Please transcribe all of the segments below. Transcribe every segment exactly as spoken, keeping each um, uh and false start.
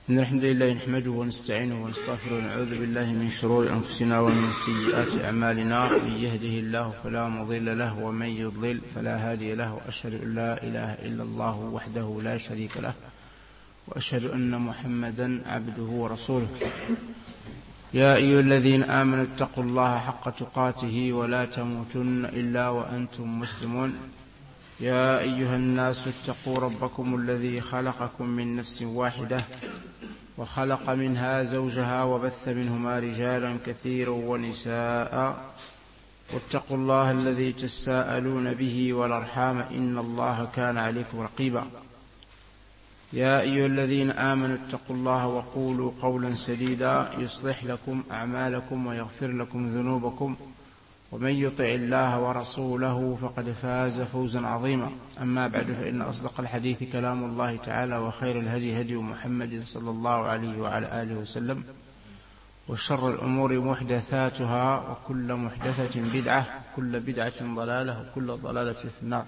إن الحمد لله نحمده ونستعينه ونستغفره ونعوذ بالله من شرور أنفسنا ومن سيئات أعمالنا. من يهده الله فلا مضل له ومن يضلل فلا هادي له، وأشهد أن لا إله إلا الله وحده لا شريك له، وأشهد أن محمدا عبده ورسوله. يا أيها الذين آمنوا اتقوا الله حق تقاته ولا تموتن إلا وأنتم مسلمون. يا أيها الناس اتقوا ربكم الذي خلقكم من نفس واحدة وخلق منها زوجها وبث منهما رجالا كثيرا ونساء، واتقوا الله الذي تساءلون به والأرحام إن الله كان عليكم رقيبا. يا أيها الذين آمنوا اتقوا الله وقولوا قولا سديدا يصلح لكم أعمالكم ويغفر لكم ذنوبكم، ومن يطع الله ورسوله فقد فاز فوزا عظيما. أما بعد، فإن أصدق الحديث كلام الله تعالى، وخير الهدي هدي محمد صلى الله عليه وعلى آله وسلم، وشر الأمور محدثاتها، وكل محدثة بدعة، وكل بدعة ضلالة، وكل ضلالة في النار.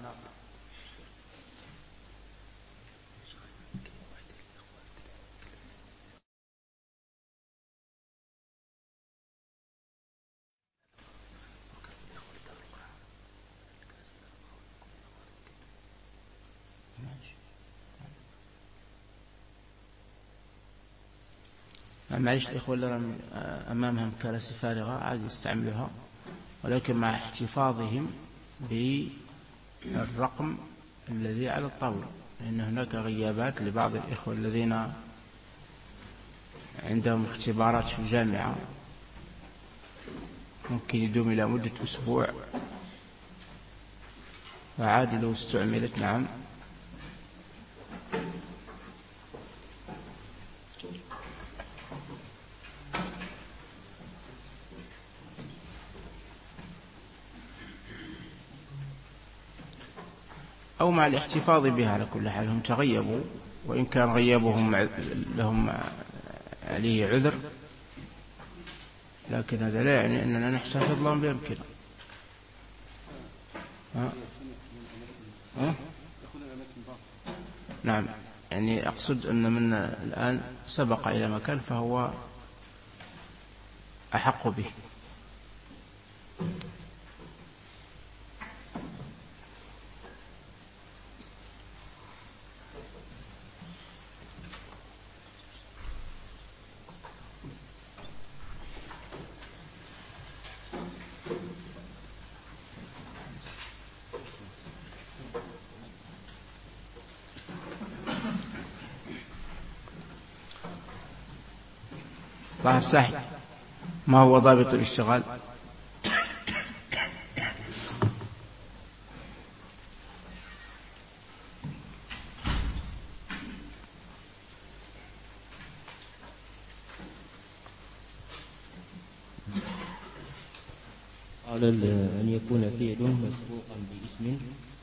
معلش الإخوة اللي أمامهم كراسي فارغة عادي يستعملوها، ولكن مع احتفاظهم بالرقم الذي على الطاولة، لأن هناك غيابات لبعض الإخوة الذين عندهم اختبارات في الجامعة ممكن يدوم إلى مدة أسبوع، فعادي لو استعملت. نعم. أو مع الاحتفاظ بها. على كل حال هم تغيبوا، وإن كان غيابهم لهم عليه عذر، لكن هذا لا يعني أننا نحتفظ لهم بأمكنة. ها؟ ها؟ نعم، يعني أقصد أن من الآن سبق إلى مكان فهو أحق به. الله يفتح. ما هو ضابط الاشتغال؟ قال أن يكون فعل مسبوقا باسم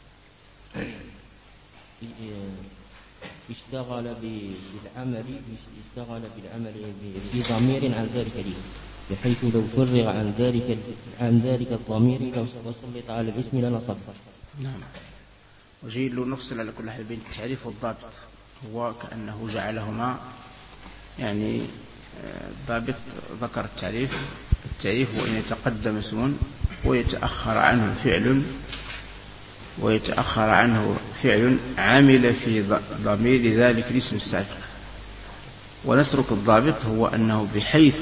اشتغل بالعمل اشتغل بالعمل بضمير عن ذلك الاسم، بحيث لو فرغ عن ذلك عن ذلك الضمير وسلط على الاسم لنصب. نعم. وجيد لو نفصل على كل حال بين التعريف والضابط، هو كأنه جعلهما يعني ضابط. ذكر التعريف. التعريف هو أن يتقدم اسم ويتأخر عنه فعل ويتأخر عنه فعل عمل في ضمير ذلك الاسم السابق. ونترك الضابط، هو أنه بحيث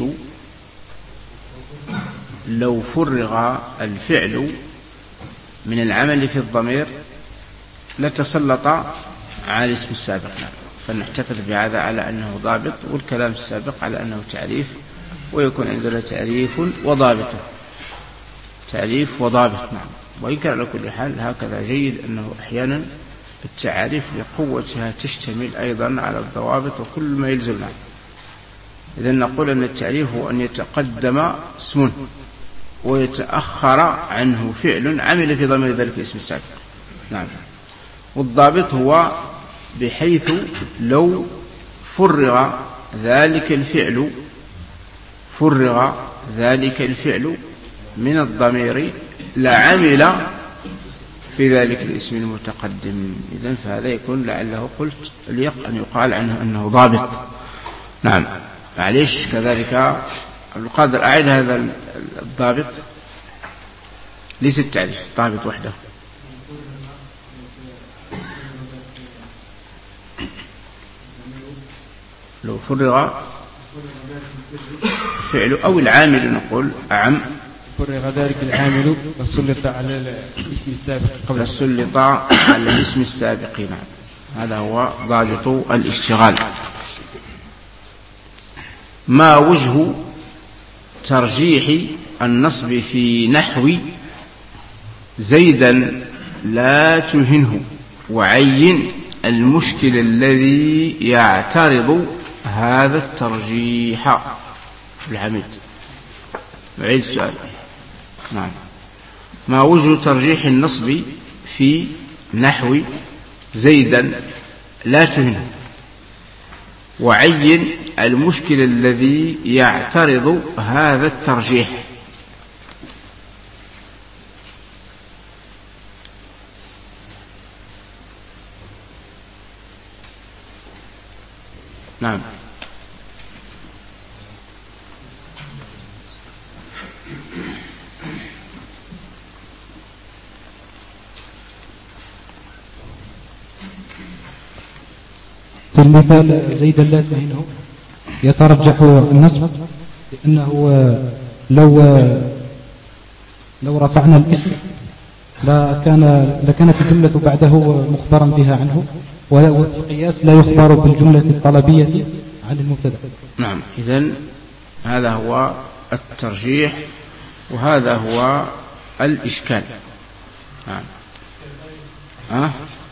لو فرغ الفعل من العمل في الضمير لتسلط على الاسم السابق. فنحتفظ بهذا على أنه ضابط، والكلام السابق على أنه تعريف، ويكون عندنا تعريف وضابط. تعريف وضابط. نعم. وإن كان على كل حال هكذا جيد أنه أحيانا التعاريف لقوتها تشتمل أيضا على الضوابط وكل ما يلزمنا. إذن نقول أن التعريف هو أن يتقدم اسم ويتأخر عنه فعل عمل في ضمير ذلك الاسم السابق. نعم. والضابط هو بحيث لو فرغ ذلك الفعل فرغ ذلك الفعل من الضمير لعمل في ذلك الاسم المتقدم. إذن فهذا يكون لعله قلت اليق أن يقال عنه أنه ضابط. نعم معليش كذلك القادر أعيد هذا الضابط ليس التعريف ضابط وحده. لو فرغ الفعل أو العامل نقول أعم فرغ ذلك العامل وسلط على الاسم السابق قبل سلط على الاسم السابق. نعم هذا هو ضابط الاشتغال. ما وجه ترجيح النصب في نحو زيدا لا تهنه وعين المشكل الذي يعترض هذا الترجيح؟ العميد نعيد السؤال. نعم ما وجه ترجيح النصب في نحو زيدا لا تهنه وعين المشكل الذي يعترض هذا الترجيح؟ نعم في المثال زيدا لا تهنه يترجح النصب لأنه لو لو رفعنا الاسم لكان لكانت الجملة بعده مخبرا بها عنه، وفي القياس لا يخبر بالجملة الطلبية عن المبتدأ. نعم إذن هذا هو الترجيح وهذا هو الإشكال. نعم ها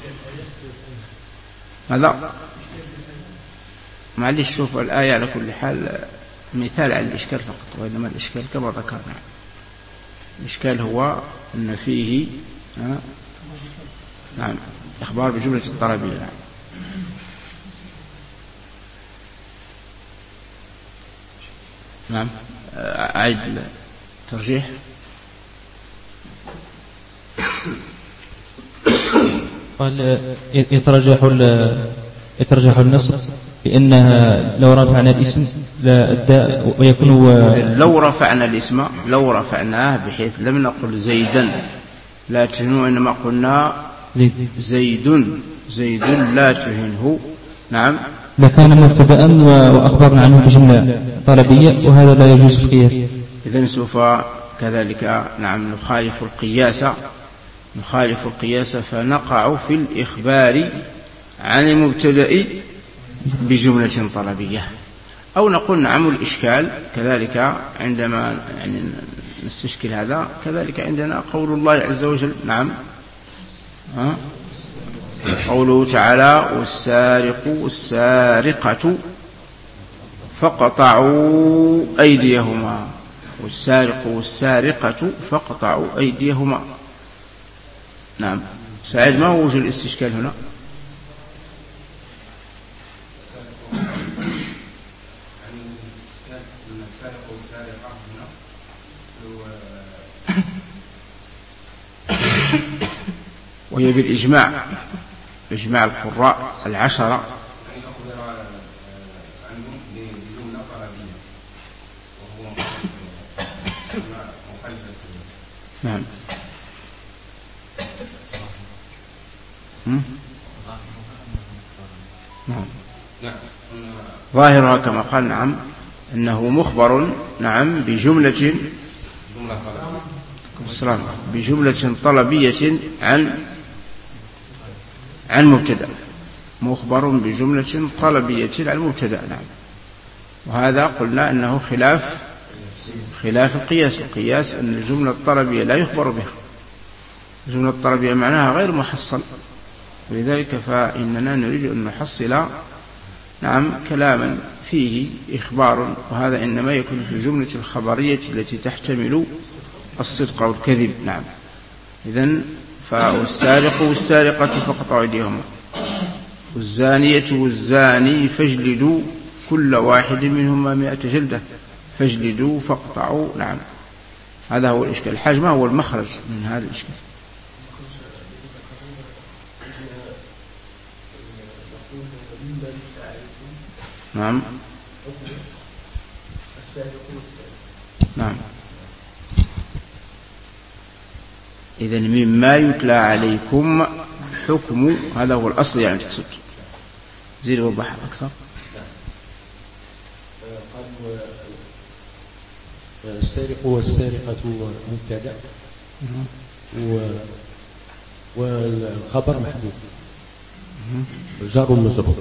هذا معلش شوف الآية على كل حال مثال على الإشكال فقط، وإنما الإشكال كما ذكرنا الإشكال هو أن فيه ها نعم إخبار بجملة الطلبية. نعم نعم أعيد الترجيح. قال يترجح يترجح النصب لأنها لو رفعنا الاسم لا الداء ويكون لو رفعنا الاسم لو رفعناه بحيث لم نقل زيدا لا تهنه إنما قلنا زيد زيد لا تهنه. نعم لكان مبتدأ وأخبرنا عنه بجملة طلبية وهذا لا يجوز في القياس. إذن سوف كذلك نعم نخالف القياس نخالف القياس فنقع في الإخبار عن المبتدأ بجملة طلبية، أو نقول نعم الإشكال كذلك عندما يعني نستشكل هذا كذلك عندنا قول الله عز وجل. نعم ها قوله تعالى والسارق والسارقة فقطعوا أيديهما والسارق والسارقة فقطعوا أيديهما. نعم سعيد ما هو وجه الاستشكال هنا؟ وهي بالإجماع إجماع القراء العشرة نعم نعم ظاهرها كما قال نعم أنه مخبر نعم بجملة بجملة طلبية عن عن مبتدأ مخبر بجملة طلبية عن مبتدأ. نعم وهذا قلنا أنه خلاف خلاف القياس. القياس أن الجملة الطلبية لا يخبر بها، الجملة الطلبية معناها غير محصل، ولذلك فإننا نريد أن نحصل نعم كلاما فيه إخبار، وهذا إنما يكون في الجملة الخبرية التي تحتمل الصدق والكذب. نعم إذن فالسارق والسارقة فقطعوا أيديهما والزانية والزاني فاجلدوا كل واحد منهما مئة جلدة فاجلدوا فاقطعوا. نعم هذا هو الإشكال. الحاج ما هو المخرج من هذا الإشكال؟ نعم نعم. إذن مما يتلى عليكم حكم، هذا هو الأصل يعني تقصد. زيد وضح أكثر. السارق والسارقة مبتدأ والخبر محذوف جار ومجرور،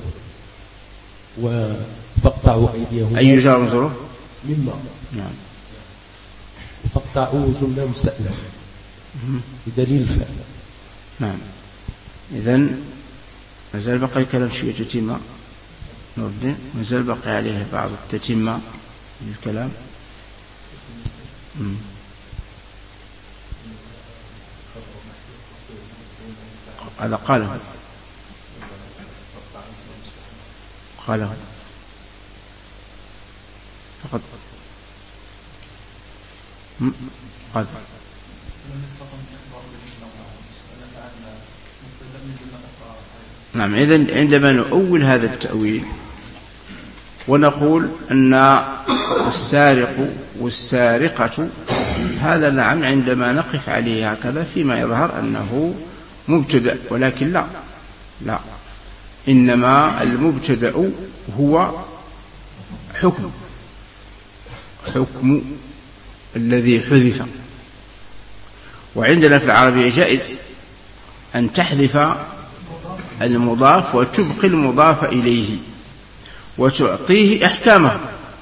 وفقطعوا أيديهم. أي جار ومجرور؟ مما. نعم. فقطعوا جملة مستأنفة بدليل الفعل. نعم. إذن مازال بقي الكلام شوية تتمة نرد، مازال بقي عليه بعض التتمة للكلام. هذا قاله قاله فقط قال. نعم. إذن عندما نؤول هذا التأويل ونقول أن السارق والسارقة، هذا نعم عندما نقف عليه هكذا فيما يظهر أنه مبتدأ، ولكن لا لا إنما المبتدأ هو حكم حكم الذي حذف. وعندنا في العربية جائز أن تحذف المضاف وتبقي المضاف إليه وتعطيه أحكامه،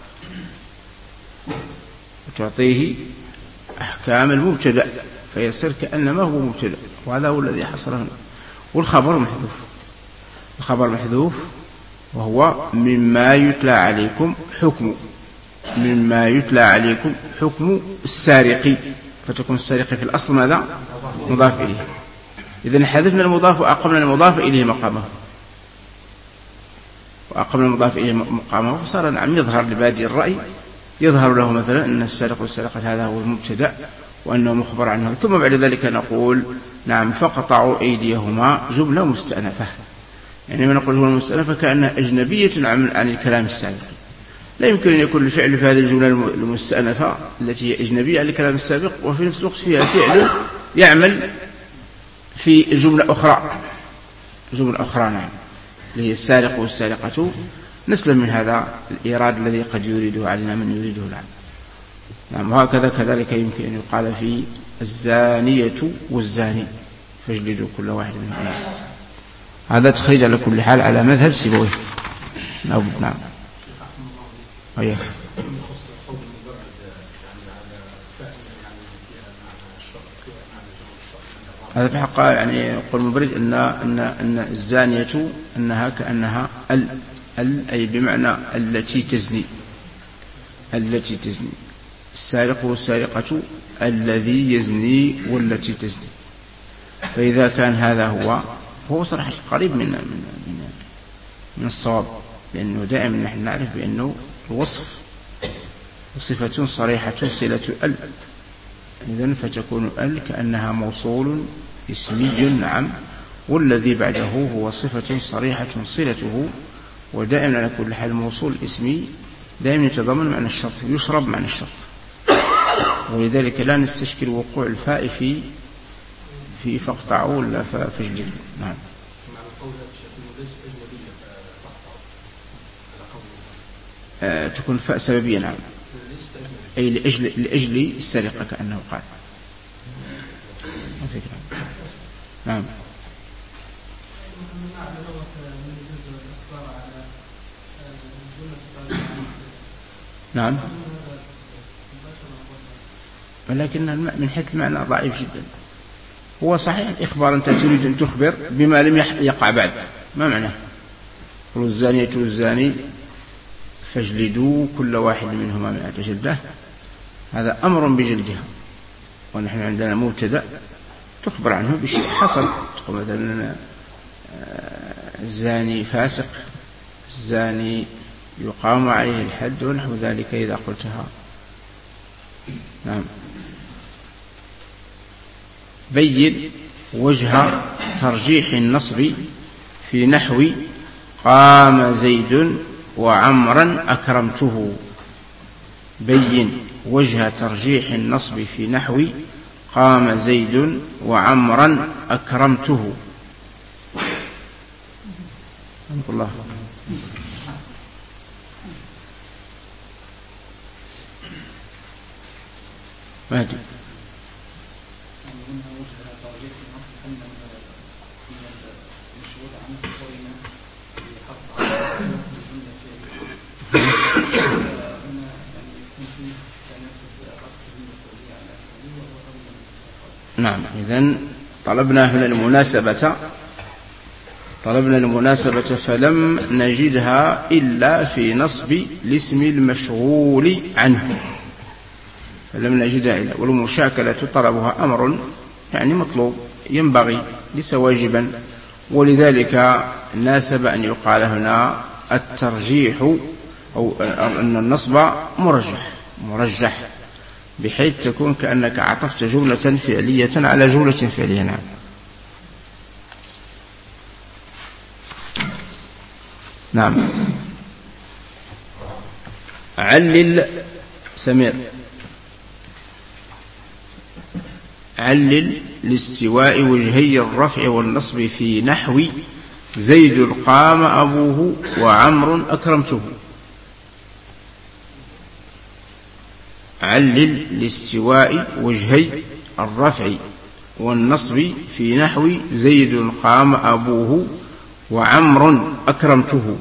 وتعطيه أحكام المبتدأ فيصير كأنما هو مبتدأ، وهذا هو الذي حصل هنا. والخبر محذوف، الخبر محذوف وهو مما يتلى عليكم حكم، مما يتلى عليكم حكم السارق، فتكون السارق في الأصل ماذا؟ مضاف إليه. إذن حذفنا المضاف وأقمنا المضاف إليه مقامه، وأقمنا المضاف إليه مقامه، فصار نعم يظهر لبادئ الرأي، يظهر له مثلا أن السارق والسارقة هذا هو المبتدأ وأنه مخبر عنه. ثم بعد ذلك نقول نعم فقطعوا أيديهما جملة مستأنفة، يعني ما نقول جملة مستأنفة كأنها أجنبية عن الكلام السابق. لا يمكن أن يكون الفعل في هذه الجملة المستأنفة التي هي أجنبية عن الكلام السابق وفي نفس الوقت فيها فعل يعمل في جملة أخرى، جملة أخرى نعم اللي هي السارق والسارقة، نسلم من هذا الإيراد الذي قد يريده علينا من يريده العام. نعم. وهكذا كذلك يمكن أن يقال في الزانية والزاني فاجلدوا كل واحد منهم. هذا تخريج على كل حال على مذهب سيبويه. نعم. أيه. هذا في حق يعني يقول مبرد أن أن أن الزانية أنها كأنها ال ال أي بمعنى التي تزني، التي تزني. السارق والسارقة الذي يزني والتي تزني. فإذا كان هذا هو هو صراحة قريب من من من, من الصواب، لأنه دائما نحن نعرف بأنه الوصف صفة صريحة صلة ال، إذن فتكون ال كأنها موصول اسمي نعم، والذي بعده هو صفة صريحة صلته. ودائما على كل حال موصول اسمي دائما يتضمن معنى الشرط، يشرب معنى الشرط، ولذلك لا نستشكل وقوع الفاء في في فاقطعوا ولا فاجلدوا. نعم. آه تكون فاء سببية نعم، أي لأجل لأجل السرقة كأنه قال. نعم. نعم. ولكن من حيث المعنى ضعيف جدا. هو صحيح إخبار أنت تريد أن تخبر بما لم يقع بعد، ما معناه؟ قل الزانية والزاني فاجلدوا كل واحد منهما مئة جلدة، هذا أمر بجلدها، ونحن عندنا مبتدأ تخبر عنه بشيء حصل، تقول مثلا الزاني فاسق، الزاني يقام عليه الحد ونحو ذلك إذا قلتها. نعم. بين وجه ترجيح النصب في نحو قام زيد وعمرا أكرمته. بين وجه ترجيح النصب في نحو قام زيد وعمرا أكرمته. الله ما أدري. نعم، إذن طلبنا هنا المناسبة طلبنا المناسبة فلم نجدها إلا في نصب الاسم المشغول عنه، فلم نجدها إلا. والمشاكلة طلبها أمر يعني مطلوب ينبغي ليس واجبا، ولذلك ناسب أن يقال هنا الترجيح أو أن النصب مرجح مرجح بحيث تكون كأنك عطفت جملة فعلية على جملة فعلية. نعم. نعم. علل سمير علل لاستواء وجهي الرفع والنصب في نحو زيد قام أبوه وعمر أكرمته. علل لاستواء وجهي الرفع والنصب في نحو زيد قام أبوه وعمر أكرمته.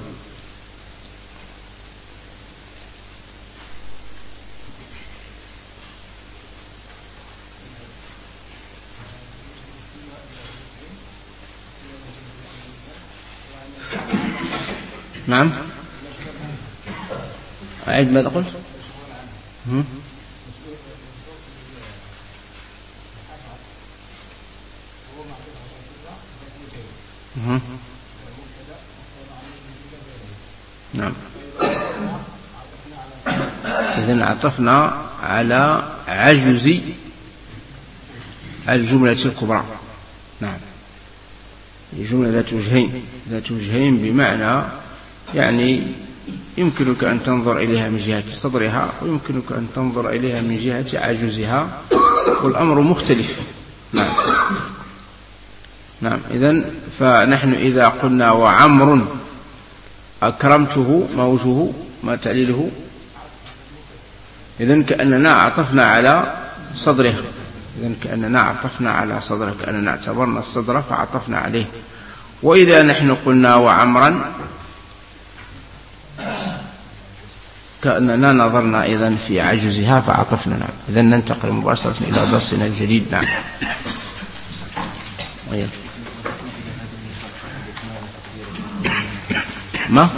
نعم، أعيد ماذا قلت؟ نعم. إذن عطفنا على عجز الجملة الكبرى. نعم، الجملة ذات وجهين ذات وجهين بمعنى يعني يمكنك أن تنظر إليها من جهة صدرها ويمكنك أن تنظر إليها من جهة عجزها، والأمر مختلف. نعم. نعم. إذن فنحن إذا قلنا وعمر أكرمته ما وجهه ما تعليله؟ إذن كأننا عطفنا على صدرها إذن كأننا عطفنا على صدره كأننا اعتبرنا الصدر فعطفنا عليه. وإذا نحن قلنا وعمرا كأننا نظرنا إذن في عجزها فعطفنا. نعم. إذن ننتقل مباشرة إلى درسنا الجديد. نعم. ما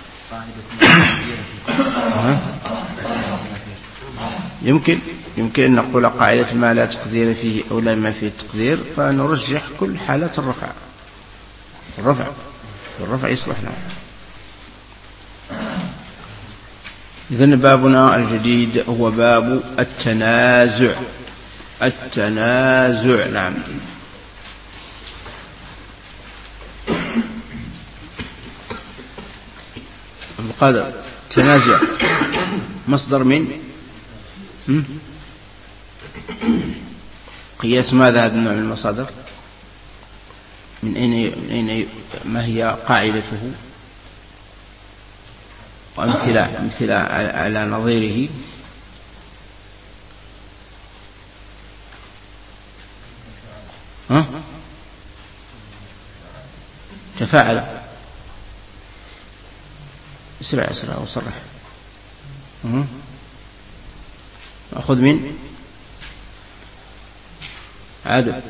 يمكن يمكن أن نقول قاعدة ما لا تقدير فيه أو لا ما فيه التقدير، فنرجح كل حالات الرفع الرفع الرفع يصلحنا. إذن بابنا الجديد هو باب التنازع التنازع. نعم. القدر تنازع مصدر من قياس ماذا هذا النوع من المصادر؟ من أين من أين ما هي قاعدته؟ وأمثلة أمثلة على نظيره. ها؟ تفاعل. اسرع اسرع وصرح. أخذ من عادل.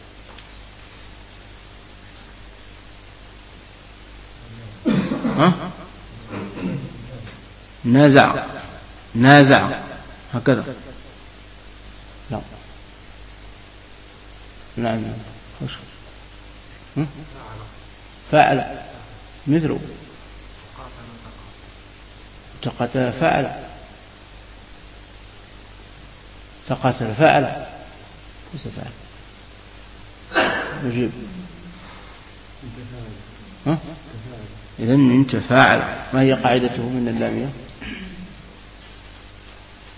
ها؟ نازع نازع هكذا. لا نعم. فعل مثله تقاتل فعل تقاتل فعل ليس فعل. نجيب. ها؟ إذن انت فاعل. ما هي قاعدته من اللامية؟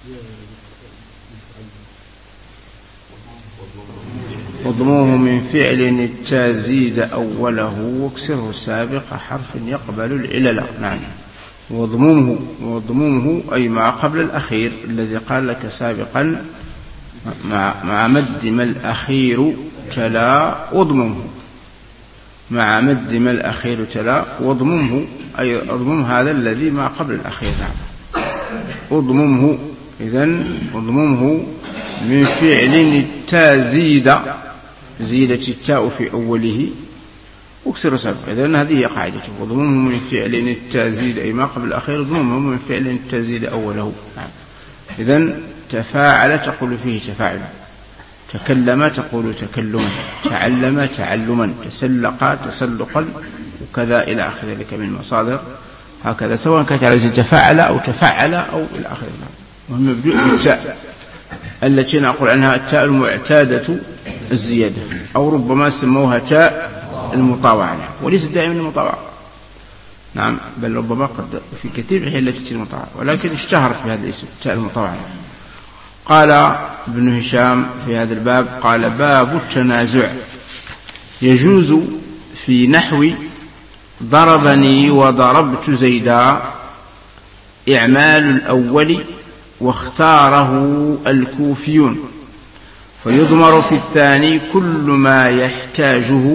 وضموه من فعل التاء زيد أوله واكسره سابق حرف يقبل العلل. نعم. وضمومه وضمومه أي ما قبل الأخير الذي قال لك سابقا مع, مع مد ما الأخير تلا وضمومه مع مد ما الأخير تلا وضمومه أي أضمم هذا الذي ما قبل الأخير. نعم. أضممه إذن أضممه من فعل التاء زيد زيدت التاء في أوله واكسر سابق. إذن هذه هي قاعدته. وضممه من فعل التاء زيد أي ما قبل الأخير ضممه من فعل التاء زيد أوله. نعم. إذن تفاعل تقول فيه تفاعل، تكلم تقول تكلما، تعلم تعلما، تسلق تسلقا، وكذا إلى آخر ذلك من المصادر هكذا، سواء كانت على وزن تفاعل أو تفعل أو إلى آخر. وهم مبدوء بالتاء التي نقول عنها التاء المعتادة الزيادة، أو ربما سموها تاء المطاوعة، وليس دائما المطاوعة. نعم. بل ربما قد في كثير من الحين التي المطاوعة، ولكن اشتهرت في هذا الاسم تاء المطاوعة. قال ابن هشام في هذا الباب قال باب التنازع يجوز في نحو ضربني وضربت زيدا إعمال الأول واختاره الكوفيون، فيضمر في الثاني كل ما يحتاجه،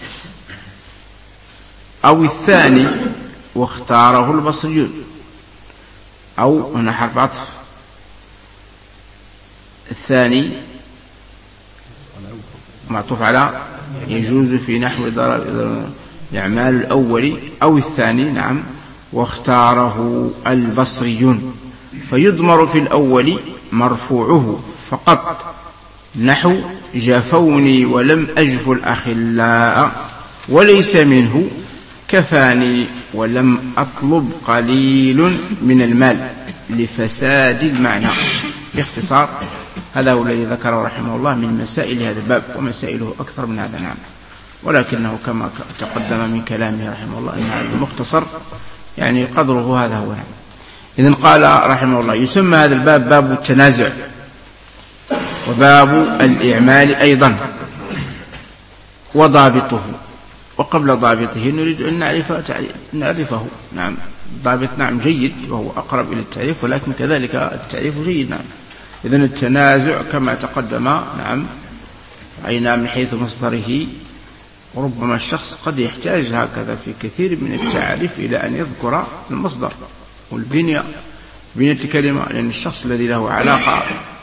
أو الثاني واختاره البصريون، أو هنا حرف عطف الثاني معطوف على يجوز في نحو ضرب إعمال الأول أو الثاني. نعم. واختاره البصريون، فيضمر في الأول مرفوعه فقط نحو جفوني ولم أجف الأخلاء، وليس منه كفاني ولم أطلب قليل من المال لفساد المعنى. باختصار هذا هو الذي ذكره رحمه الله من مسائل هذا الباب، ومسائله أكثر من هذا. نعم. ولكنه كما تقدم من كلامه رحمه الله إن هذا المختصر يعني قدره هذا هو. نعم. إذن قال رحمه الله يسمى هذا الباب باب التنازع وباب الإعمال أيضا وضابطه. وقبل ضابطه نريد أن نعرف نعرفه. نعم. ضابط نعم جيد وهو أقرب إلى التعريف، ولكن كذلك التعريف جيد. نعم. إذن التنازع كما تقدم نعم عينا من حيث مصدره، وربما الشخص قد يحتاج هكذا في كثير من التعريف إلى أن يذكر المصدر والبنية بنية الكلمة، لأن الشخص الذي له علاقة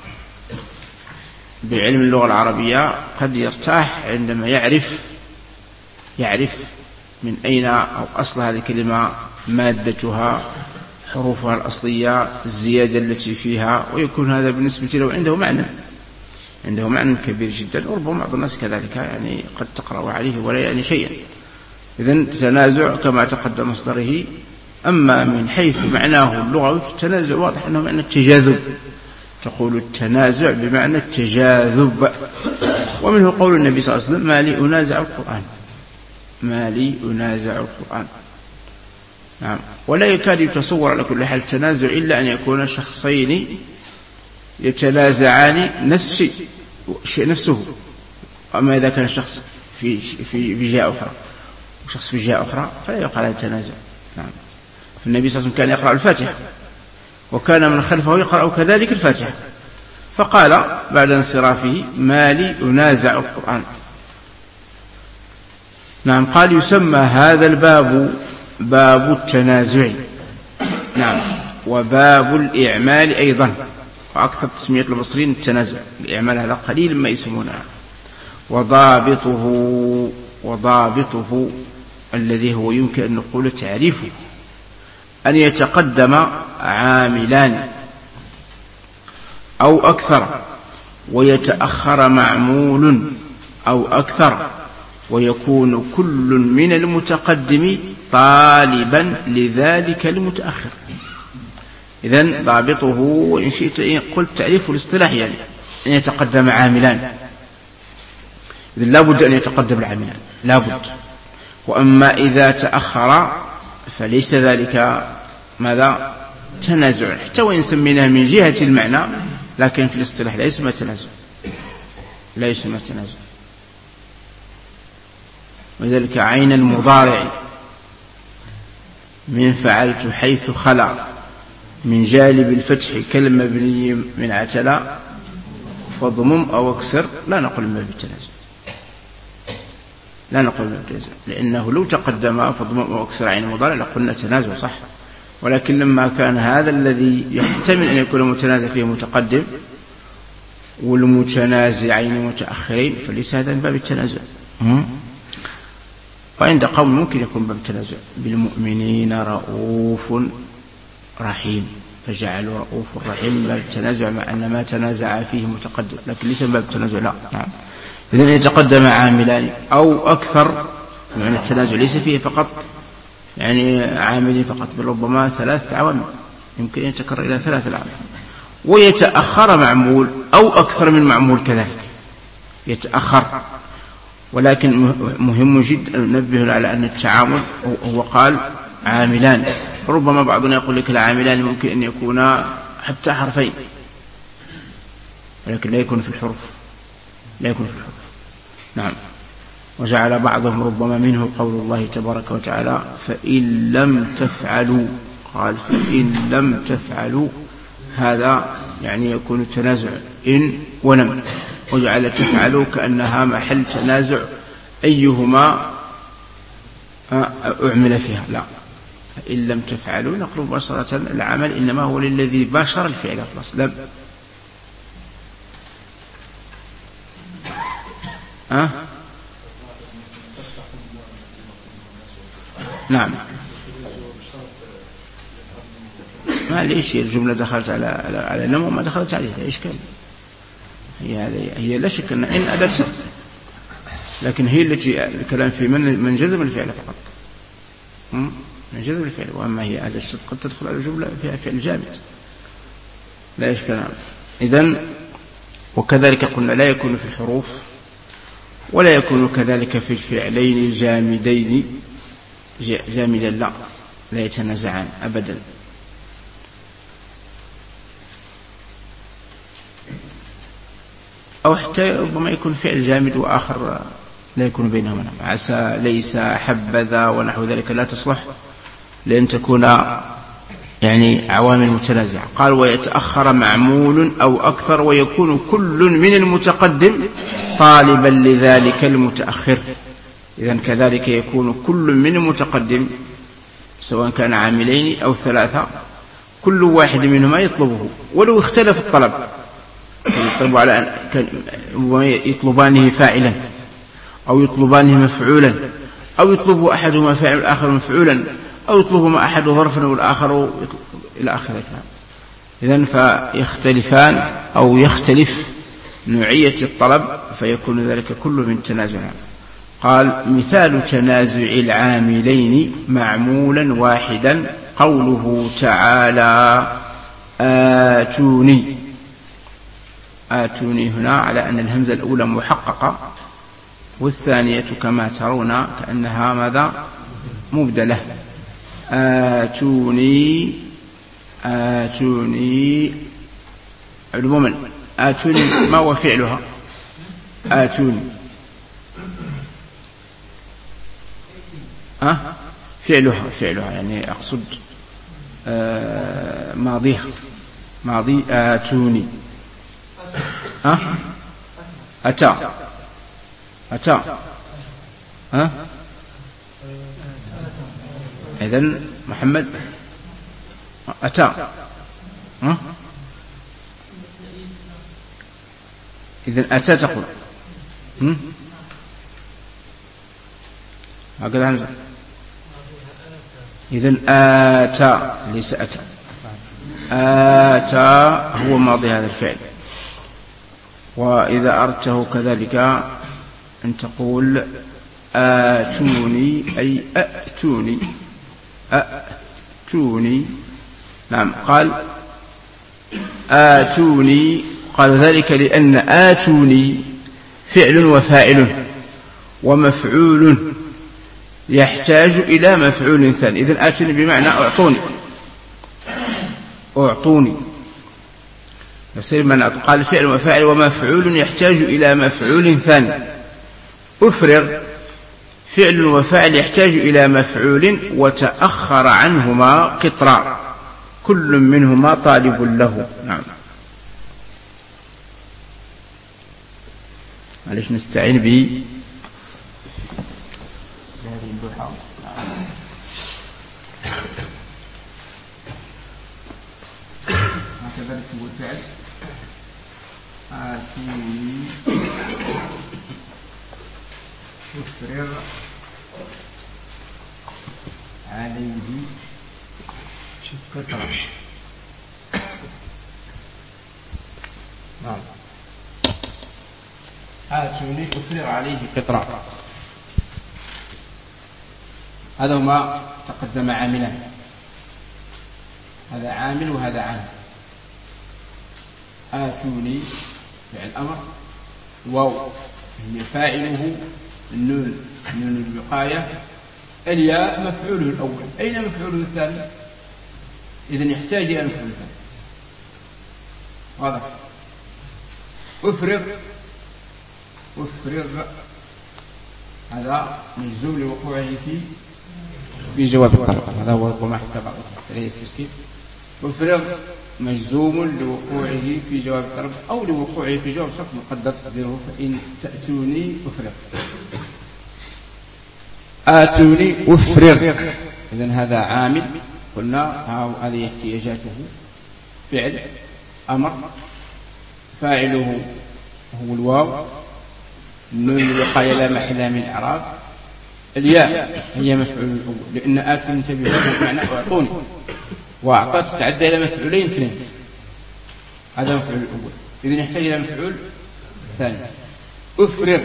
بعلم اللغة العربية قد يرتاح عندما يعرف يعرف من أين أو أصل هذه الكلمة، مادتها، حروفها الأصلية، الزيادة التي فيها، ويكون هذا بالنسبة له عنده معنى عنده معنى كبير جدا. وربما بعض الناس كذلك يعني قد تقرأ عليه ولا يعني شيئا. إذن تنازع كما تقدم مصدره. أما من حيث معناه اللغوي التنازع واضح أنه معنى التجاذب، تقول التنازع بمعنى التجاذب. ومنه قول النبي صلى الله عليه وسلم ما لي أنازع القرآن ما لي أنازع القرآن. نعم. ولا يكاد يتصور على كل حال التنازع إلا أن يكون شخصين يتنازعان نفس الشيء نفسه. أما إذا كان شخص في في جهة أخرى وشخص في جهة أخرى فلا يقال هذا التنازع. نعم. النبي صلى الله عليه وسلم كان يقرأ الفاتحة وكان من خلفه يقرأ كذلك الفاتحة، فقال بعد انصرافه ما لي أنازع القرآن. نعم. قال يسمى هذا الباب باب التنازع. نعم. وباب الإعمال أيضا، وأكثر تسمية المصريين التنازع. الإعمال هذا قليل ما يسمونه. وضابطه وضابطه الذي هو يمكن أن نقول تعريفه أن يتقدم عاملان أو أكثر ويتأخر معمول أو أكثر، ويكون كل من المتقدم طالبا لذلك المتأخر. إذن ضابطه وإن شئت قلت تعريفه الاصطلاحي يعني أن يتقدم عاملان. إذن لا بد أن يتقدم العاملان لا بد. وأما إذا تأخر فليس ذلك ماذا تنازع، حتى وإن سميناه من جهة المعنى لكن في الاصطلاح لا يسمى تنازع، لا يسمى تنازع. وذلك عين المضارع من فعلت حيث خلا من جالب الفتح كالمبني من عتلا فضمم أو اكسر لا نقول ما بالتنازع، لا نقول ما بالتنازع، لأنه لو تقدم فضمم أو اكسر عين المضارع لقلنا تنازع صح، ولكن لما كان هذا الذي يحتمل أن يكون متنازع فيه متقدم والمتنازعين متأخرين فليس هذا من باب التنازع. وعند قوم ممكن يكون باب التنازع، بالمؤمنين رؤوف رحيم فجعلوا رؤوف رحيم باب التنازع مع أن ما تنازع فيه متقدم، لكن ليس باب التنازع لا. نعم. إذن يتقدم عاملان أو أكثر من التنازع ليس فيه فقط يعني عاملين فقط، بل ربما ثلاثة عوامل يمكن أن يتكرر إلى ثلاثة العوامل. ويتأخر معمول أو أكثر من معمول كذلك يتأخر، ولكن مهم جدا ننبه على أن التعامل هو قال عاملان، ربما بعضنا يقول لك العاملان ممكن أن يكون حتى حرفين ولكن لا يكون في الحروف، لا يكون في الحروف. نعم. وجعل بعضهم ربما منه قول الله تبارك وتعالى فإن لم تفعلوا، قال فإن لم تفعلوا، هذا يعني يكون تنازع إن ولم، وجعل تفعلوا كأنها محل تنازع أيهما أعمل فيها، لا، فإن لم تفعلوا نقول مباشرة العمل إنما هو للذي باشر الفعل خلاص لم. أه؟ نعم. ما ليش الجملة دخلت على على على لم وما دخلت عليها إيش كان؟ هي هي لا شك أن إن أداة شرط، لكن هي التي الكلام في من من جزم الفعل فقط، من جزم الفعل، وأما هي أداة شرط قد تدخل على الجملة فيها فعل جامد لا إشكال. إذن وكذلك قلنا لا يكون في الحروف ولا يكون كذلك في الفعلين الجامدين جامدا لا لا يتنازعان أبدا. أو حتى ربما يكون فعل جامد وآخر لا يكون بينهما، عسى ليس حبذا ونحو ذلك لا تصلح لأن تكون يعني عوامل متنازعة. قال ويتأخر معمول أو أكثر ويكون كل من المتقدم طالبا لذلك المتأخر. إذن كذلك يكون كل من المتقدم سواء كان عاملين أو ثلاثة كل واحد منهما يطلبه ولو اختلف الطلب، يطلب على أن يطلبانه فاعلا أو يطلبانه مفعولا أو يطلب أحدهما فاعل والآخر مفعولا أو يطلبهما أحد ظرفا والآخر إلى آخره. إذن فيختلفان أو يختلف نوعية الطلب فيكون ذلك كله من تنازع. قال مثال تنازع العاملين معمولا واحدا قوله تعالى آتوني. آتوني هنا على أن الهمزة الأولى محققة والثانية كما ترون كأنها ماذا مبدلة. آتوني آتوني عموما آتوني ما هو فعلها؟ آتوني أه؟ فعلها فعلها يعني أقصد آه ماضيها ماضي آتوني أه؟ أتى أتى أه؟ إذن محمد أتى أه؟ إذن أتى تقول هكذا همزة. إذن آتى ليس أتى، آتى هو ماضي هذا الفعل. وإذا أردته كذلك أن تقول آتوني أي أأتوني أأتوني. نعم. قال آتوني قال ذلك لأن آتوني فعل وفاعل ومفعول يحتاج إلى مفعول ثاني. إذن آتوني بمعنى أعطوني، أعطوني يصير منعوت. قال فعل وفاعل ومفعول يحتاج إلى مفعول ثاني. أفرغ فعل وفاعل يحتاج إلى مفعول وتأخر عنهما قطران كل منهما طالب له. نعم. معلش نستعين به هذه اللوحة. هكذا نكتب الفعل آتيني أفرغ عليه قطرة. نعم. آتوني أفرغ عليه قطرة. هذا ما تقدم عاملان، هذا عامل وهذا عامل. آتوني فعل أمر، واو هي فاعله، النون نون الوقاية، الياء مفعوله الأول. أين مفعوله الثاني؟ إذن يحتاج إلى مفعول ثاني. واضح. أفرغ أفرغ هذا مجزوم لوقوعه في في جواب الطلب. هذا هو ما حكى بعض التركيب. أفرغ مجزوم لوقوعه في جواب الطلب أو لوقوعه في جواب شرط مقدر تقديره فإن تأتوني أفرغ. آتوني أفرغ. إذن هذا عامل قلنا هذه احتياجاته. فعل أمر فاعله هو الواو، النون الوقاية لا محل من الإعراب، الياء هي مفعول الأول لأن آتوا انتبهوا بمعنى أعطوني، وأعطت تتعدى إلى مفعولين اثنين، هذا مفعول الأول. إذن يحتاج إلى مفعول ثاني. أفرغ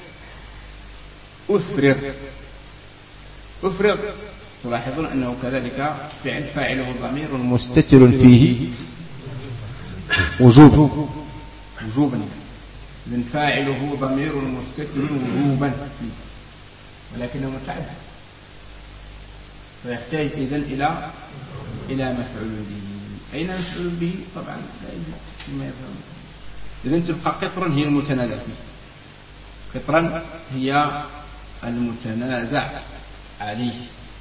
أفرغ أفرغ تلاحظون أنه كذلك فعل فاعله ضمير مستتر فيه وجوب وجوبا، من فاعله ضمير مستتر وجوبا فيه ولكنه متعدد، فيحتاج إذن إلى إلى مفعول به. أين مفعول به؟ طبعا لا يوجد فيما يفعل. إذن تبقى قطرا هي المتنازع فيه، قطرا هي المتنازع عليه.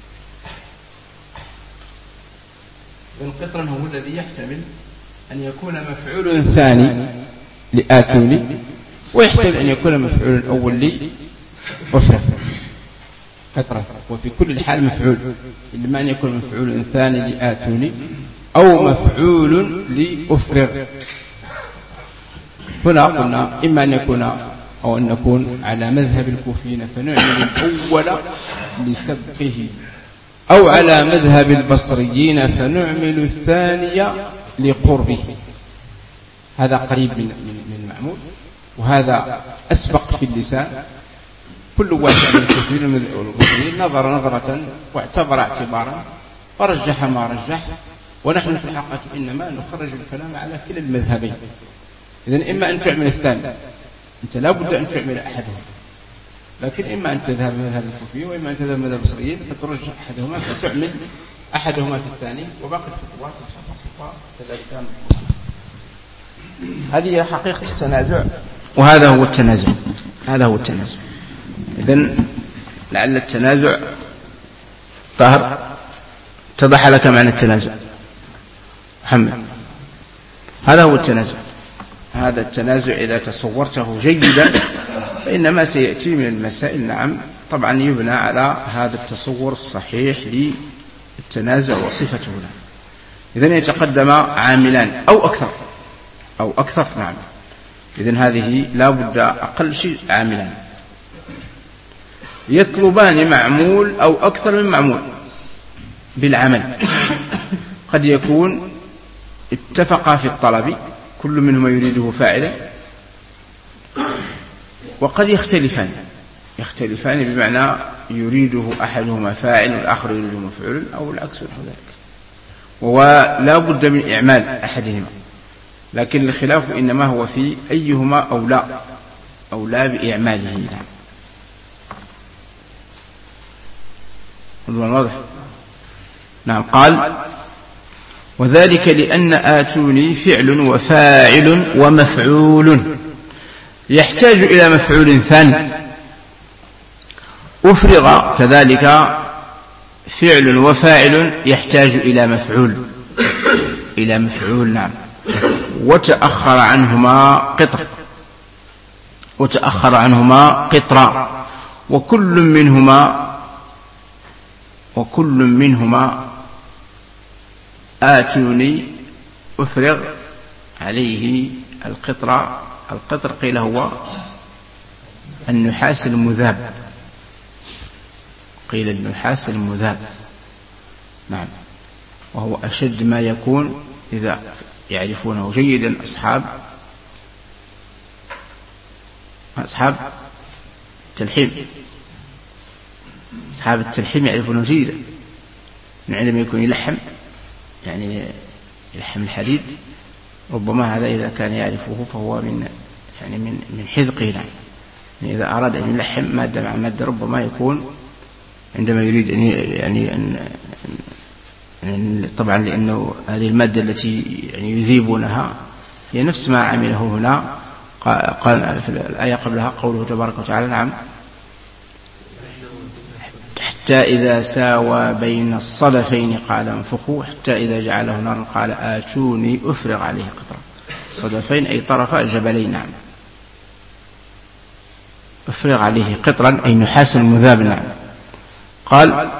إذن قطرا هو الذي يحتمل أن يكون مفعول ثاني لآتوني، ويحتمل أن يكون مفعول الأول لأفرغ قطرا، وفي كل الحال مفعول، إما أن يكون مفعول ثاني لآتوني أو مفعول لأفرغ. هنا قلنا إما أن يكون أو أن نكون على مذهب الكوفيين فنعمل الأول لسبقه، أو على مذهب البصريين فنعمل الثاني لقربه. هذا قريب من من المعمول، وهذا أسبق في اللسان. كل واحد من الكوفيين والبصريين نظر نظرة واعتبر اعتبارا ورجح ما رجح، ونحن في الحقيقة إنما نخرج الكلام على كلا المذهبين. إذن إما أن تعمل الثاني، أنت لا بد أن تعمل أحدهم، لكن إما أن تذهب مذهب الكوفيين وإما أن تذهب مذهب البصريين فترجح أحدهما فتعمل أحدهما في الثاني، وباقي الخطوات كذلك. هذه حقيقة التنازع، وهذا هو التنازع هذا هو التنازع. إذن لعل التنازع طاهر اتضح لك معنى التنازع محمد. هذا هو التنازع. هذا التنازع إذا تصورته جيدا فإنما سيأتي من المسائل. نعم طبعا يبنى على هذا التصور الصحيح للتنازع وصفته له. إذن يتقدم عاملان أو أكثر أو أكثر. نعم إذن هذه لا بد أقل شيء عاملان يطلبان معمول أو أكثر من معمول بالعمل. قد يكون اتفقا في الطلب كل منهما يريده فاعلا، وقد يختلفان يختلفان بمعنى يريده أحدهما فاعل والآخر يريده مفعول أو العكس ونحو ذلك، ولا بد من إعمال أحدهما، لكن الخلاف إنما هو في أيهما أو لا أو لا بإعماله. نعم واضح. نعم قال وذلك لأن آتوني فعل وفاعل ومفعول يحتاج إلى مفعول ثاني. أفرغ كذلك فعل وفاعل يحتاج إلى مفعول إلى مفعول نعم. وتأخر عنهما قطر وتأخر عنهما قطرا وكل منهما وكل منهما آتوني أفرغ عليه القطر. القطر قيل هو النحاس المذاب قيل النحاس المذاب نعم، وهو أشد ما يكون إذا يعرفونه جيدا أصحاب أصحاب التلحيم أصحاب التلحيم يعرفونه جيدا من عندما يكون يلحم يعني يلحم الحديد، ربما هذا إذا كان يعرفه فهو من يعني من من حذقه يعني إذا أراد أن يلحم مادة مع مادة ربما يكون عندما يريد أن يعني أن طبعا لأنه هذه المادة التي يعني يذيبونها هي نفس ما عمله هنا. قال في الآية قبلها قوله تبارك وتعالى نعم حتى إذا ساوى بين الصدفين قال انفخوا حتى إذا جعله نارا قال آتوني أفرغ عليه قطرا. الصدفين أي طرف الجبلين نعم. أفرغ عليه قطرا أي نحاسا مذابا نعم. قال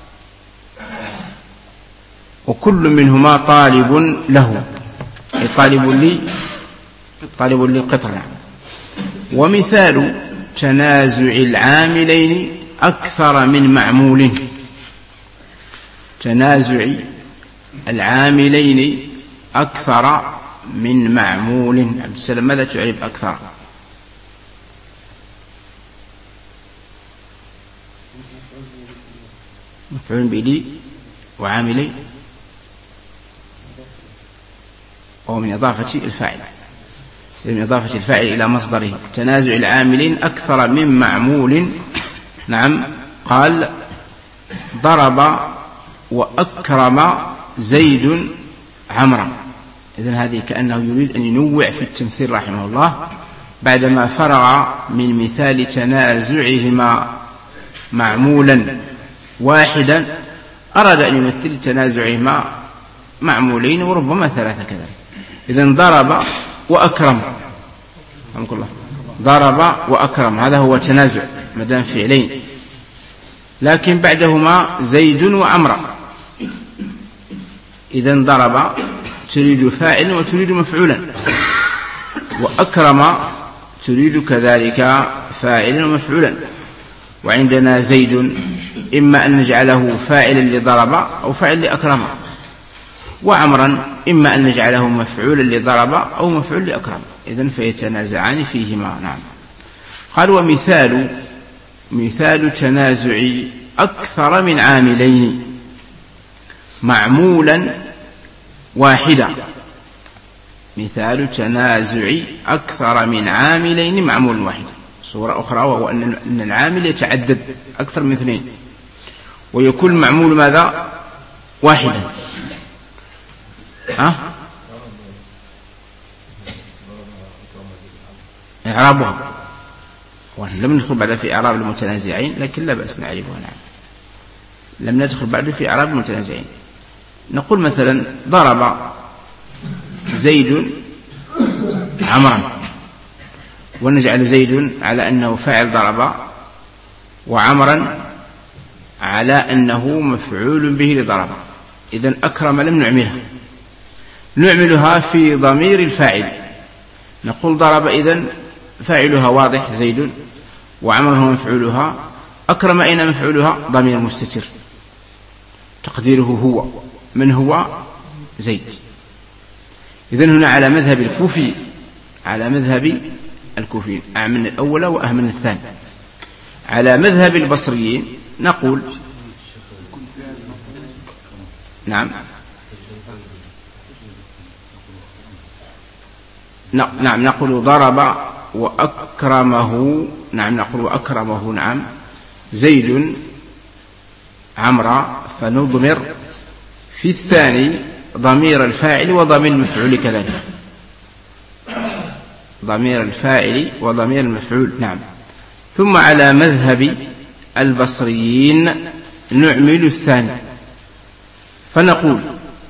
وكل منهما طالب له أي طالب لي طالب للقطر نعم. ومثال تنازع العاملين أكثر من معمول تنازع العاملين أكثر من معمول. عبد السلام ماذا تعرف أكثر؟ مفعول به وعاملين وهو من إضافة الفاعل من إضافة الفاعل إلى مصدره. تنازع العاملين أكثر من معمول نعم. قال ضرب وأكرم زيد عمرا. إذن هذه كأنه يريد أن ينوع في التمثيل رحمه الله بعدما فرغ من مثال تنازعهما معمولا واحدا أراد أن يمثل تنازعهما معمولين وربما ثلاثة كذلك. إذن ضرب وأكرم الله ضرب وأكرم هذا هو تنازع مدام فعلين، لكن بعدهما زيد وعمرا. إذن ضرب تريد فاعل وتريد مفعولا، وأكرم تريد كذلك فاعلا ومفعولا. وعندنا زيد إما أن نجعله فاعلا لضرب أو فاعل لأكرم، وعمرا إما أن نجعله مفعولا لضرب أو مفعول لأكرم. إذن فيتنازعان فيهما نعم. قال ومثال مثال تنازع أكثر من عاملين معمولا واحدا. مثال تنازع أكثر من عاملين معمول واحد. صورة أخرى وهو أن العامل يتعدد أكثر من اثنين ويكون معمول ماذا واحدا. ها إعرابها لم ندخل بعد في إعراب المتنازعين لكن لا بأس نعرفها نعم. لم ندخل بعد في إعراب المتنازعين. نقول مثلا ضرب زيد عمرا، ونجعل زيد على أنه فاعل ضرب وعمرا على أنه مفعول به لضرب. إذن أكرم لم نعملها، نعملها في ضمير الفاعل. نقول ضرب إذن فاعلها واضح زيد، وعمر هو مفعولها. أكرم أين مفعولها؟ ضمير مستتر تقديره هو. من هو؟ زيد. إذن هنا على مذهب الكوفي على مذهب الكوفيين أعمل الأول وأهمل الثاني. على مذهب البصريين نقول نعم نعم نقول ضرب وأكرمه نعم نقول وأكرمه نعم زيد عمرا، فنضمر في الثاني ضمير الفاعل وضمير المفعول كذلك، ضمير الفاعل وضمير المفعول. نعم. ثم على مذهب البصريين نعمل الثاني، فنقول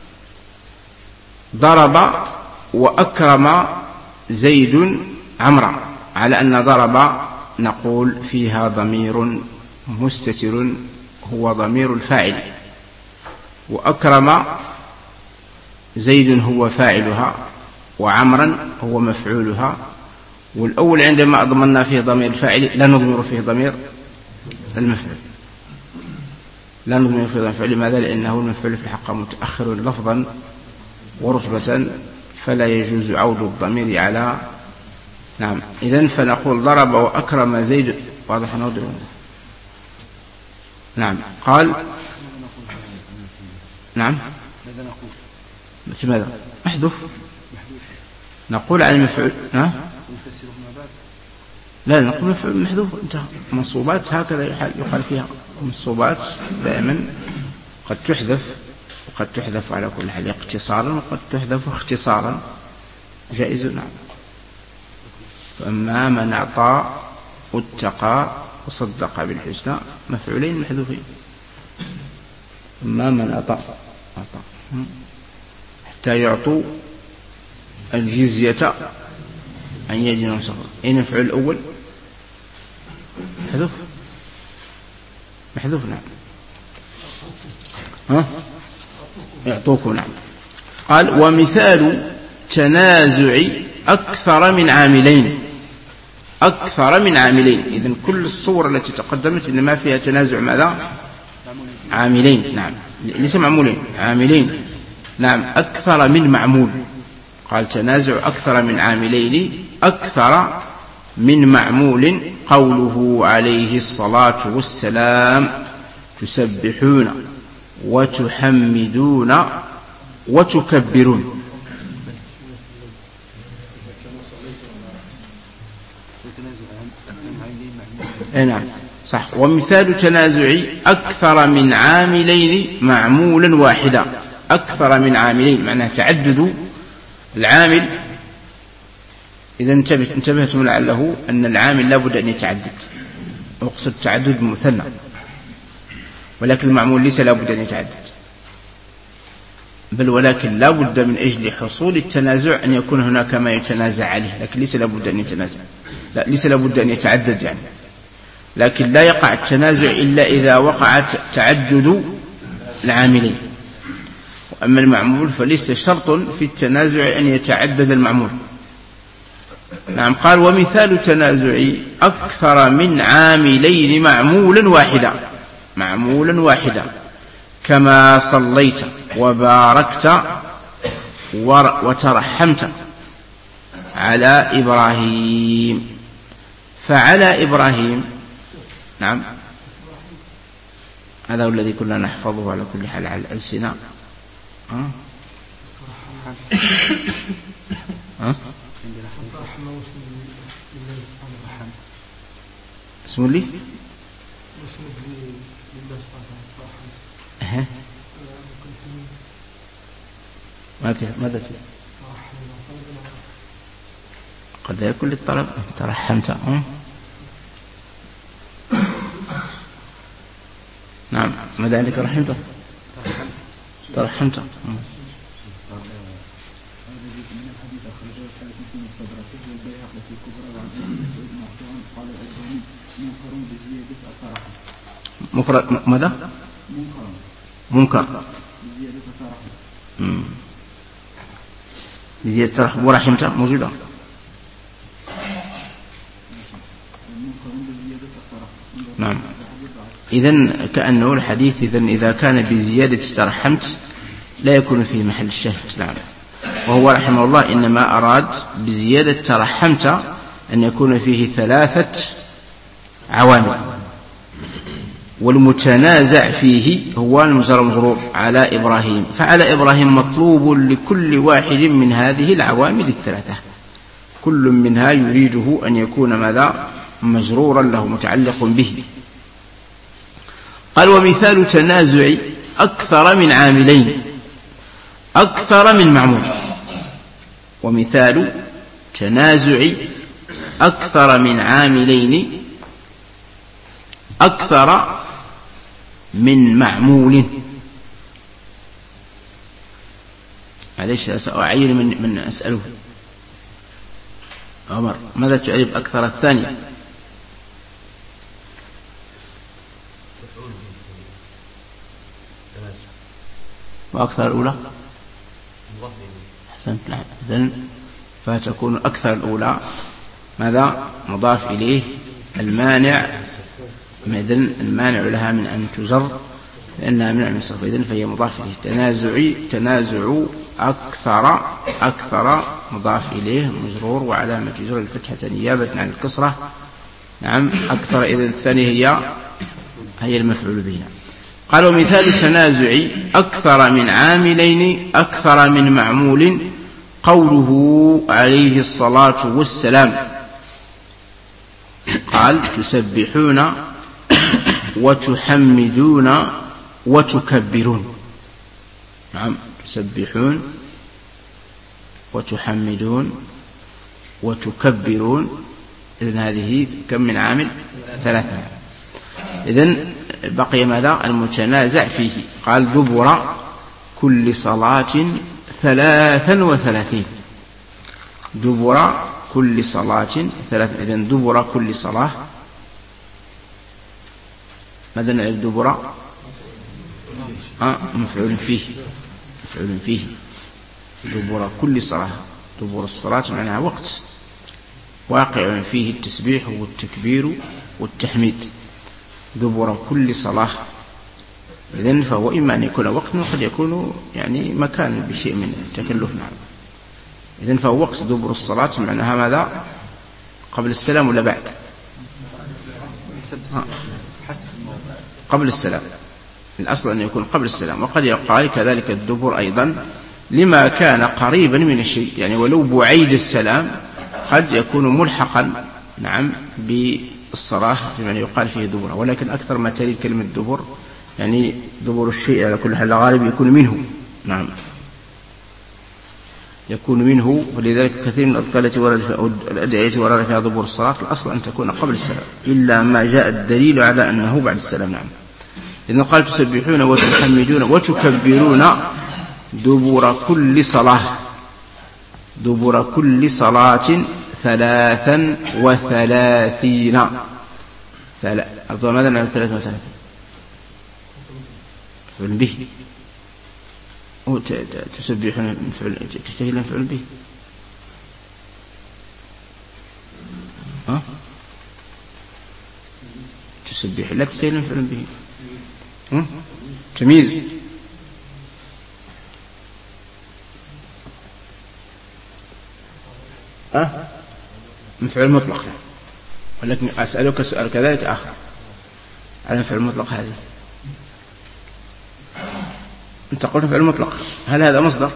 ضرب وأكرم زيد عمرا، على أن ضرب نقول فيها ضمير مستتر هو ضمير الفاعل، وأكرم زيد هو فاعلها، وعمرا هو مفعولها. والأول عندما أضمنا فيه ضمير الفاعل لا نضمر فيه ضمير المفعول، لا نضمر فيه ضمير المفعول. لماذا؟ لأنه المفعول في الحق متأخر لفظا ورتبة، فلا يجوز عود الضمير على. نعم. إذن فنقول ضرب وأكرم زيد. واضح نوضح. نعم. قال نعم في ماذا محذوف، نقول عن المفعول. ها؟ لا نقول مفعول محذوف انتهى. منصوبات هكذا يقال فيها، منصوبات دائما قد تحذف وقد تحذف على كل حال اقتصارا، وقد تحذف اختصارا جائز. نعم. فأما من أعطى واتقى وصدق بالحسنى مفعولين محذوفين. أما من أعطى أعطى حتى يعطوا الجزية عن يد وصفر. أين المفعول الأول؟ محذوف محذوف. نعم. ها؟ يعطوكم. نعم. قال ومثال تنازع أكثر من عاملين، أكثر من عاملين. إذن كل الصور التي تقدمت إنما فيها تنازع ماذا؟ عاملين. نعم. ليس معمولين، عاملين. نعم. أكثر من معمول. قال تنازع أكثر من عاملين، أكثر من معمول. قوله عليه الصلاة والسلام تسبحون وتحمدون وتكبرون. نعم صح. ومثال تنازع أكثر من عاملين معمولا واحدا. أكثر من عاملين معناه تعدد العامل. إذا انتبهتم لعله أن العامل لا بد أن يتعدد، أقصد تعدد مثنى، ولكن المعمول ليس لا بد أن يتعدد، بل ولكن لا بد من أجل حصول التنازع أن يكون هناك ما يتنازع عليه، لكن ليس لا بد أن يتنازع، لا ليس لا بد أن يتعدد يعني. لكن لا يقع التنازع إلا إذا وقع تعدد العاملين. وأما المعمول فليس شرط في التنازع أن يتعدد المعمول. نعم. قال ومثال تنازع أكثر من عاملين معمولا واحدا، معمولا واحدا كما صليت وباركت وترحمت على إبراهيم. فعلى إبراهيم. نعم. هذا هو الذي كنا نحفظه على كل حال على الألسنة. ها؟ ها؟ اسم لي أه. ماذا في قد يكون للطلب ترحمت. أه؟ نعم. ماذا عندك؟ رحمت ترحمت. أه. مفرد ماذا؟ منكر بزيادة ترحم. ورحمت موجودة. نعم. إذن كأنه الحديث إذن إذا كان بزيادة ترحمت لا يكون فيه محل الشاهد. نعم. وهو رحمه الله إنما أراد بزيادة ترحمت أن يكون فيه ثلاثة عوامل، والمتنازع فيه هو المجرور مجرور على إبراهيم. فعلى إبراهيم مطلوب لكل واحد من هذه العوامل الثلاثة، كل منها يريده أن يكون ماذا؟ مجرورا له متعلق به. قال ومثال تنازع أكثر من عاملين. أكثر من معمول. ومثال تنازع أكثر من عاملين أكثر من معمول. معليش سأعين من, من أسأله عمر ماذا تعرف أكثر الثانية؟ وأكثر الأولى أحسنت. نعم إذن فتكون أكثر الأولى ماذا مضاف إليه المانع، إذن المانع لها من أن تجر لأنها منع من الصرف، إذن فهي مضاف إليه. تنازعي تنازع أكثر أكثر مضاف إليه مجرور وعلامة جر الفتحة نيابة عن الكسرة. نعم أكثر إذن الثانية هي هي المفعول به. قالوا مثال تنازع أكثر من عاملين أكثر من معمول قوله عليه الصلاة والسلام قال تسبحون وتحمدون وتكبرون. نعم تسبحون وتحمدون وتكبرون. إذن هذه كم من عامل؟ ثلاثة. إذن بقي ماذا المتنازع فيه؟ قال دبر كل صلاة ثلاثا وثلاثين. دبر كل صلاة ثلاثا. إذن دبر كل صلاة ماذا نعرف دبر؟ آه مفعول فيه مفعول فيه. دبر كل صلاة. دبر الصلاة معناها وقت واقع فيه التسبيح والتكبير والتحميد. دبر كل صلاة. إذن فهو إما أن يكون وقت وقد يكون يعني مكان بشيء من التكلف. نعم إذن فهو وقت دبر الصلاة معناها ماذا قبل السلام ولا بعد؟ قبل السلام. الأصل أن يكون قبل السلام. وقد يقال كذلك الدبر أيضا لما كان قريبا من الشيء، يعني ولو بعيد السلام قد يكون ملحقا نعم بالصلاة يعني يقال فيه دبر. ولكن أكثر ما تريد كلمة دبر يعني دبر الشيء على كل حال غالب يكون منه. نعم يكون منه. ولذلك كثير من الأذكار التي ورد الأدعية ورد فيها دبر الصلاة الأصل أن تكون قبل السلام إلا ما جاء الدليل على أنه بعد السلام. نعم إذن قال تسبحون وتحمدون وتكبرون دبر كل صلاة. دبر كل صلاة ثلاثا وثلاثين. أفضل ماذا نعم ثلاثا وثلاثين مفعول به. تسبحون تحتاج مفعول به. ها تسبح لا تحتاج مفعول به. ها تمييز. أه؟ مفعول مطلق. ولكن أسألك سؤال كذلك آخر على مفعول مطلق. هذه أنت قلت مفعول مطلق، هل هذا مصدر؟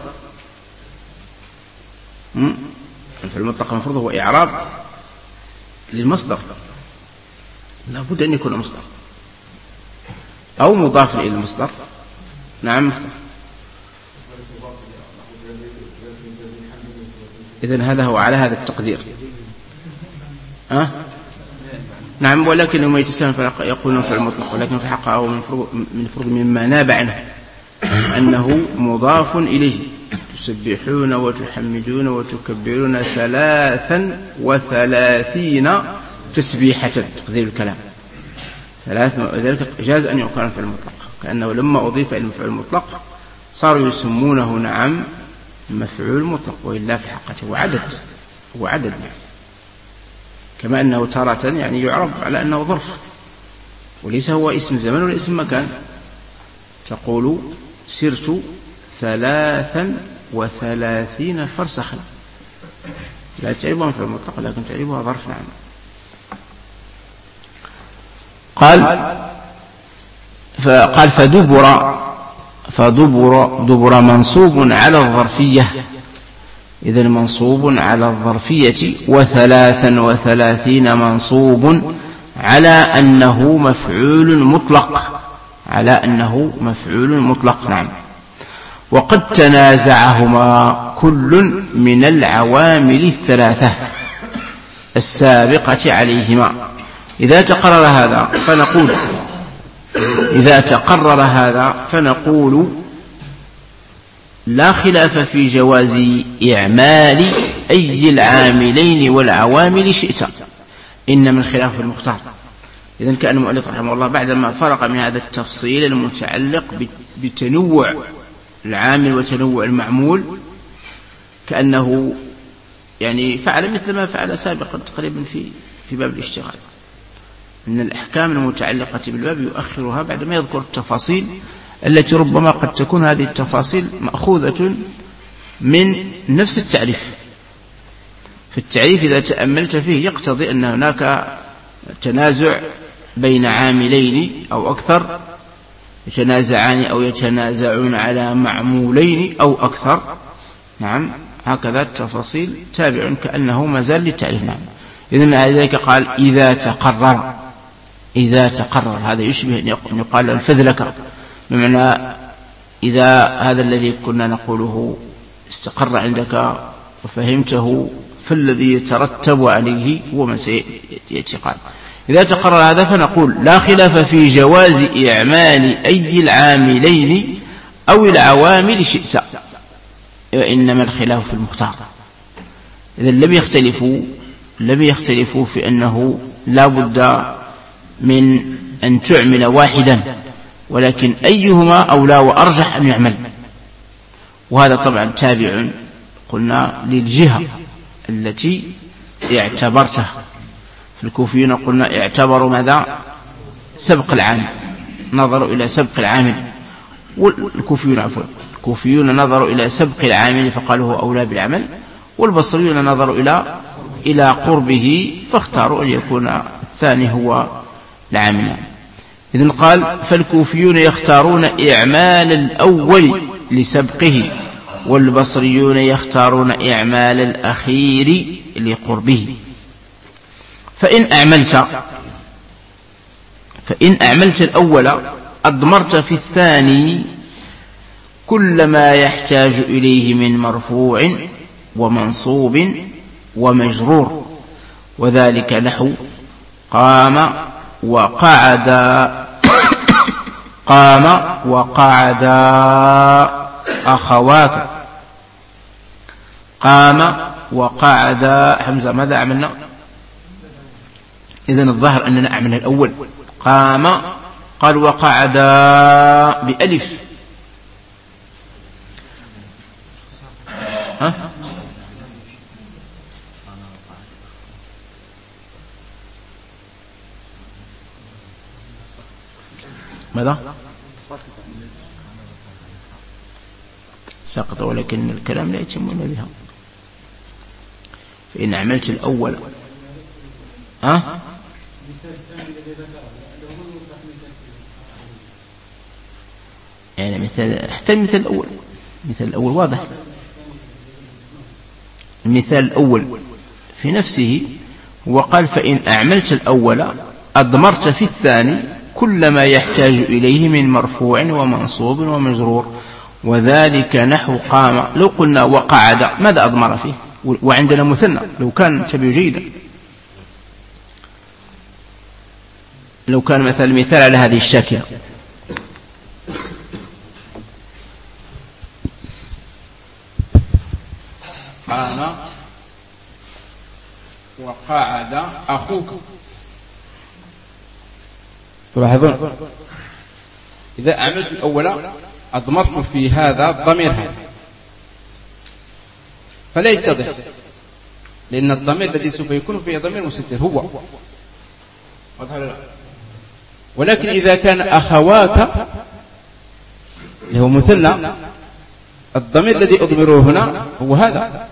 مفعول مطلق المفروض هو إعراب للمصدر، لا بد أن يكون مصدر أو مضاف إلى المصدر. نعم إذن هذا هو على هذا التقدير. أه؟ نعم ولكن يوم يتسامى يقولون في المطلق، ولكن في الحقيقة هو من فرض مما ناب عنه أنه مضاف إليه. تسبحون وتحمدون وتكبرون ثلاثا وثلاثين تسبيحة تقدير الكلام ثلاث. وذلك جاز أن يقال في المطلق كأنه لما أضيف إلى المفعول المطلق صاروا يسمونه نعم مفعول مطلق، وإلا في حقته هو عدد هو عدد يعني. كما أنه تارة يعني يعرب على أنه ظرف وليس هو اسم زمن ولا اسم مكان. تقول سرت ثلاثا وثلاثين فرسخا، لا تعربها مفعول مطلق لكن تعربها ظرف. نعم قال فقال فدبر فدبر دبر منصوب على الظرفية. إذن منصوب على الظرفية. وثلاثا وثلاثين منصوب على أنه مفعول مطلق على أنه مفعول مطلق. نعم وقد تنازعهما كل من العوامل الثلاثة السابقة عليهما. إذا تقرر هذا فنقول إذا تقرر هذا فنقول لا خلاف في جواز إعمال أي العاملين والعوامل شئت، إنما الخلاف المختار. إذن كأن المؤلف رحمه الله بعدما فرق من هذا التفصيل المتعلق بتنوع العامل وتنوع المعمول كأنه يعني فعل مثل ما فعل سابقا تقريبا في في باب الاشتغال، أن الأحكام المتعلقة بالباب يؤخرها بعدما يذكر التفاصيل التي ربما قد تكون هذه التفاصيل مأخوذة من نفس التعريف. في التعريف إذا تأملت فيه يقتضي أن هناك تنازع بين عاملين أو أكثر يتنازعان أو يتنازعون على معمولين أو أكثر. نعم، هكذا التفاصيل تابع كأنه مازال للتعريف. نعم، إذن لذلك قال إذا تقرر. إذا تقرر هذا يشبه أن يقال الفذلكة، بمعنى إذا هذا الذي كنا نقوله استقر عندك وفهمته فالذي يترتب عليه هو ما سيأتي. قال إذا تقرر هذا فنقول لا خلاف في جواز إعمال أي العاملين أو العوامل شئت، وإنما الخلاف في المختار. إذا لم يختلفوا لم يختلفوا في أنه لا بد من أن تعمل واحدا، ولكن أيهما أولى وأرجح أن يعمل. وهذا طبعا تابع قلنا للجهة التي اعتبرتها. في الكوفيين قلنا اعتبروا ماذا؟ سبق العامل، نظروا إلى سبق العامل. والكوفيون عفوا الكوفيون نظروا إلى سبق العامل فقالوا هو أولى بالعمل، والبصريون نظروا إلى إلى قربه فاختاروا أن يكون الثاني هو العامل. إذن قال فالكوفيون يختارون إعمال الأول لسبقه، والبصريون يختارون إعمال الأخير لقربه. فإن أعملت فإن أعملت الأول أضمرت في الثاني كل ما يحتاج إليه من مرفوع ومنصوب ومجرور، وذلك نحو قام وقعد قام وقعد أخواك. قام وقعد حمزة ماذا عملنا؟ إذن الظاهر أننا أعملنا الأول. قام قال وقعد بألف. ها؟ ماذا؟ سقط، ولكن الكلام لا يتمون بها. فإن عملت الأول ها؟ يعني مثال حتى المثال الأول المثال الأول واضح. المثال الأول في نفسه هو قال فإن أعملت الأول أضمرت في الثاني كل ما يحتاج إليه من مرفوع ومنصوب ومجرور، وذلك نحو قام. لو قلنا وقعد ماذا أضمر فيه؟ وعندنا مثنى. لو كان تبي جيدا، لو كان مثلا مثال على هذه الشاكلة قام وقعد أخوك. تلاحظون إذا عملت الأول أضمرت في هذا الضمير هذا، فلا يتضح، لأن الضمير الذي سوف يكون فيه ضمير مستتر هو. ولكن إذا كان أخواك اللي هو مثنى، الضمير الذي أضمره هنا هو هذا.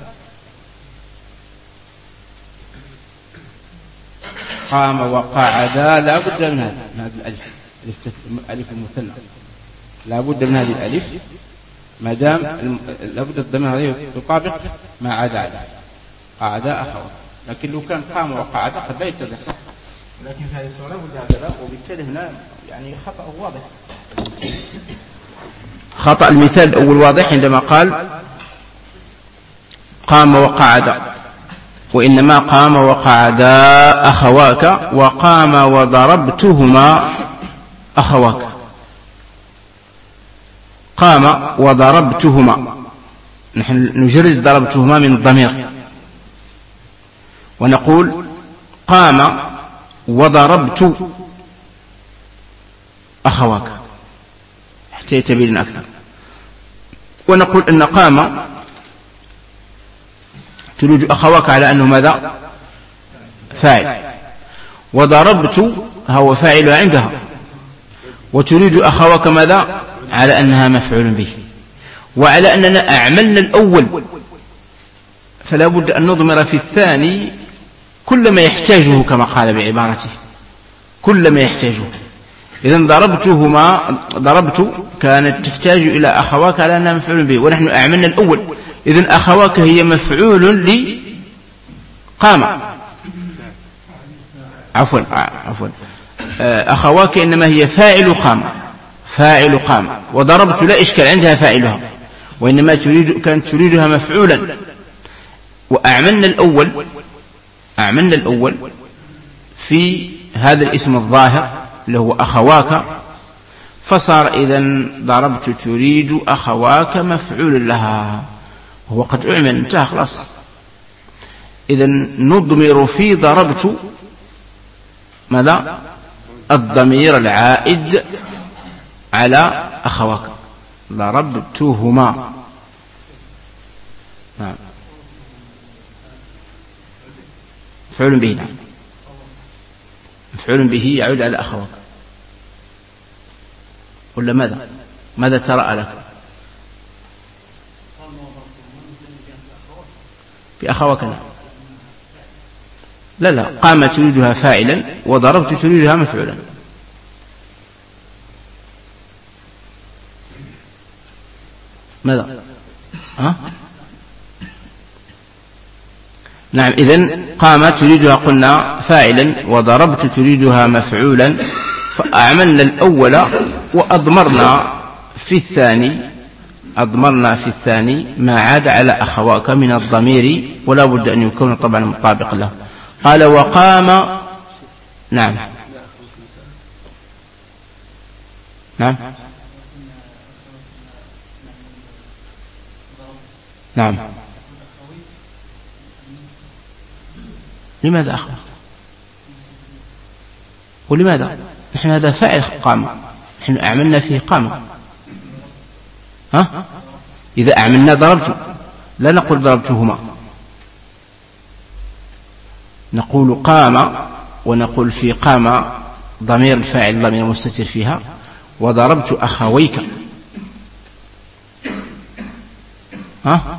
قام وقعد لا بد من هذا من هذه الألف ألف المثنى، لا بد من هذه الألف ما دام لا بد الضمير هذه يطابق ما عدا عليه. قعد أخوه، لكن لو كان قام وقعد قد لا يتضح صح، لكن في هذه الصورة بد هكذا، وبالتالي هنا يعني خطأ واضح. خطأ المثال الأول واضح عندما قال قام وقعد، وإنما قام وقعدا أخواك، وقام وضربتهما أخواك. قام وضربتهما، نحن نجرد ضربتهما من الضمير ونقول قام وضربت أخواك حتى يتبين أكثر. ونقول أن قام تريد أخواك على أنه ماذا؟ فاعل، وضربت هو فاعل عندها، وتريد أخواك ماذا؟ على أنها مفعول به. وعلى أننا أعملنا الأول فلا بد أن نضمر في الثاني كل ما يحتاجه كما قال بعبارته، كل ما يحتاجه. إذن ضربتهما، ضربت كانت تحتاج إلى أخواك على أنها مفعول به، ونحن أعملنا الأول. إذن أخواك هي مفعول لقام، عفوا عفوا أخواك إنما هي فاعل قام، فاعل قام. وضربت لا إشكال عندها فاعلها، وإنما تريد كانت تريدها مفعولا. وأعملنا الأول، أعملنا الأول في هذا الاسم الظاهر اللي هو أخواك، فصار إذن ضربت تريد أخواك مفعول لها، وهو قد أعمل انتهى خلاص. إذن نضمر في ضربت ماذا؟ الضمير العائد على أخواك، ضربتهما. نعم مفعول به، نعم مفعول به يعود على أخواك. ولا ماذا؟ ماذا ترى لك في أخواك؟ لا لا، قام تريدها فاعلا، وضربت تريدها مفعولا. ماذا؟ ها؟ نعم، إذن قام تريدها قلنا فاعلا، وضربت تريدها مفعولا، فأعملنا الأول وأضمرنا في الثاني، أضمرنا في الثاني ما عاد على أخواك من الضمير، ولا بد أن يكون طبعا مطابق له. قال وقام، نعم نعم نعم لماذا أخوة؟ ولماذا؟ نحن هذا فاعل قام، نحن أعملنا فيه قام. ها؟ إذا أعملنا ضربت، لا نقول ضربتهما، نقول قام، ونقول في قام ضمير الفاعل ضمير مستتر فيها، وضربت أخويك. ها؟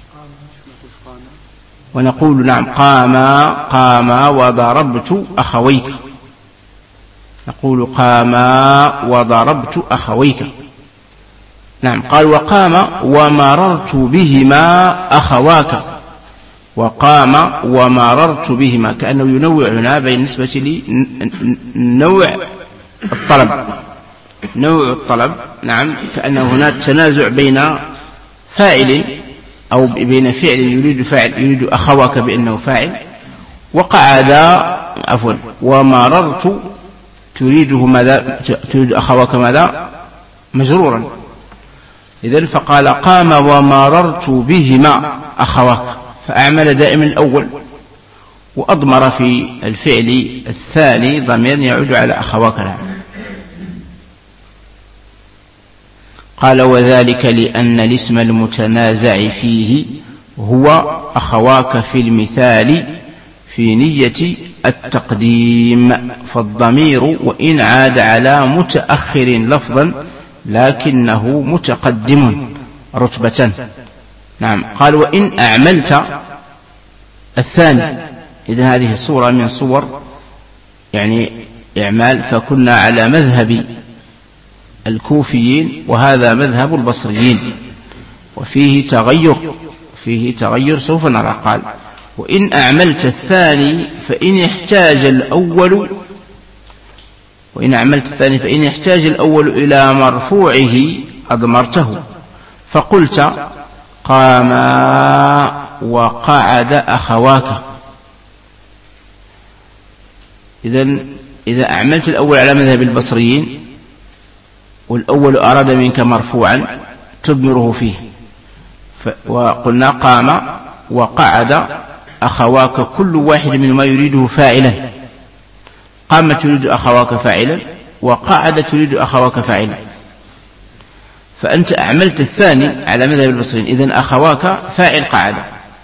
ونقول نعم قام، قام وضربت أخويك، نقول قام وضربت أخويك. نعم. قال وقام ومررت بهما أخواك، وقام ومررت بهما، كأنه ينوع هنا بين نسبة لي نوع الطلب، نوع الطلب. نعم، كأنه هنا تنازع بين فاعل أو بين فعل يريد فاعل يريد أخواك بأنه فاعل، وقعد عفوا ومررت تريده ماذا؟ تريد أخواك ماذا؟ مجرورا. إذن فقال قام ومررت بهما أخواك، فأعمل دائما الأول، وأضمر في الفعل الثاني ضمير يعود على أخواك. نعم. قال وذلك لأن الاسم المتنازع فيه هو أخواك في المثال في نية التقديم، فالضمير وإن عاد على متأخر لفظا لكنه متقدم رتبة. نعم. قال وإن أعملت الثاني، إذن هذه صورة من صور يعني إعمال، فكنا على مذهب الكوفيين وهذا مذهب البصريين، وفيه تغير، فيه تغير سوف نرى. قال وإن أعملت الثاني فإن يحتاج الأول، وإن أعملت الثاني فإن يحتاج الأول إلى مرفوعه أضمرته. فقلت قاما وقعد أخواك. إذن إذا أعملت الأول على مذهب البصريين والأول أراد منك مرفوعا تضمره فيه، وقلنا قام وقعد أخواك كل واحد منهما يريده فاعلا. قام تريد أخواك فاعلا، وقعد تريد أخواك فاعلا، فأنت أعملت الثاني على مذهب البصريين. إذن أخواك فاعل قعد،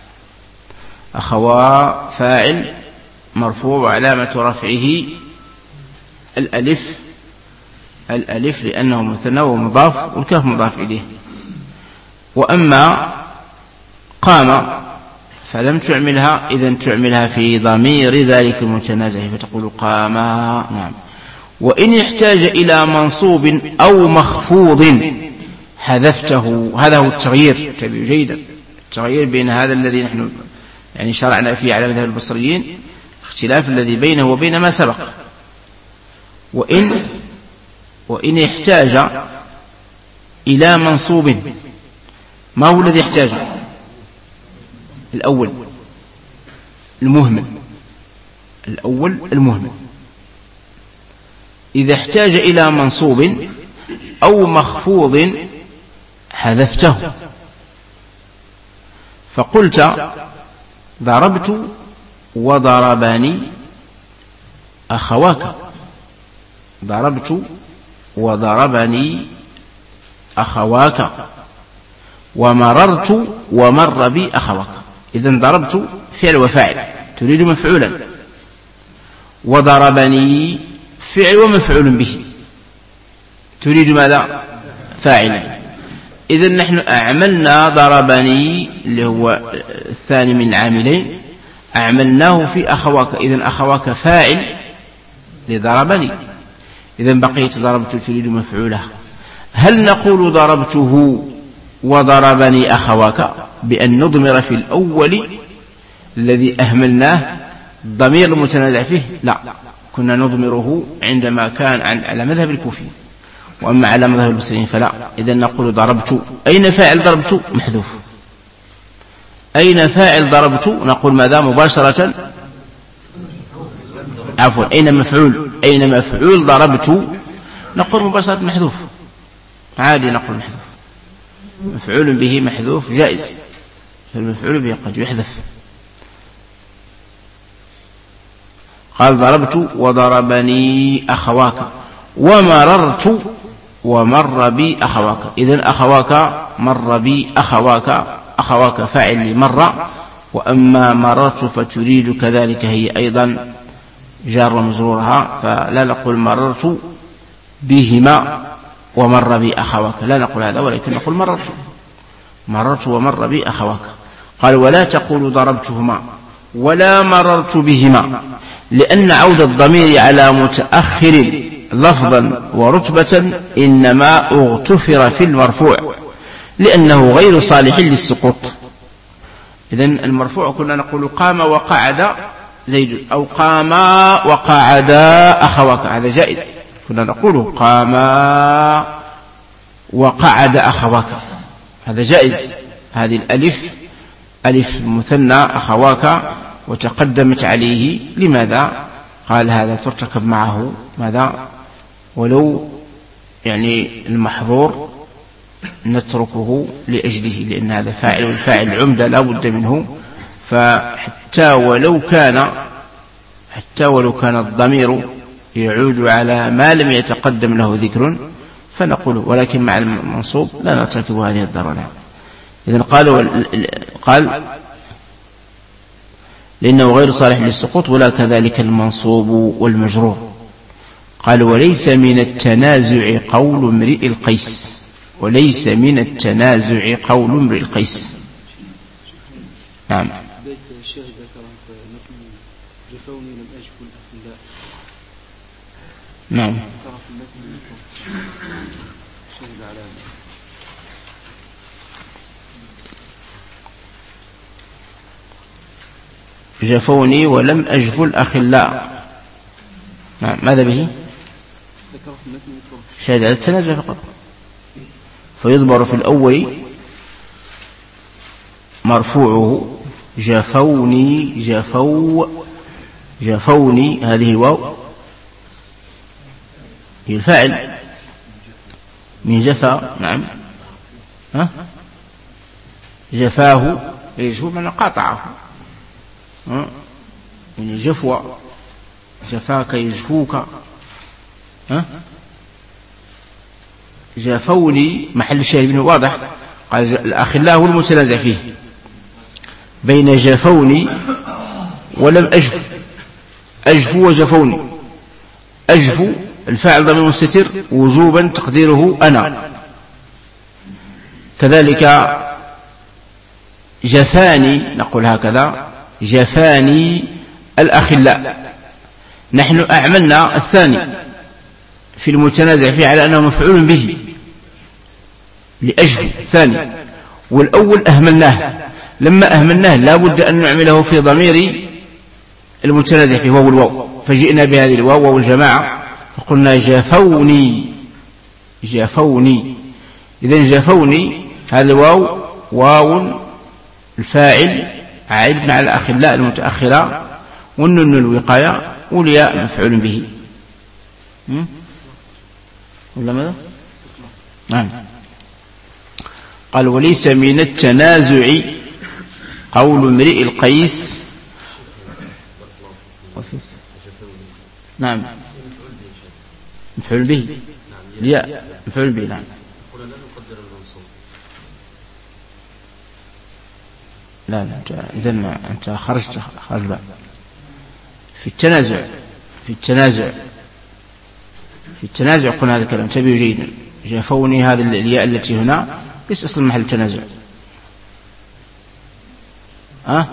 أخوا فاعل مرفوع وعلامة رفعه الألف الألف لأنه مثنى ومضاف والكاف مضاف إليه. وأما قام فلم تعملها، إذن تعملها في ضمير ذلك المتنازع فتقول قاما. نعم. وإن يحتاج إلى منصوب أو مخفوض حذفته. هذا هو التغيير، تبي جيدا التغيير بين هذا الذي نحن يعني شرعنا فيه على مذهب البصريين، اختلاف الذي بينه وبين ما سبق. وإن وإن يحتاج إلى منصوب، ما هو الذي يحتاج؟ الأول المهمل، الأول المهمل. إذا احتاج إلى منصوب أو مخفوض حذفته. فقلت ضربت وضربني أخواك. ضربت وضربني أخواك، ومررت ومر بي أخواك. إذن ضربت فعل وفاعل تريد مفعولا، وضربني فعل ومفعول به تريد ماذا؟ فاعلا. إذن نحن أعملنا ضربني اللي هو الثاني من العاملين أعملناه في أخواك. إذن أخواك فاعل لضربني، إذن بقيت ضربت تريد مفعولها. هل نقول ضربته وضربني أخواك بأن نضمر في الأول الذي أهملناه ضمير المتنازع فيه؟ لا، كنا نضمره عندما كان على مذهب الكوفي، وأما على مذهب البصريين فلا. إذن نقول ضربت. أين فاعل ضربت؟ محذوف. أين فاعل ضربت؟ نقول ماذا مباشرة؟ عفوا، أين مفعول؟ أين مفعول ضربت؟ نقول مباشرة محذوف، عادي نقول محذوف. مفعول به محذوف جائز، فالمفعول به قد يحذف. قال ضربت وضربني أخواك، ومررت ومر بي أخواك. إذن أخواك مر بي أخواك، أخواك فاعل لمر. وأما مررت فتريد كذلك هي أيضا جار ومجرورها، فلا نقول مررت بهما ومر بي أخواك، لا نقول هذا، ولكن نقول مررت مررت ومر بي أخواك. قال ولا تقول ضربتهما ولا مررت بهما، لأن عود الضمير على متأخر لفظا ورتبة إنما اغتفر في المرفوع لأنه غير صالح للسقوط. إذن المرفوع كنا نقول قام وقعد زيد، أو قام وقعد أخواك، هذا جائز. كنا نقول قام وقعد أخواك، هذا جائز. هذه الألف ألف المثنى أخواك وتقدمت عليه، لماذا؟ قال هذا ترتكب معه ماذا؟ ولو يعني المحظور نتركه لأجله، لأن هذا فاعل، والفاعل عمدة لا بد منه. فحتى ولو كان حتى ولو كان الضمير يعود على ما لم يتقدم له ذكر فنقول، ولكن مع المنصوب لا نرتكب هذه الضرورة. إذن قال قال لأنه غير صالح للسقوط، ولا كذلك المنصوب والمجرور. قال وليس من التنازع قول امرئ القيس، وليس من التنازع قول امرئ القيس. نعم. نعم. جفوني ولم أجف الأخلاء. نعم. ماذا به؟ شاهد على التنازع فقط. فيضمر في الأول مرفوعه جفوني جفو جفوني، هذه الواو هي الفاعل من جفا. نعم. ها جفاه يجفو من قاطعه، ها يعني جفوة، جفاك يجفوك. ها جفوني محل الشاهد منه واضح. قال الأخلاء هو المتنازع فيه بين جفوني ولم أجف. أجفو وجفوني. أجفو الفاعل ضمير مستتر وجوبا تقديره أنا. كذلك جفاني نقول هكذا جفاني الأخلاء. نحن أعملنا الثاني في المتنازع فيه على أنه مفعول به لأجل الثاني، والأول أهملناه. لما أهملناه لا بد أن نعمله في ضمير المتنازع فيه وهو الواو، فجئنا بهذه الواو والجماعة فقلنا جفوني جفوني. إذن جفوني هذا الواو واو الفاعل عائد مع الأخلاء المتأخرة، والنون الوقاية والياء مفعول به. ولا ماذا؟ نعم. قال وليس من التنازع قول امرئ القيس. نعم مفعول به الياء مفعول به. نعم. لا لا إذن أنت خرجت خرج بقى. في التنازع في التنازع في التنازع قلنا هذا الكلام تبيه جيدا. جفوني هذا الياء التي هنا ليس أصلا محل التنازع. أه؟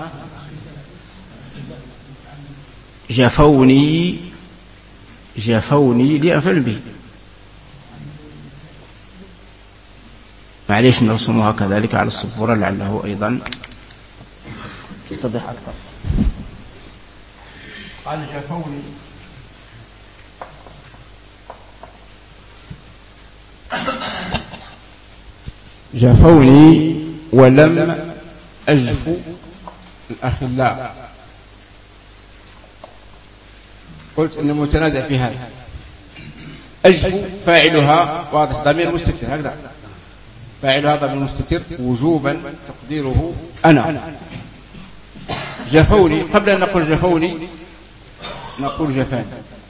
جفوني جفوني لأفعل به. معليش نرسمها كذلك على الصفورة لعله أيضا يتضح أكثر. قال جفوني جفوني ولم أجف الأخلاء. قلت أن المتنازع في هذا أجف فاعلها واضح ضمير مستتر، هكذا فاعلها ضمير مستتر وجوبا تقديره أنا. جفوني قبل أن نقول جفوني نقول جفاني.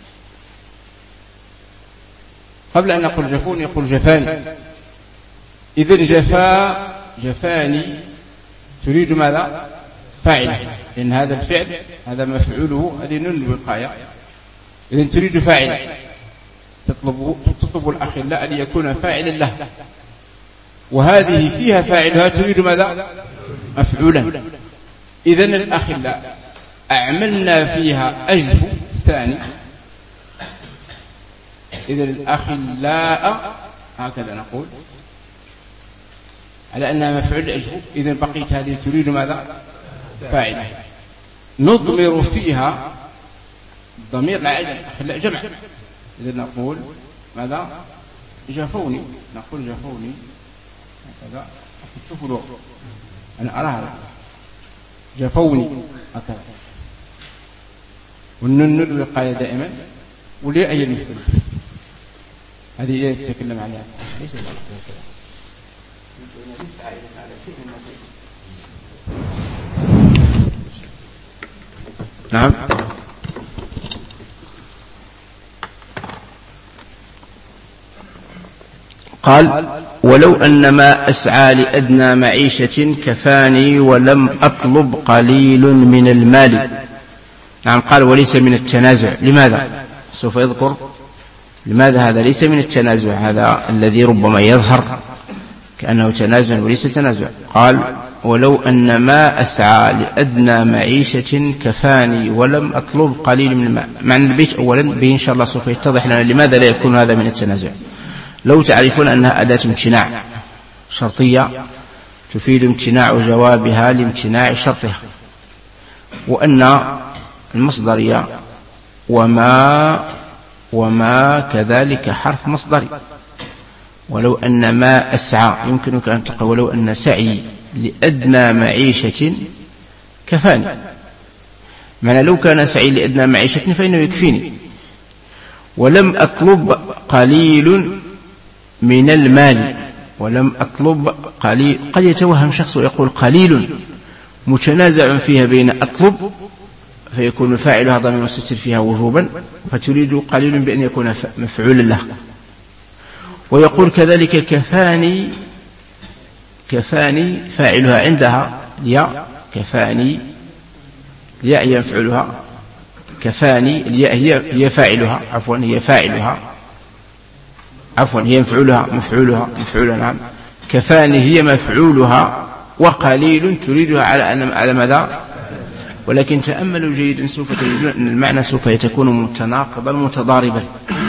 قبل أن نقول جفوني نقول جفاني. إذن جفا جفاني تريد ماذا؟ فاعله، لأن هذا الفعل هذا مفعوله هذه نون الوقاية. إذن تريد فاعل، تطلب تطلب الأخلاء أن يكون فاعلا له، وهذه فيها فاعلها تريد ماذا؟ مفعولا. إذن الأخلاء أعملنا فيها أجف الثاني. إذن الأخلاء هكذا نقول على أنها مفعول أجف. إذن بقيت هذه تريد ماذا؟ فاعلة. نضمر فيها ضمير العائلة الأخلاء جمع. إذن نقول ماذا؟ جفوني. نقول جفوني هكذا. شوفوا الوقت أنا أراها جفوني هكذا. والنون الوقاية دائما وليه أي مثل هذه هي تتكلم عليها. ليس نعم. قال ولو أن ما أسعى لأدنى معيشة كفاني ولم أطلب قليل من المال. نعم. قال وليس من التنازع. لماذا؟ سوف يذكر لماذا هذا ليس من التنازع، هذا الذي ربما يظهر كأنه تنازع وليس تنازع. قال ولو أن ما أسعى لأدنى معيشة كفاني ولم أطلب قليل من المال. معنى البيت أولا به إن شاء الله سوف يتضح لنا لماذا لا يكون هذا من التنازع. لو تعرفون أنها أداة امتناع شرطية تفيد امتناع جوابها لامتناع شرطها، وأن المصدرية وما وما كذلك حرف مصدري، ولو أن ما أسعى، يمكنك أن تقول ولو أن سعي لأدنى معيشة كفاني، معنى لو كان سعي لأدنى معيشة فإنه يكفيني. ولم أطلب قليل من المال، ولم أطلب قليل، قد يتوهم شخص ويقول قليل متنازع فيها بين أطلب فيكون فاعلها ضمير مستتر فيها وجوبا، فتريد قليل بأن يكون مفعولا له. ويقول كذلك كفاني، كفاني فاعلها عندها الياء، كفاني الياء هي مفعولها، كفاني الياء هي هي فاعلها، عفوا هي فاعلها، عفوا هي مفعولها مفعولها مفعولها نعم، كفاني هي مفعولها، وقليل تريدها على أن على ماذا؟ ولكن تأملوا جيدا سوف تجدون أن المعنى سوف يكون متناقضا متضاربا.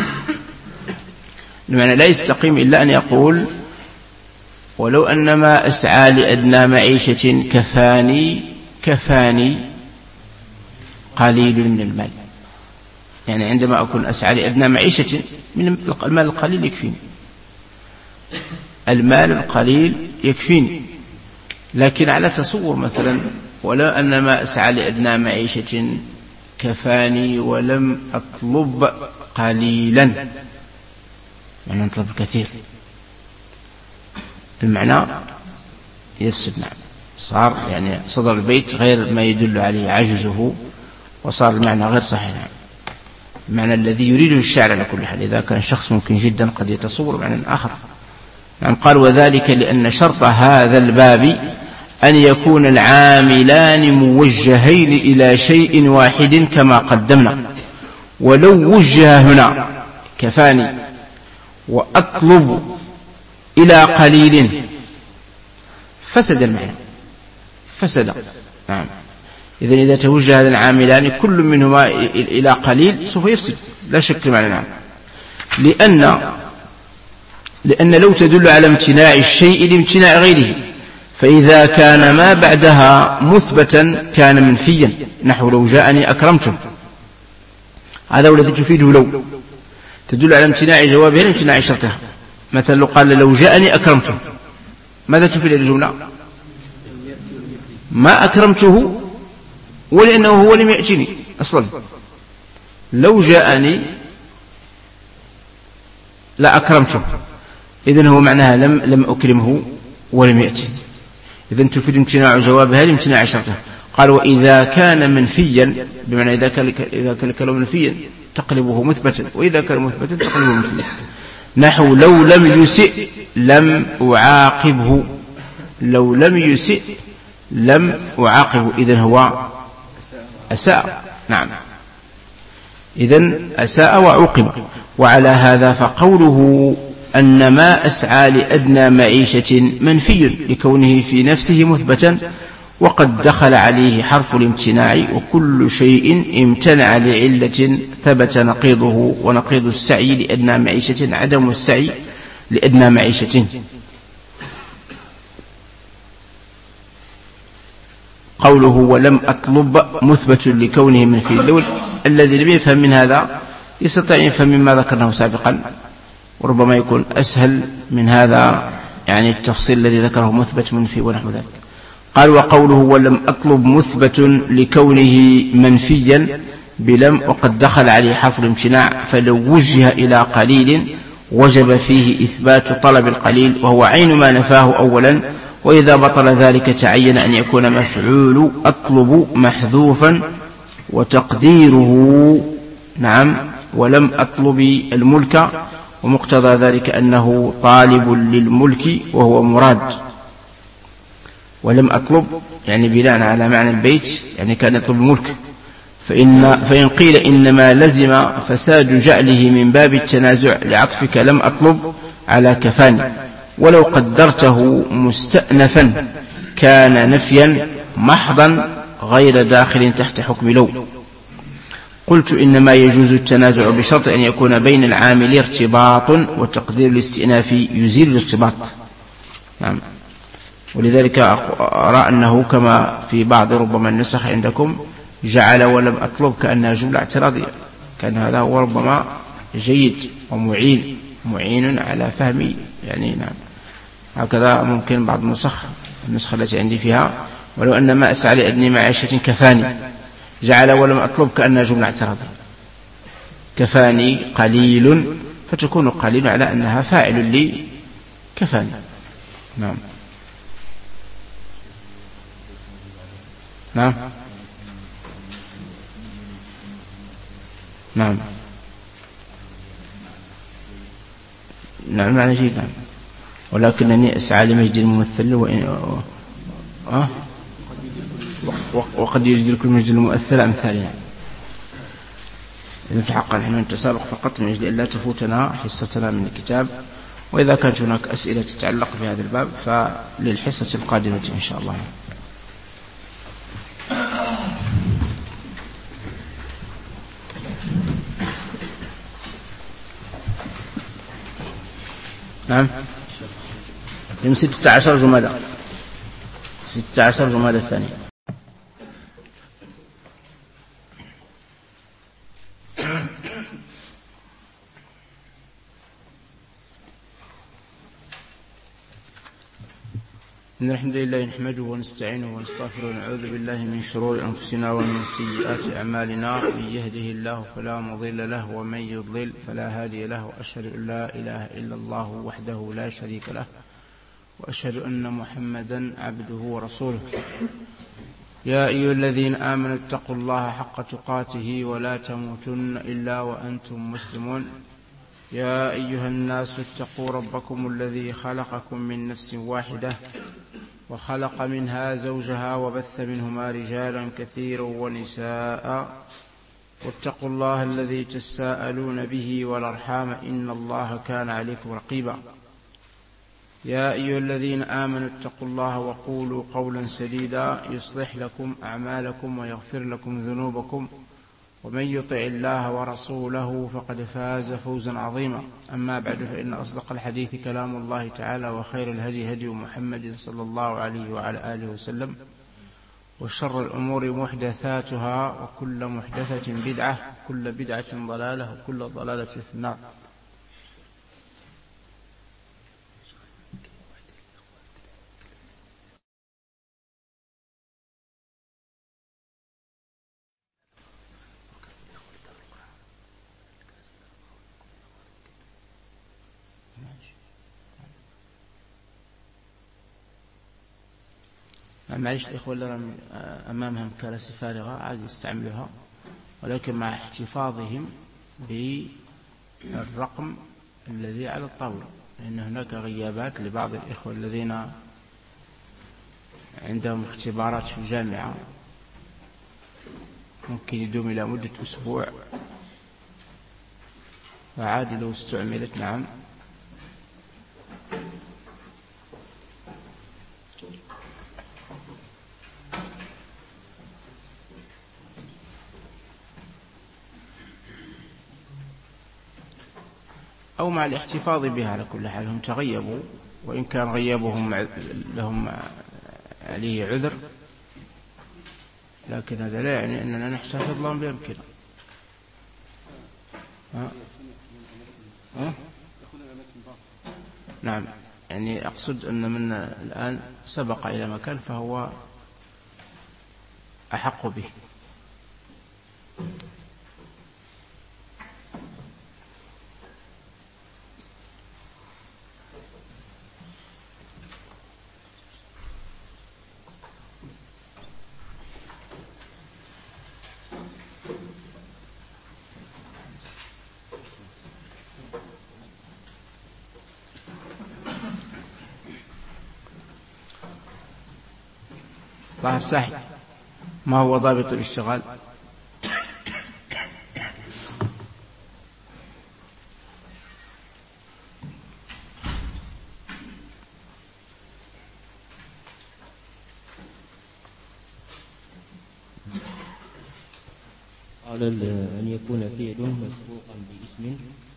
المعنى لا يستقيم إلا أن يقول ولو أن ما أسعى لأدنى معيشة كفاني، كفاني قليل من المال، يعني عندما أكون أسعى لأدنى معيشة من المال القليل يكفيني، المال القليل يكفيني. لكن على تصور مثلا ولو أن ما أسعى لأدنى معيشة كفاني ولم أطلب قليلا، يعني نطلب الكثير، المعنى يفسد. نعم، صار يعني صدر البيت غير ما يدل عليه عجزه، وصار المعنى غير صحيح. نعم، المعنى الذي يريده الشاعر على كل حال، إذا كان شخص ممكن جدا قد يتصور معنى آخر. نعم، قال وذلك لأن شرط هذا الباب أن يكون العاملان موجهين إلى شيء واحد كما قدمنا، ولو وجه هنا كفاني وأطلب إلى قليل فسد المعنى، فسد. نعم، إذن إذا توجه هذا العاملان كل منهما إلى قليل سوف يفسد لا شك معنى. نعم، لأن لأن لو تدل على امتناع الشيء لامتناع غيره، فإذا كان ما بعدها مثبتا كان منفيا، نحو لو جاءني أكرمته، هذا هو الذي تفيده لو، تدل على امتناع جوابها لامتناع شرطها. مثلا لو قال لو جاءني أكرمته، ماذا تفيد الجملة؟ ما أكرمته ولأنه هو لم يأتني أصلا، لو جاءني لا أكرمته، إذن هو معناها لم لم أكرمه ولم يأتني، إذن تفيد امتناع جوابها لامتناع شرطها. قال وإذا كان منفيا، بمعنى إذا كان إذا كان الكلام منفيا تقلبه مثبتا، وإذا كان مثبتا تقلبه منفيا، نحو لو لم يسئ لم أعاقبه، لو لم يسئ لم أعاقبه، إذن هو أساء. نعم، إذن أساء وعوقب. وعلى هذا فقوله أن ما أسعى لأدنى معيشة منفي لكونه في نفسه مثبتا، وقد دخل عليه حرف الامتناع، وكل شيء امتنع لعلة ثبت نقيضه، ونقيض السعي لأدنى معيشة عدم السعي لأدنى معيشة. قوله ولم أطلب مثبت لكونه منفي، لو الذي لم يفهم من هذا يستطيع يفهم مما ذكرناه سابقا، وربما يكون أسهل من هذا، يعني التفصيل الذي ذكره مثبت منفي ونحو ذلك. قال وقوله ولم أطلب مثبت لكونه منفيا بلم، وقد دخل عليه حرف الامتناع، فلو وجه إلى قليل وجب فيه إثبات طلب القليل، وهو عين ما نفاه أولا، وإذا بطل ذلك تعين أن يكون مفعول أطلب محذوفا، وتقديره نعم ولم أطلب الملك، ومقتضى ذلك أنه طالب للملك وهو مراد. ولم أطلب يعني بناء على معنى البيت، يعني كان يطلب الملك، فإن, فإن قيل إنما لزم فساد جعله من باب التنازع لعطفك لم أطلب على كفاني، ولو قدرته مستأنفا كان نفيا محضا غير داخل تحت حكم لو. قلت إنما يجوز التنازع بشرط أن يكون بين العامل ارتباط، وتقدير الاستئناف يزيل الارتباط. نعم، ولذلك أرى أنه كما في بعض ربما النسخ عندكم جعل ولم أطلب كأنها جملة اعتراضية، كان هذا هو ربما جيد ومعين معين على فهم يعني نعم. هكذا ممكن بعض النسخ النسخة التي عندي فيها ولو أن ما أسعى لأدني معيشة كفاني جعل ولم أطلب كأنها جملة اعتراض كفاني قليل فتكون قليل على أنها فاعل لي كفاني. نعم نعم نعم نعم معنى جيد. نعم ولكنني أسعى لمجد الممثل وإن أه؟ وقد يجد كل مجد الممثل أمثالها. إذن في حقا نحن نتسابق فقط من أجل أن لا تفوتنا حصتنا من الكتاب، وإذا كانت هناك أسئلة تتعلق بهذا الباب فللحصة القادمة إن شاء الله. نعم يوم ستة عشر جمادى ستة عشر جمادى الثانية. إن الحمد لله نحمده ونستعينه ونستغفره ونعوذ بالله من شرور أنفسنا ومن سيئات أعمالنا. من يهده الله فلا مضل له ومن يضلل فلا هادي له، وأشهد أن لا إله إلا الله وحده لا شريك له، وأشهد أن محمدا عبده ورسوله. يا أيها الذين آمنوا اتقوا الله حق تقاته ولا تموتن إلا وأنتم مسلمون. يا أيها الناس اتقوا ربكم الذي خلقكم من نفس واحدة وخلق منها زوجها وبث منهما رجالا كثيرا ونساء، واتقوا الله الذي تساءلون به والأرحام إن الله كان عليكم رقيبا. يا أيها الذين آمنوا اتقوا الله وقولوا قولا سديدا يصلح لكم أعمالكم ويغفر لكم ذنوبكم، ومن يطع الله ورسوله فقد فاز فوزا عظيما. أما بعد، فإن أصدق الحديث كلام الله تعالى، وخير الهدي هدي محمد صلى الله عليه وعلى آله وسلم، وشر الأمور محدثاتها، وكل محدثة بدعة، وكل بدعة ضلالة، وكل ضلالة في النار. معلش الإخوة اللي أمامهم كراسي فارغة عادي يستعملوها، ولكن مع احتفاظهم بالرقم الذي على الطاولة، لأن هناك غيابات لبعض الإخوة الذين عندهم اختبارات في الجامعة ممكن يدوم إلى مدة أسبوع، فعادي لو استعملت. نعم أو مع الاحتفاظ بها. على كل حال هم تغيبوا، وإن كان غيابهم لهم عليه عذر، لكن هذا لا يعني أننا نحتفظ لهم بأمكنة. ها؟ ها؟ نعم يعني أقصد أن من الآن سبق إلى مكان فهو أحق به. الله الساحل، ما هو ضابط الاشتغال؟ قال أن يكون فعل مسبوقا باسم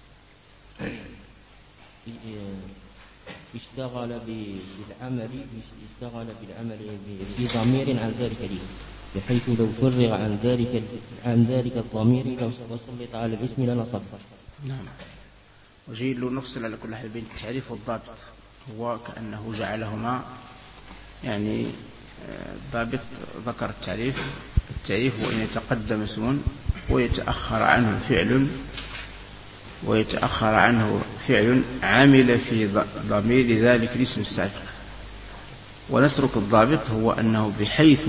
اشتغل بالعمل اشتغل بالعمل بضمير عن ذلك لي، بحيث لو فرغ عن ذلك عن ذلك الضمير وسلط على الاسم لنصب. نعم وجيد له نفصل على كل حال بين التعريف والضابط. هو كأنه جعلهما يعني ضابط ذكر التعريف. التعريف هو أن يتقدم اسم ويتأخر عنه فعل ويتأخر عنه فعل عمل في ضمير ذلك الاسم السابق. ونترك الضابط هو أنه بحيث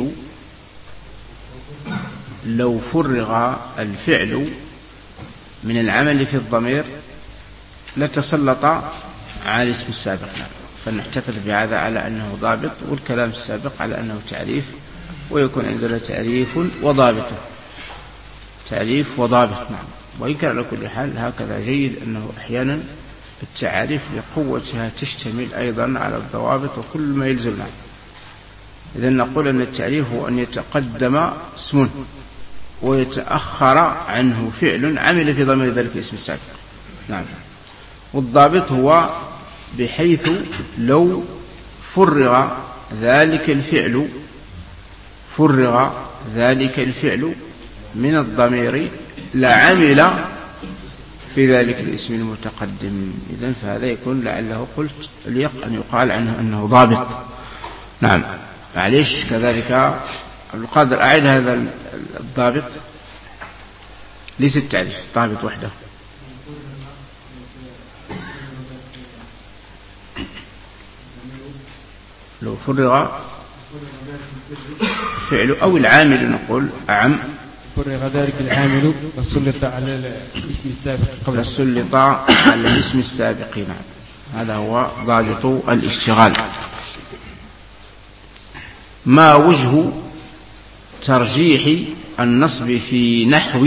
لو فرغ الفعل من العمل في الضمير لتسلط على الاسم السابق، فنحتفظ بهذا على أنه ضابط، والكلام السابق على أنه تعريف، ويكون عندنا تعريف وضابطه، تعريف وضابط. نعم. وإن كان على كل حال هكذا جيد أنه أحيانا التعاريف لقوتها تشتمل أيضا على الضوابط وكل ما يلزمنا. إذن نقول أن التعريف هو أن يتقدم اسم ويتأخر عنه فعل عمل في ضمير ذلك الاسم السابق. نعم. والضابط هو بحيث لو فرغ ذلك الفعل فرغ ذلك الفعل من الضمير لعمل في ذلك الاسم المتقدم. إذن فهذا يكون لعله قلت ليق أن يقال عنه أنه ضابط. نعم. معليش كذلك عبد القادر أعد هذا الضابط. ليس التعريف ضابط وحده. لو فرغ فعل أو العامل نقول أعم فرغ ذلك العامل فسلط على الاسم السابق قبل فسلط على الاسم السابق. نعم. هذا هو ضابط الاشتغال. ما وجه ترجيح النصب في نحو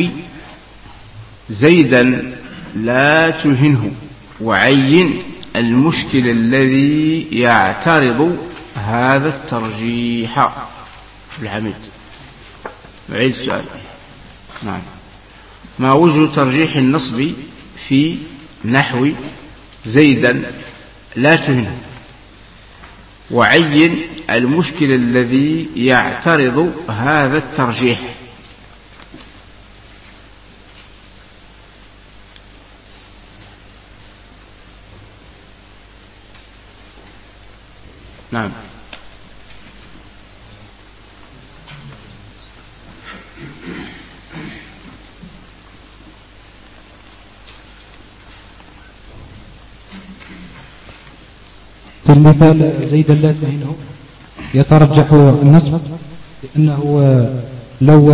زيدا لا تهنه وعين المشكل الذي يعترض هذا الترجيح؟ الحميد بعيد السؤال. نعم. ما وجه ترجيح النصب في نحو زيدا لا تهنه وعين المشكل الذي يعترض هذا الترجيح؟ نعم. في المثال زيدا لا تهنه يترجح النصب لأنه لو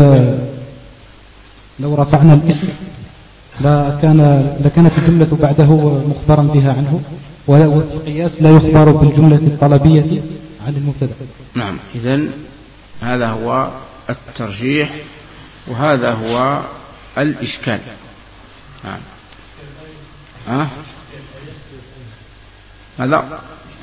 لو رفعنا الاسم لكان لكانت الجملة بعده مخبرا بها عنه، وفي القياس لا يخبر بالجملة الطلبية عن المبتدأ. نعم. إذن هذا هو الترجيح وهذا هو الإشكال. نعم. ها؟ هذا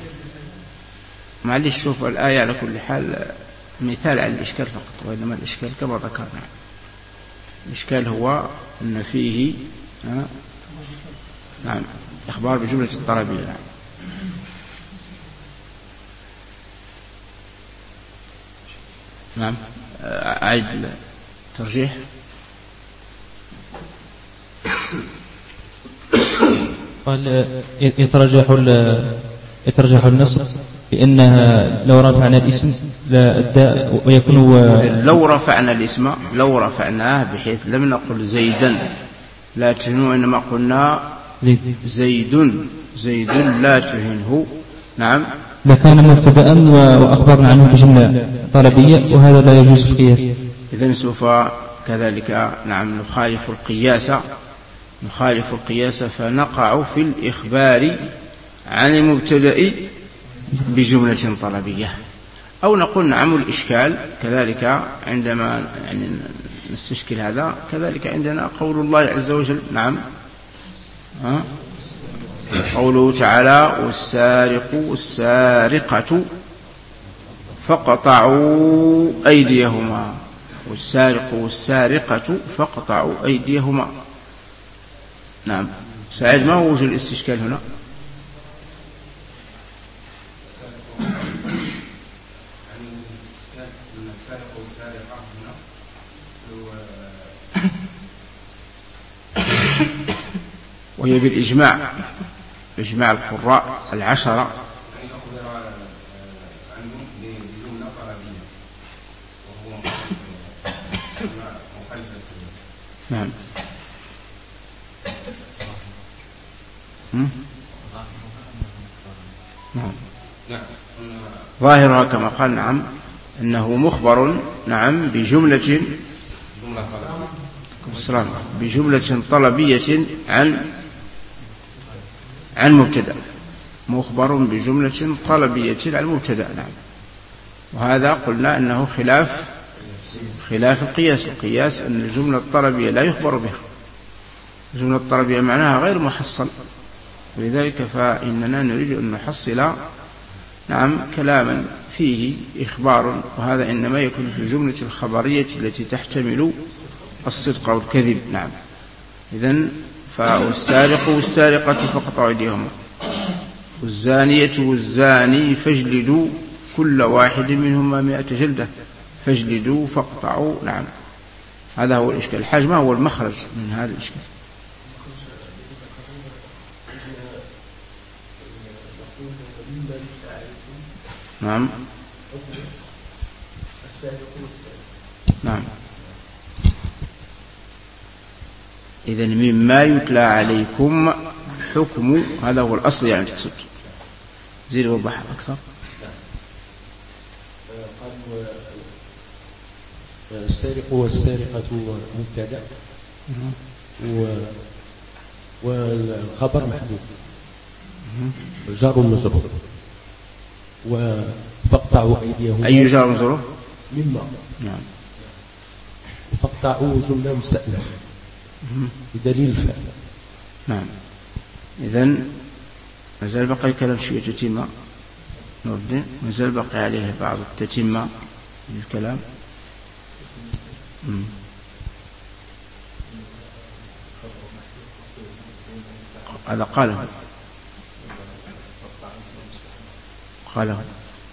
معلش شوف الآية على كل حال مثال على الإشكال فقط، وإنما الإشكال كما ذكرنا الإشكال هو أن فيه ها؟ نعم إخبار بجملة الطلبية. نعم. نعم. أعيد الترجيح. قال يترجح يترجح النصب لأنها لو رفعنا الاسم لا الداء ويكون لو رفعنا الاسم لو رفعناه بحيث لم نقل زيدا لا تهنه، إنما قلنا زيد زيد لا تهنه. نعم. لكان مبتدأ وأخبرنا عنه بجملة طلبية، وهذا لا يجوز في القياس. إذن سوف كذلك نعم نخالف القياس نخالف القياس فنقع في الإخبار عن المبتدأ بجملة طلبية. أو نقول نعم الإشكال كذلك عندما يعني نستشكل هذا كذلك عندنا قول الله عز وجل. نعم. ها؟ قوله تعالى والسارق والسارقة فقطعوا أيديهما والسارق والسارقة فقطعوا أيديهما. نعم. سعيد ما هو وجه الاستشكال هنا؟ وهي بالإجماع، إجماع القراء العشرة. نعم. نعم. ظاهرها كما قال نعم أنه مخبر نعم بجملة بجملة طلبية عن عن مبتدأ، مخبر بجملة طلبية عن مبتدأ. نعم. وهذا قلنا أنه خلاف خلاف القياس. القياس أن الجملة الطلبية لا يخبر بها، الجملة الطلبية معناها غير محصل، ولذلك فإننا نريد أن نحصل نعم كلاما فيه إخبار، وهذا إنما يكون في الجملة الخبرية التي تحتمل الصدق والكذب. نعم. إذن فالسارق والسارقة فاقطعوا أيديهما والزانية والزاني فاجلدوا كل واحد منهما مئة جلدة، فاجلدوا فاقطعوا. نعم. هذا هو الإشكال. الحاج ما هو المخرج من هذا الإشكال؟ نعم. نعم. إذن مما يتلى عليكم حكم، هذا هو الأصل يعني تقصد. زيد وضح أكثر. السارق والسارقة مبتدأ والخبر محذوف جار ومجرور، وفقطعوا أيديهم. أي جار ومجرور؟ مما. نعم. فقطعوا جملة مستأنفة بدليل الفعل. نعم. إذن مازال بقي الكلام شوية تتمة نردين، مازال بقي عليه بعض التتمة للكلام. مم. هذا قاله قاله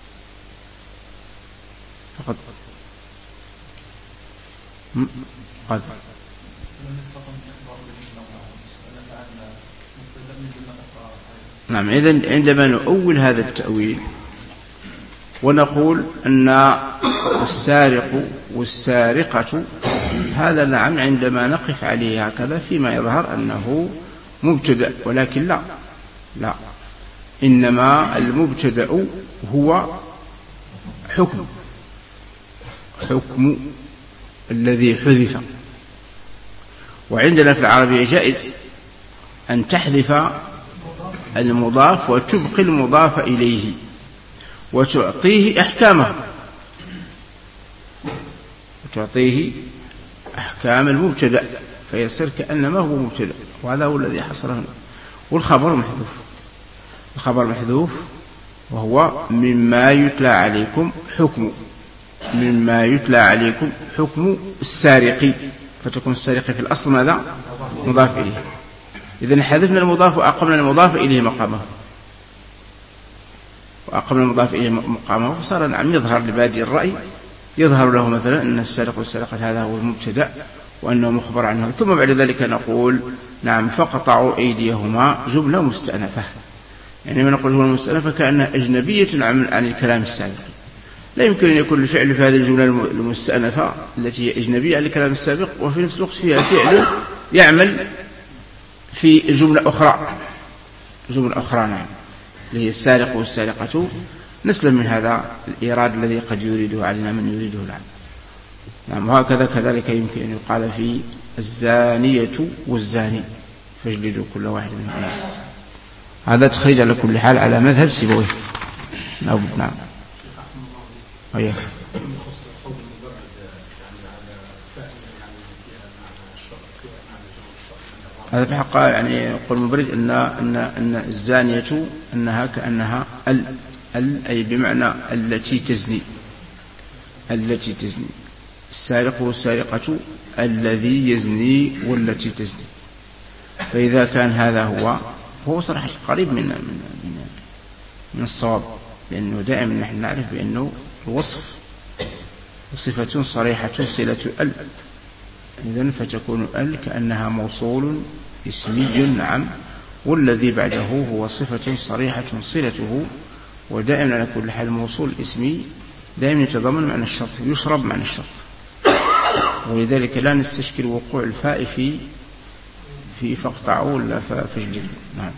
فقط قال. نعم. إذن عندما نؤول هذا التأويل ونقول أن السارق والسارقة، هذا نعم عندما نقف عليه هكذا فيما يظهر أنه مبتدأ، ولكن لا لا إنما المبتدأ هو حكم حكم الذي حذف. وعندنا في العربية جائز أن تحذف المضاف وتبقي المضاف إليه وتعطيه أحكامه، وتعطيه أحكام المبتدأ فيصير كأنما هو مبتدأ، وهذا هو الذي حصل هنا. والخبر محذوف، الخبر محذوف وهو مما يتلى عليكم حكم، مما يتلى عليكم حكم السارق، فتكون السارق في الأصل ماذا؟ مضاف إليه. إذن حذفنا المضاف وأقمنا المضاف إليه مقامه، وأقمنا المضاف إليه مقامه، فصار نعم يظهر لبادي الرأي، يظهر له مثلا أن السارق والسارقة هذا هو المبتدأ وأنه مخبر عنه. ثم بعد ذلك نقول نعم فقطعوا أيديهما جملة مستأنفة، يعني ما نقول جملة مستأنفة كأنها أجنبية عن الكلام السابق. لا يمكن أن يكون الفعل في هذه الجملة المستأنفة التي هي أجنبية عن الكلام السابق وفي نفس الوقت فيها فعل يعمل في جملة أخرى، جملة أخرى نعم اللي هي السارق والسارقة، نسلم من هذا الإيراد الذي قد يريده علينا من يريده العام. نعم. وهكذا كذلك يمكن أن يقال في الزانية والزاني فاجلدوا كل واحد منهم. هذا تخريج على كل حال على مذهب سيبويه. نعم. أيه. هذا في حق يعني يقول مبرد أن أن أن الزانية أنها كأنها ال ال أي بمعنى التي تزني، التي تزني. السارق والسارقة الذي يزني والتي تزني. فإذا كان هذا هو هو صراحة قريب من من من, من الصواب، لأنه دائما نحن نعرف بأنه الوصف صفة صريحة صلة ال، إذن فتكون ال كأنها موصول اسمي نعم، والذي بعده هو صفة صريحة صلته، ودائما على كل حال الموصول الاسمي دائما يتضمن معنى الشرط، يشرب معنى الشرط، ولذلك لا نستشكل وقوع الفاء في في فاقطعوا ولا فاجلدوا. نعم.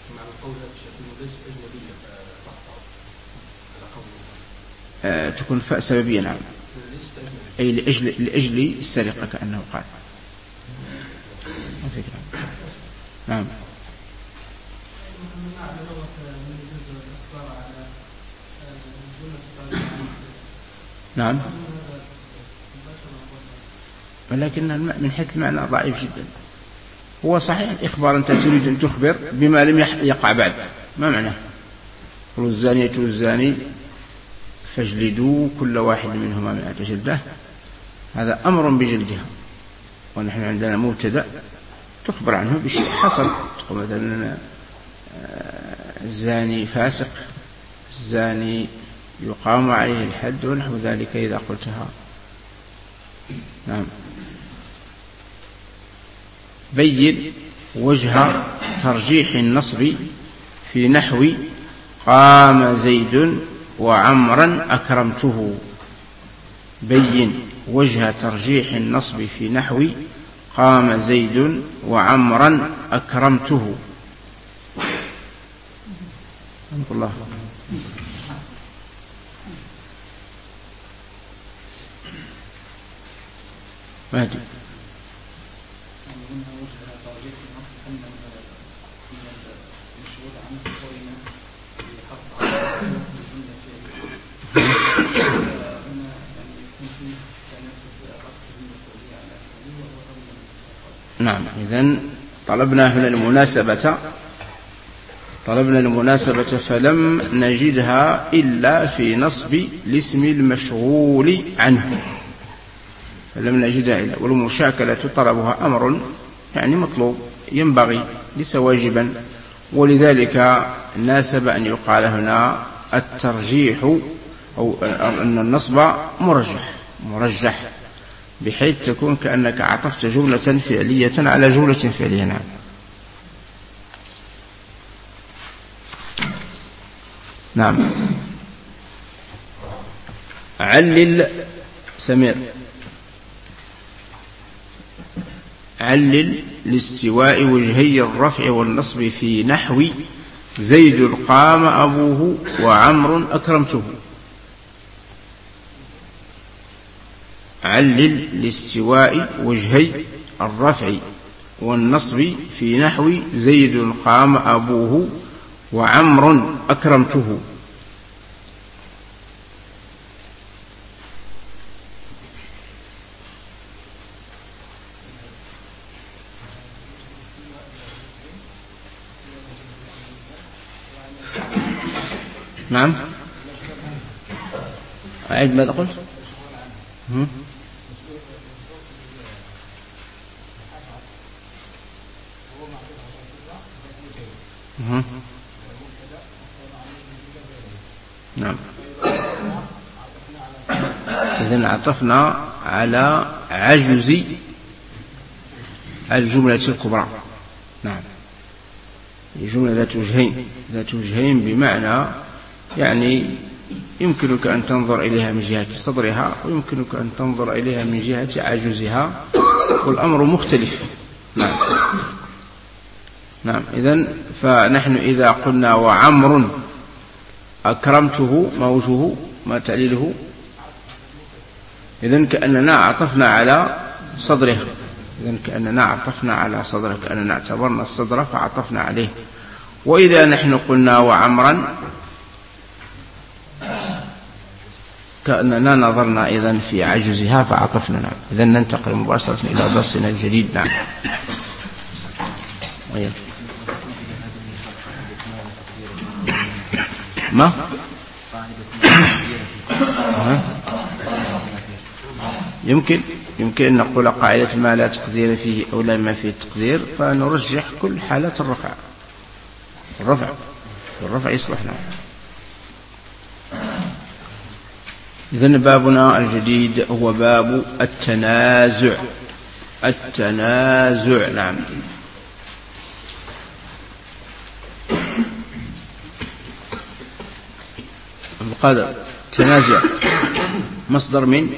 آه تكون فاء سببية. نعم، أي لأجل, لأجل السرقة كأنه قال. نعم. نعم، ولكن من حيث المعنى ضعيف جدا. هو صحيح الإخبار، أنت تريد أن تخبر بما لم يقع بعد، ما معناه؟ قل الزانية والزاني فاجلدوا كل واحد منهما مئة جلدة، هذا أمر بجلدها، ونحن عندنا مبتدأ تخبر عنه بشيء حصل، تقول مثلا الزاني فاسق، الزاني يقام عليه الحد ونحو ذلك إذا قلتها. نعم. بين وجه ترجيح النصب في نحو قام زيد وعمرا أكرمته. بين وجه ترجيح النصب في نحو قام زيد وعمرا أكرمته. الله. ما أدري. نعم، إذن طلبنا هنا المناسبة، طلبنا المناسبة فلم نجدها إلا في نصب الاسم المشغول عنه، فلم نجدها إلا، والمشاكلة طلبها أمر يعني مطلوب ينبغي ليس واجبا، ولذلك ناسب أن يقال هنا الترجيح أو أن النصب مرجح مرجح بحيث تكون كأنك عطفت جملة فعلية على جملة فعلية. نعم. نعم. علل سمير، علل لاستواء وجهي الرفع والنصب في نحو زيد قام أبوه وعمر أكرمته. علل لاستواء وجهي الرفع والنصب في نحو زيد قام أبوه وعمر أكرمته. نعم، أعيد ماذا قلت؟ نعم، إذن عطفنا على عجز الجملة الكبرى. نعم، الجملة ذات وجهين، ذات وجهين بمعنى يعني يمكنك أن تنظر إليها من جهة صدرها ويمكنك أن تنظر إليها من جهة عجزها، والأمر مختلف. نعم. نعم، إذن فنحن إذا قلنا وعمر أكرمته ما وجهه ما تعليله؟ إذن كأننا عطفنا على صدره، إذن كأننا عطفنا على صدره، كأننا اعتبرنا الصدر فعطفنا عليه. وإذا نحن قلنا وعمرا كأننا نظرنا إذن في عجزها فعطفنا. نعم. إذن ننتقل مباشرة إلى درسنا الجديد. نعم. ما يمكن يمكن أن نقول قاعدة ما لا تقدير فيه أو لا ما فيه التقدير، فنرجح كل حالات الرفع. الرفع الرفع يصلحنا. إذن بابنا الجديد هو باب التنازع. التنازع. نعم. قدر تنازع مصدر من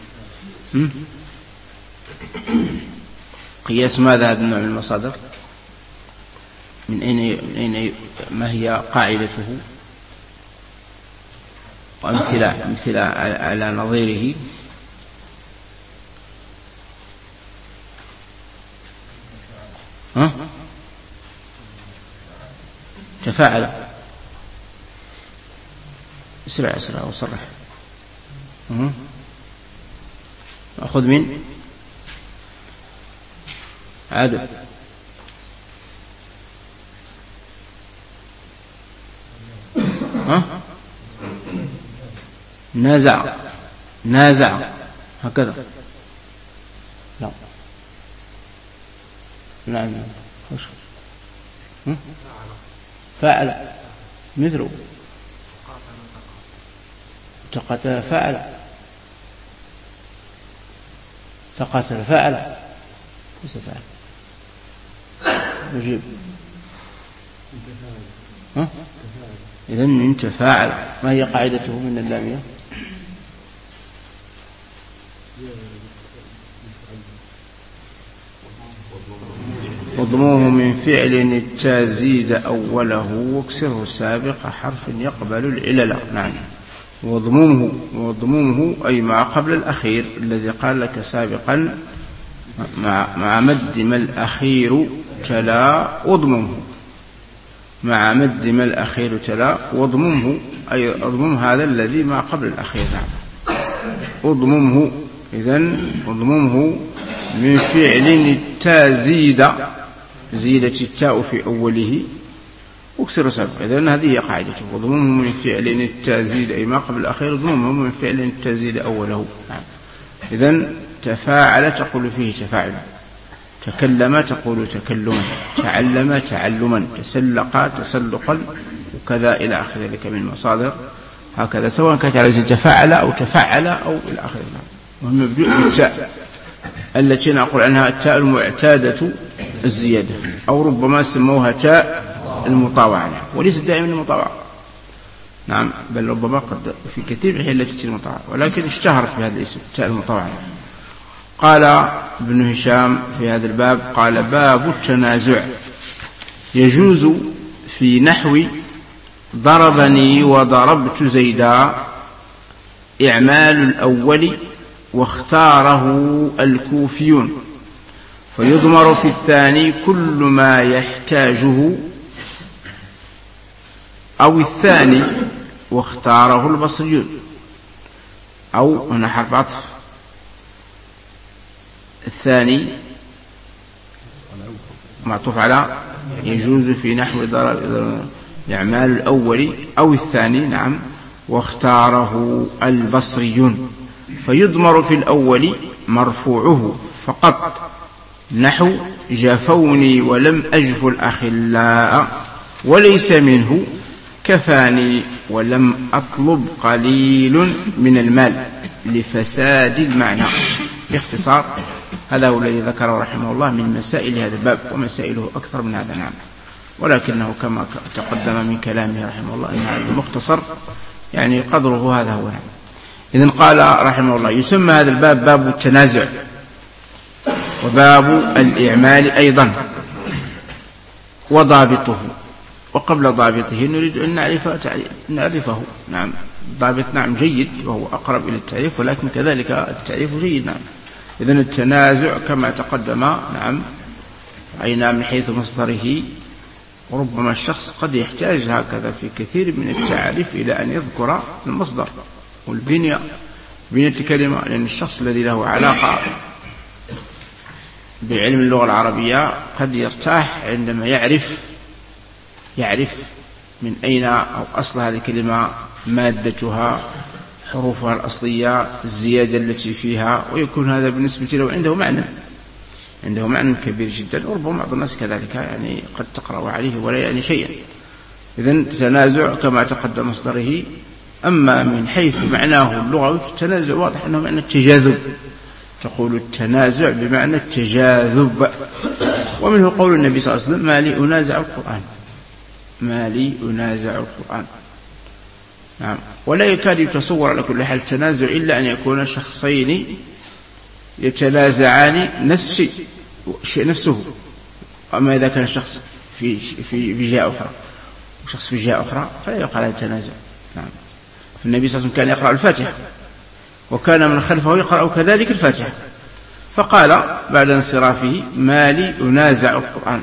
قياس ماذا هذا النوع من المصادر؟ من أين من أين ما هي قاعدته؟ وأمثلة أمثلة على نظيره. ها؟ تفاعل. اسرع اسرع وصرح. أخذ من عادل. ها؟ نازع نازع هكذا. لا نعم فعل مثله تقاتل فعل تقاتل فعل ليس فعل. نجيب ها؟ إذن انت فاعل. ما هي قاعدته من اللامية؟ وضموه من فعل التازيد أوله واكسره سابق حرف يقبل العلل. نعم. وضمومه وضمومه أي ما قبل الأخير الذي قال لك سابقا مع, مع مد ما الأخير تلا وضمومه مع مد ما الأخير تلا وضمومه أي أضمم هذا الذي ما قبل الأخير. نعم. أضممه. إذن أضممه من فعل التازيد زيدت التاء في أوله واكسر سابق. إذن هذه هي قاعدته. وضممه من فعل التازيد أي ما قبل الأخير ضممه من فعل التازيد أوله. نعم. إذن تفاعل تقول فيه تفاعل. تكلم تقول تكلما. تعلم تعلما. تسلق تسلقا وكذا إلى آخر ذلك من المصادر هكذا سواء كانت على وزن تفاعل أو تفعل أو إلى آخر. وهم مبدوء بالتاء التي نقول عنها التاء المعتادة الزيادة أو ربما سموها تاء المطاوعة وليس دائما المطاوعة. نعم. بل ربما قد في كثير من الحين التي المطاوعة ولكن اشتهرت في هذا الاسم تاء المطاوعة. قال ابن هشام في هذا الباب قال باب التنازع يجوز في نحو ضربني وضربت زيدا إعمال الأول واختاره الكوفيون فيضمر في الثاني كل ما يحتاجه أو الثاني واختاره البصريون أو هنا حرف عطف الثاني معطوف على يجوز في نحو ضرب إعمال الأول أو الثاني. نعم. واختاره البصريون فيضمر في الأول مرفوعه فقط نحو جفوني ولم أجف الأخلاء وليس منه كفاني ولم أطلب قليل من المال لفساد المعنى. باختصار هذا هو الذي ذكره رحمه الله من مسائل هذا الباب ومسائله أكثر من هذا. نعم. ولكنه كما تقدم من كلامه رحمه الله إن هذا المختصر يعني قدره هذا هو. نعم. إذن قال رحمه الله يسمى هذا الباب باب التنازع وباب الإعمال أيضا وضابطه. وقبل ضابطه نريد أن نعرف نعرفه. نعم. ضابط نعم جيد وهو أقرب إلى التعريف ولكن كذلك التعريف جيد. نعم. إذن التنازع كما تقدم نعم عينا من حيث مصدره وربما الشخص قد يحتاج هكذا في كثير من التعريف إلى أن يذكر المصدر والبنية بنية الكلمة لأن الشخص الذي له علاقة بعلم اللغة العربية قد يرتاح عندما يعرف يعرف من أين أو أصل هذه الكلمة مادتها حروفها الأصلية الزيادة التي فيها ويكون هذا بالنسبة له عنده معنى عنده معنى كبير جدا. وربما بعض الناس كذلك يعني قد تقرأ عليه ولا يعني شيئا. إذن تنازع كما تقدم مصدره. أما من حيث معناه اللغوي التنازع واضح أنه معنى التجاذب. تقول التنازع بمعنى التجاذب. ومنه قول النبي صلى الله عليه وسلم ما لي أنازع القرآن ما لي أنازع القرآن. نعم. ولا يكاد يتصور على كل حال التنازع إلا أن يكون شخصين يتنازعان نفس شيء نفسه. أما إذا كان شخص في في جهة أخرى وشخص في جهة أخرى فلا يقال هذا تنازع. نعم. النبي صلى الله عليه وسلم كان يقرأ الفاتحة وكان من خلفه يقرأ كذلك الفاتحة، فقال بعد انصرافه: ما لي أنازع القرآن.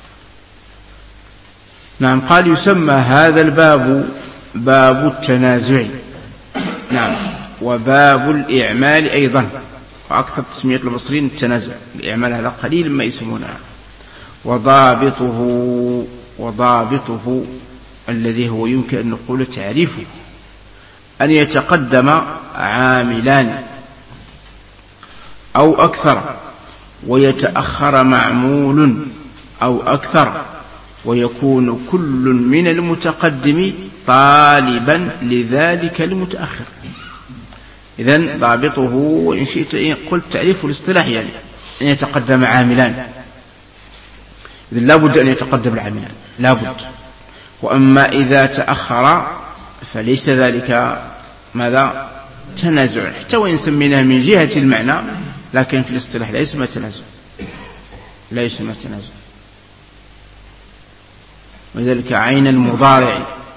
نعم. قال: يسمى هذا الباب باب التنازع. نعم. وباب الإعمال أيضا، وأكثر تسمية المصريين التنازع. الإعمال هذا قليل ما يسمونه. وضابطه وضابطه الذي هو يمكن أن نقول تعريفه أن يتقدم عاملان أو أكثر ويتأخر معمول أو أكثر، ويكون كل من المتقدم طالبا لذلك المتأخر. إذن ضابطه، وإن شئت قلت تعريف الاصطلاح، يعني أن يتقدم عاملان. إذن لا بد أن يتقدم العاملان، لا بد. وأما إذا تأخر فليس ذلك ماذا؟ تنازع، حتى وإن سميناه من جهة المعنى، لكن في الاصطلاح لا يسمى تنازع، لا يسمى تنازع. وذلك عين المضارع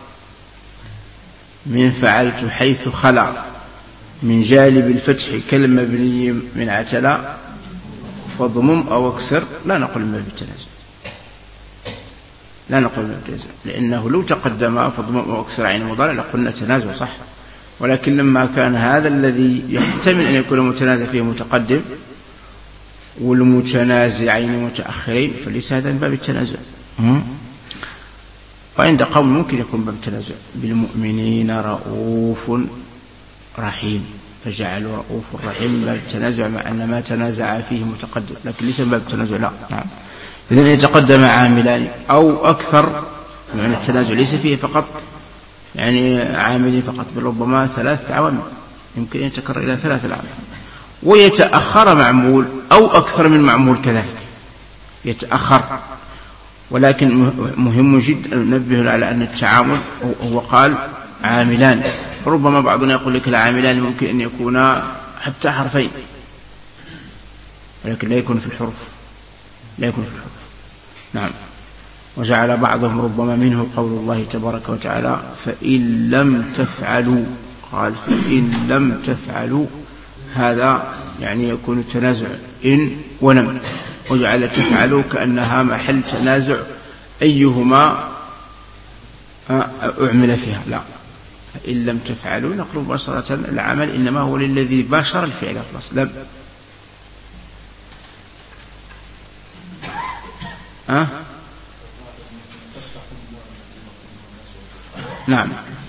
من فعلت حيث خلا من جالب الفتح كالمبني من عتلا فضمم أو اكسر، لا نقول ما بالتنازع، لا نقول ما بالتنازع، لأنه لو تقدم فضمم أو اكسر عين المضارع لقلنا تنازع صح. ولكن لما كان هذا الذي يحتمل أن يكون متنازع فيه متقدم والمتنازعين متأخرين فليس هذا من باب التنازع. وعند قوم ممكن يكون باب التنازع: بالمؤمنين رؤوف رحيم، فجعلوا رؤوف رحيم باب التنازع، مع أن ما تنازع فيه متقدم، لكن ليس باب التنازع، لا. نعم. إذن يتقدم عاملان أو أكثر، معنى التنازع ليس فيه فقط يعني عاملين فقط، بل ربما ثلاثة عوامل يمكن أن يتكرر إلى ثلاثة العوامل. ويتأخر معمول أو أكثر من معمول كذلك يتأخر. ولكن مهم جدا ننبه على أن التعامل هو قال عاملان، ربما بعضنا يقول لك العاملان ممكن أن يكون حتى حرفين، ولكن لا يكون في الحروف، لا يكون في الحروف. نعم. وجعل بعضهم ربما منه قول الله تبارك وتعالى: فإن لم تفعلوا، قال فإن لم تفعلوا، هذا يعني يكون تنازع إن ولم، وجعل تفعلوا كأنها محل تنازع أيهما أعمل فيها، لا. فإن لم تفعلوا نقول مباشرة العمل إنما هو للذي باشر الفعل خلاص. لم أه؟ نعم.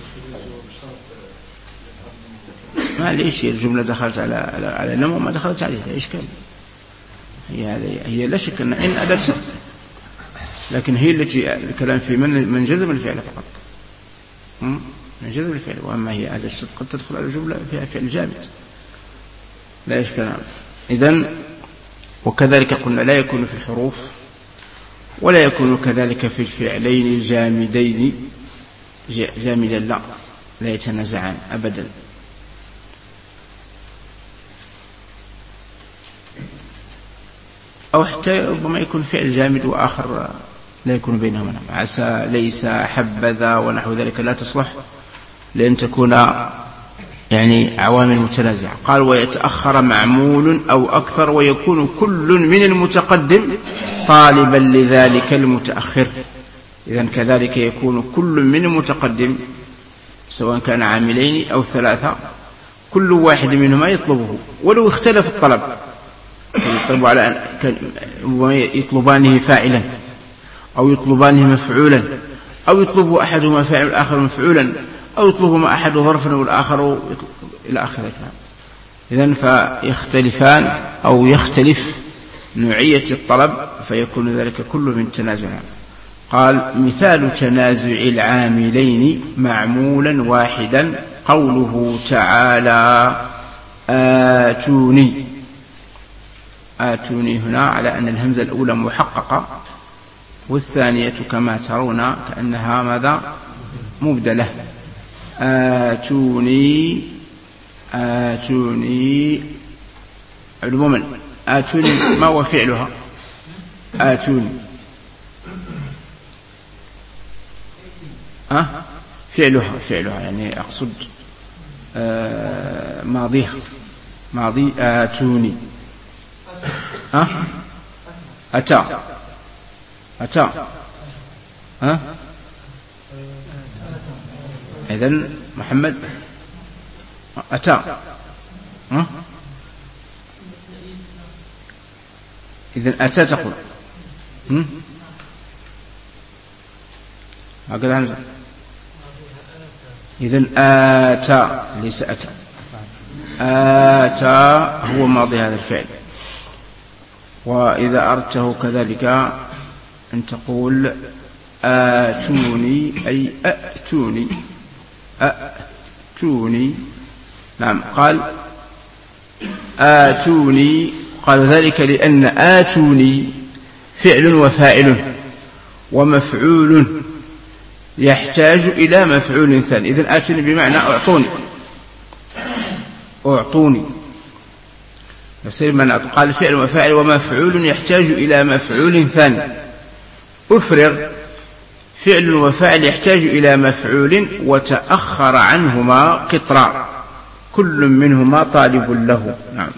ما ليش الجملة دخلت على على, على لم وما دخلت عليها إشكال. هي هي لا شك أن إن أداة شرط، لكن هي التي الكلام في من من جزم الفعل فقط، من جزم الفعل. وأما هي أداة شرط قد تدخل على الجملة فيها فعل جامد، لا إشكال. إذن وكذلك قلنا لا يكون في الحروف، ولا يكون كذلك في الفعلين الجامدين جامدا، لا لا يتنازعان أبدا. أو حتى ربما يكون فعل جامد وآخر لا يكون بينهما، عسى ليس حبذا ونحو ذلك لا تصلح لأن تكون يعني عوامل متنازعة. قال: ويتأخر معمول أو أكثر، ويكون كل من المتقدم طالبا لذلك المتأخر. إذن كذلك يكون كل من المتقدم سواء كان عاملين أو ثلاثة، كل واحد منهما يطلبه ولو اختلف الطلب. يطلب على يطلبانه فاعلا أو يطلبانه مفعولا، أو يطلب أحدهما فاعل والآخر مفعولا، أو يطلبهما أحد ظرفا والآخر إلى آخره. إذن فيختلفان أو يختلف نوعية الطلب، فيكون ذلك كله من تنازع. قال: مثال تنازع العاملين معمولا واحدا قوله تعالى: آتوني. آتوني هنا على أن الهمزة الأولى محققة، والثانية كما ترون كأنها ماذا؟ مبدلة. آتوني آتوني عموما آتوني ما هو فعلها؟ آتوني أه؟ فعلها فعلها يعني أقصد آه ماضيها ماضي آتوني أه؟ أتى أتى أه؟ إذن محمد أتى أه؟ إذن أتى تقول هكذا همزة. إذن آتى ليس أتى. آتى هو ماضي هذا الفعل. وإذا أردته كذلك أن تقول آتوني أي أأتوني أأتوني. نعم قال آتوني، قال ذلك لأن آتوني فعل وفاعل ومفعول يحتاج إلى مفعول ثاني. إذن آتوني بمعنى أعطوني أعطوني يصير من قال فعل وفاعل ومفعول يحتاج إلى مفعول ثاني. أفرغ فعل وفاعل يحتاج إلى مفعول وتأخر عنهما قطرا كل منهما طالب له. نعم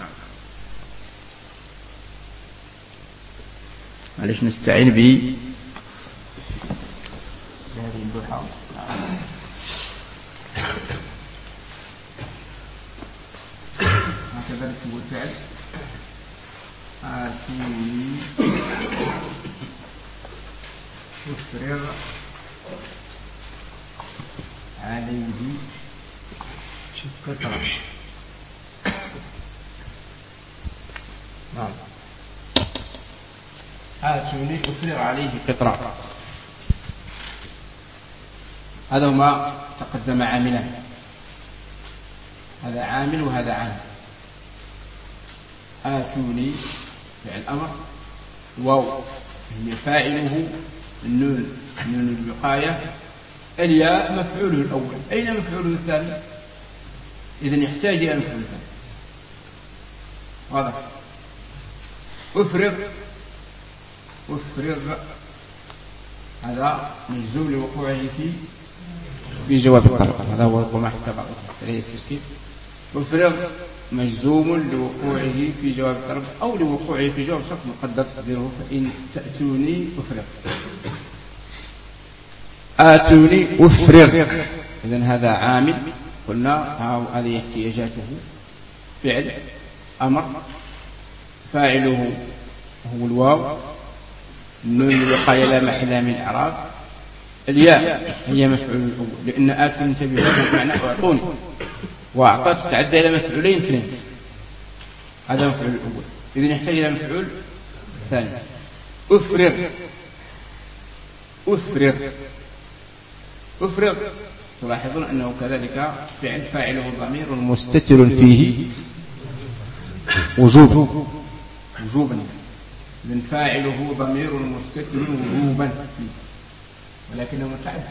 معلش نستعين به هذه اللوحة. هكذا نكتب الفعل آتوني أفرغ عليه قطرة. نعم آتوني أفرغ عليه قطرة. هذا ما تقدم عاملا، هذا عامل وهذا عامل. آتوني فعل أمر، واو هي فاعله، النون نون الوقاية، الياء مفعوله الأول. أين مفعوله الثاني؟ إذن يحتاج إلى مفعول ثاني. واضح؟ أفرغ أفرغ هذا مجزوم لوقوعه في في جواب الطلب. هذا هو ما حكى بعض التركيب. أفرغ مجزوم لوقوعه في جواب الطلب أو لوقوعه في جواب شرط مقدر تقديره فإن تأتوني أفرغ. آتوني أفرغ. إذن هذا عامل قلنا هذه احتياجاته. فعل أمر فاعله هو الواو، النون الوقاية لا محل من إعراب، الياء هي مفعول الأول لأن آتوني انتبهوا بمعنى أعطوني، وأعطت تتعدى إلى مفعولين اثنين، هذا مفعول الأول. إذن يحتاج إلى مفعول ثاني. أفرغ أفرغ أفرغ تلاحظون أنه كذلك فعل فاعله ضمير مستتر فيه وجوب وجوبا، من فاعله ضمير مستتر وجوبا فيه ولكنه متعدد،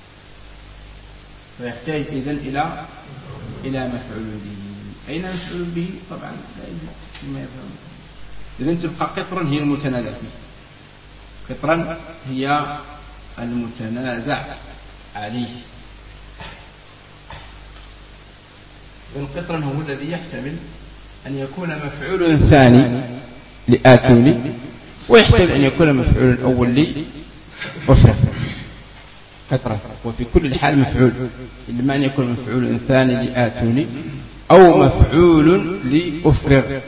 فيحتاج إذن إلى إلى مفعول به. أين مفعول به؟ طبعا لا يوجد فيما يفعل. إذن تبقى قطرا هي المتنازع فيه، قطرا هي المتنازع عليه. إذن قطرا هو الذي يحتمل أن يكون مفعول ثاني لآتوني، ويحتمل أن يكون مفعول الأول لي أفرغ قطرا، وفي كل الحال مفعول، إما أن يكون مفعول ثاني لآتوني أو مفعول لأفرغ.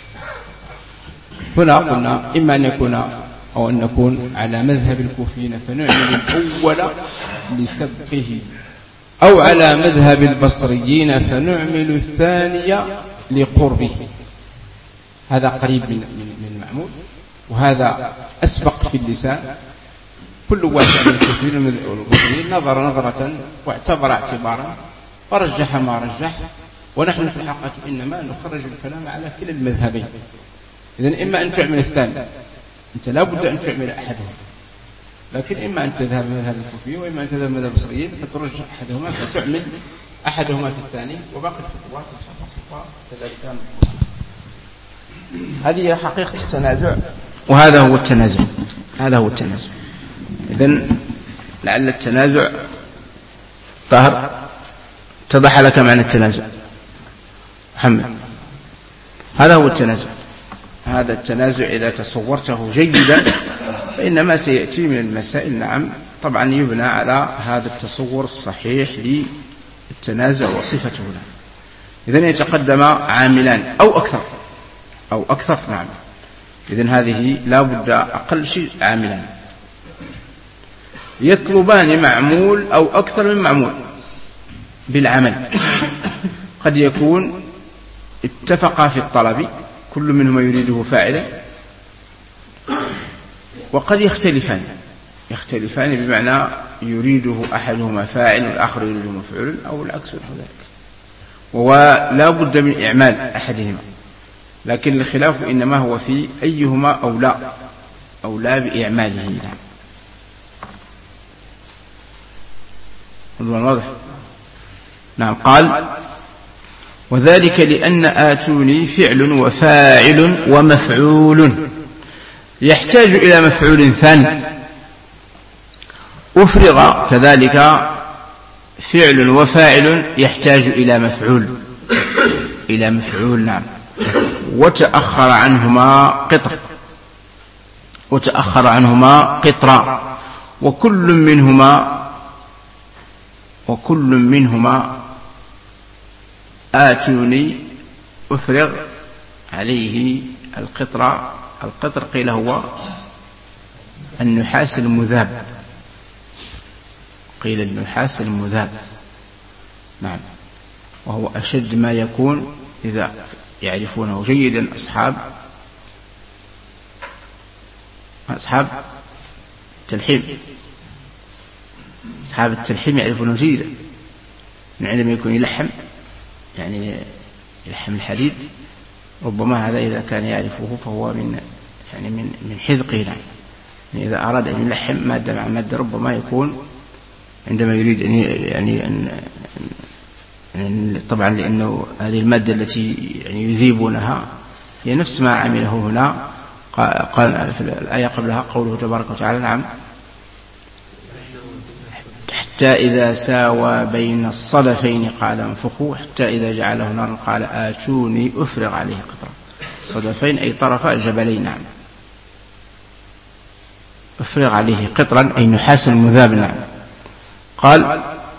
هنا قلنا إما أن يكون أو أن نكون على مذهب الكوفيين فنعمل الأول لسبقه، أو على مذهب البصريين فنعمل الثاني لقربه. هذا قريب من المعمول، وهذا أسبق في اللسان. كل واحد من الكوفيين والبصريين نظر نظرة واعتبر اعتبارا ورجح ما رجح، ونحن في الحقيقة إنما نخرج الكلام على كلا المذهبين. إذن إما أن تعمل الثاني، أنت لا بد أن تعمل أحدهم، لكن إما أن تذهب مذهب الكوفيين وإما أن تذهب مذهب البصريين فترجح أحدهما فتعمل أحدهما في الثاني وباقي الخطوات كذلك. هذه حقيقة التنازع وهذا هو التنازع. هذا هو التنازع. إذن لعل التنازع طاهر اتضح لك معنى التنازع محمد. هذا هو التنازع. هذا التنازع إذا تصورته جيدا فإنما سيأتي من المسائل نعم طبعا يبنى على هذا التصور الصحيح للتنازع وصفته له. إذن يتقدم عاملان أو أكثر أو أكثر نعم. إذن هذه لا بد أقل شيء عاملان يطلبان معمول أو أكثر من معمول بالعمل. قد يكون اتفقا في الطلب كل منهما يريده فاعلا وقد يختلفان يختلفان بمعنى يريده أحدهما فاعل والآخر يريده مفعول أو العكس ونحو ذلك. ولا بد من إعمال أحدهما لكن الخلاف إنما هو في أيهما أولى أولى بإعماله. نعم واضح. نعم قال وذلك لأن آتوني فعل وفاعل ومفعول يحتاج إلى مفعول ثاني. أفرغ كذلك فعل وفاعل يحتاج إلى مفعول إلى مفعول نعم. وتأخر عنهما قطر وتأخر عنهما قطرا وكل منهما وكل منهما آتوني أفرغ عليه القطر. القطر قيل هو النحاس المذاب قيل النحاس المذاب نعم. وهو أشد ما يكون إذا يعرفونه جيدا أصحاب أصحاب التلحيم. أصحاب التلحيم يعرفونه جيدا من عندما يكون يلحم يعني يلحم الحديد ربما هذا إذا كان يعرفه فهو من يعني من من حذقه يعني. يعني إذا أراد أن يلحم مادة مع مادة ربما يكون عندما يريد أن يعني أن طبعا لأنه هذه المادة التي يعني يذيبونها هي نفس ما عمله هنا. قال في الآية قبلها قوله تبارك وتعالى نعم حتى إذا ساوى بين الصدفين قال انفخوا حتى إذا جعله نارا قال آتوني أفرغ عليه قطرا. الصدفين أي طرف الجبلين نعم. أفرغ عليه قطرا أي نحاسا مذابا نعم. قال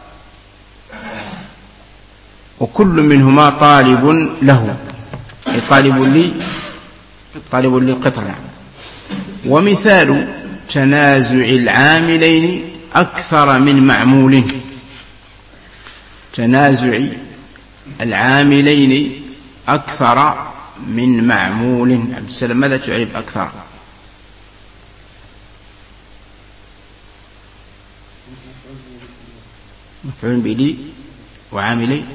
وكل منهما طالب له أي طالب لي طالب للقطر نعم. ومثال تنازع العاملين أكثر من معمول. تنازع العاملين أكثر من معمول. عبد السلام ماذا تعرف أكثر؟ مفعول به وعاملين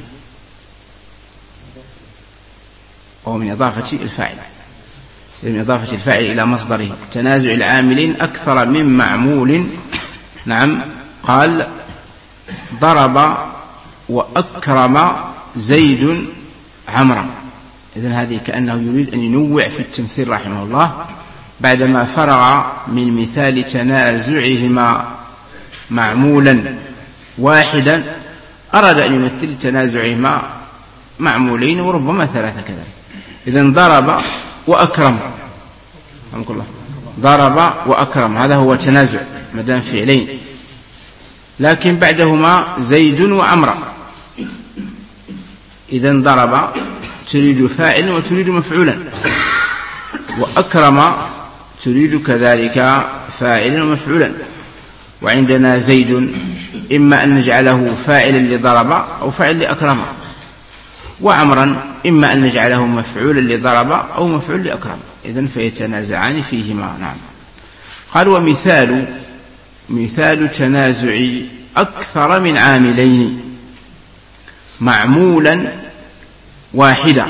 وهو من إضافة الفاعل من إضافة الفاعل إلى مصدره. تنازع العاملين أكثر من معمول نعم. قال ضرب وأكرم زيد عمرا. إذن هذه كأنه يريد أن ينوع في التمثيل رحمه الله بعدما فرغ من مثال تنازعهما معمولا واحدا أراد أن يمثل تنازعهما معمولين وربما ثلاثة كذلك. إذن ضرب وأكرم الله ضرب وأكرم هذا هو تنازع مدام فعلين لكن بعدهما زيد وعمرا. إذن ضرب تريد فاعل وتريد مفعولا وأكرم تريد كذلك فاعلا ومفعولا. وعندنا زيد إما أن نجعله فاعلا لضرب أو فاعل لأكرم وعمرا إما أن نجعله مفعولا لضرب أو مفعول لأكرم. إذن فيتنازعان فيهما نعم. قال ومثال مثال تنازع أكثر من عاملين معمولا واحدا.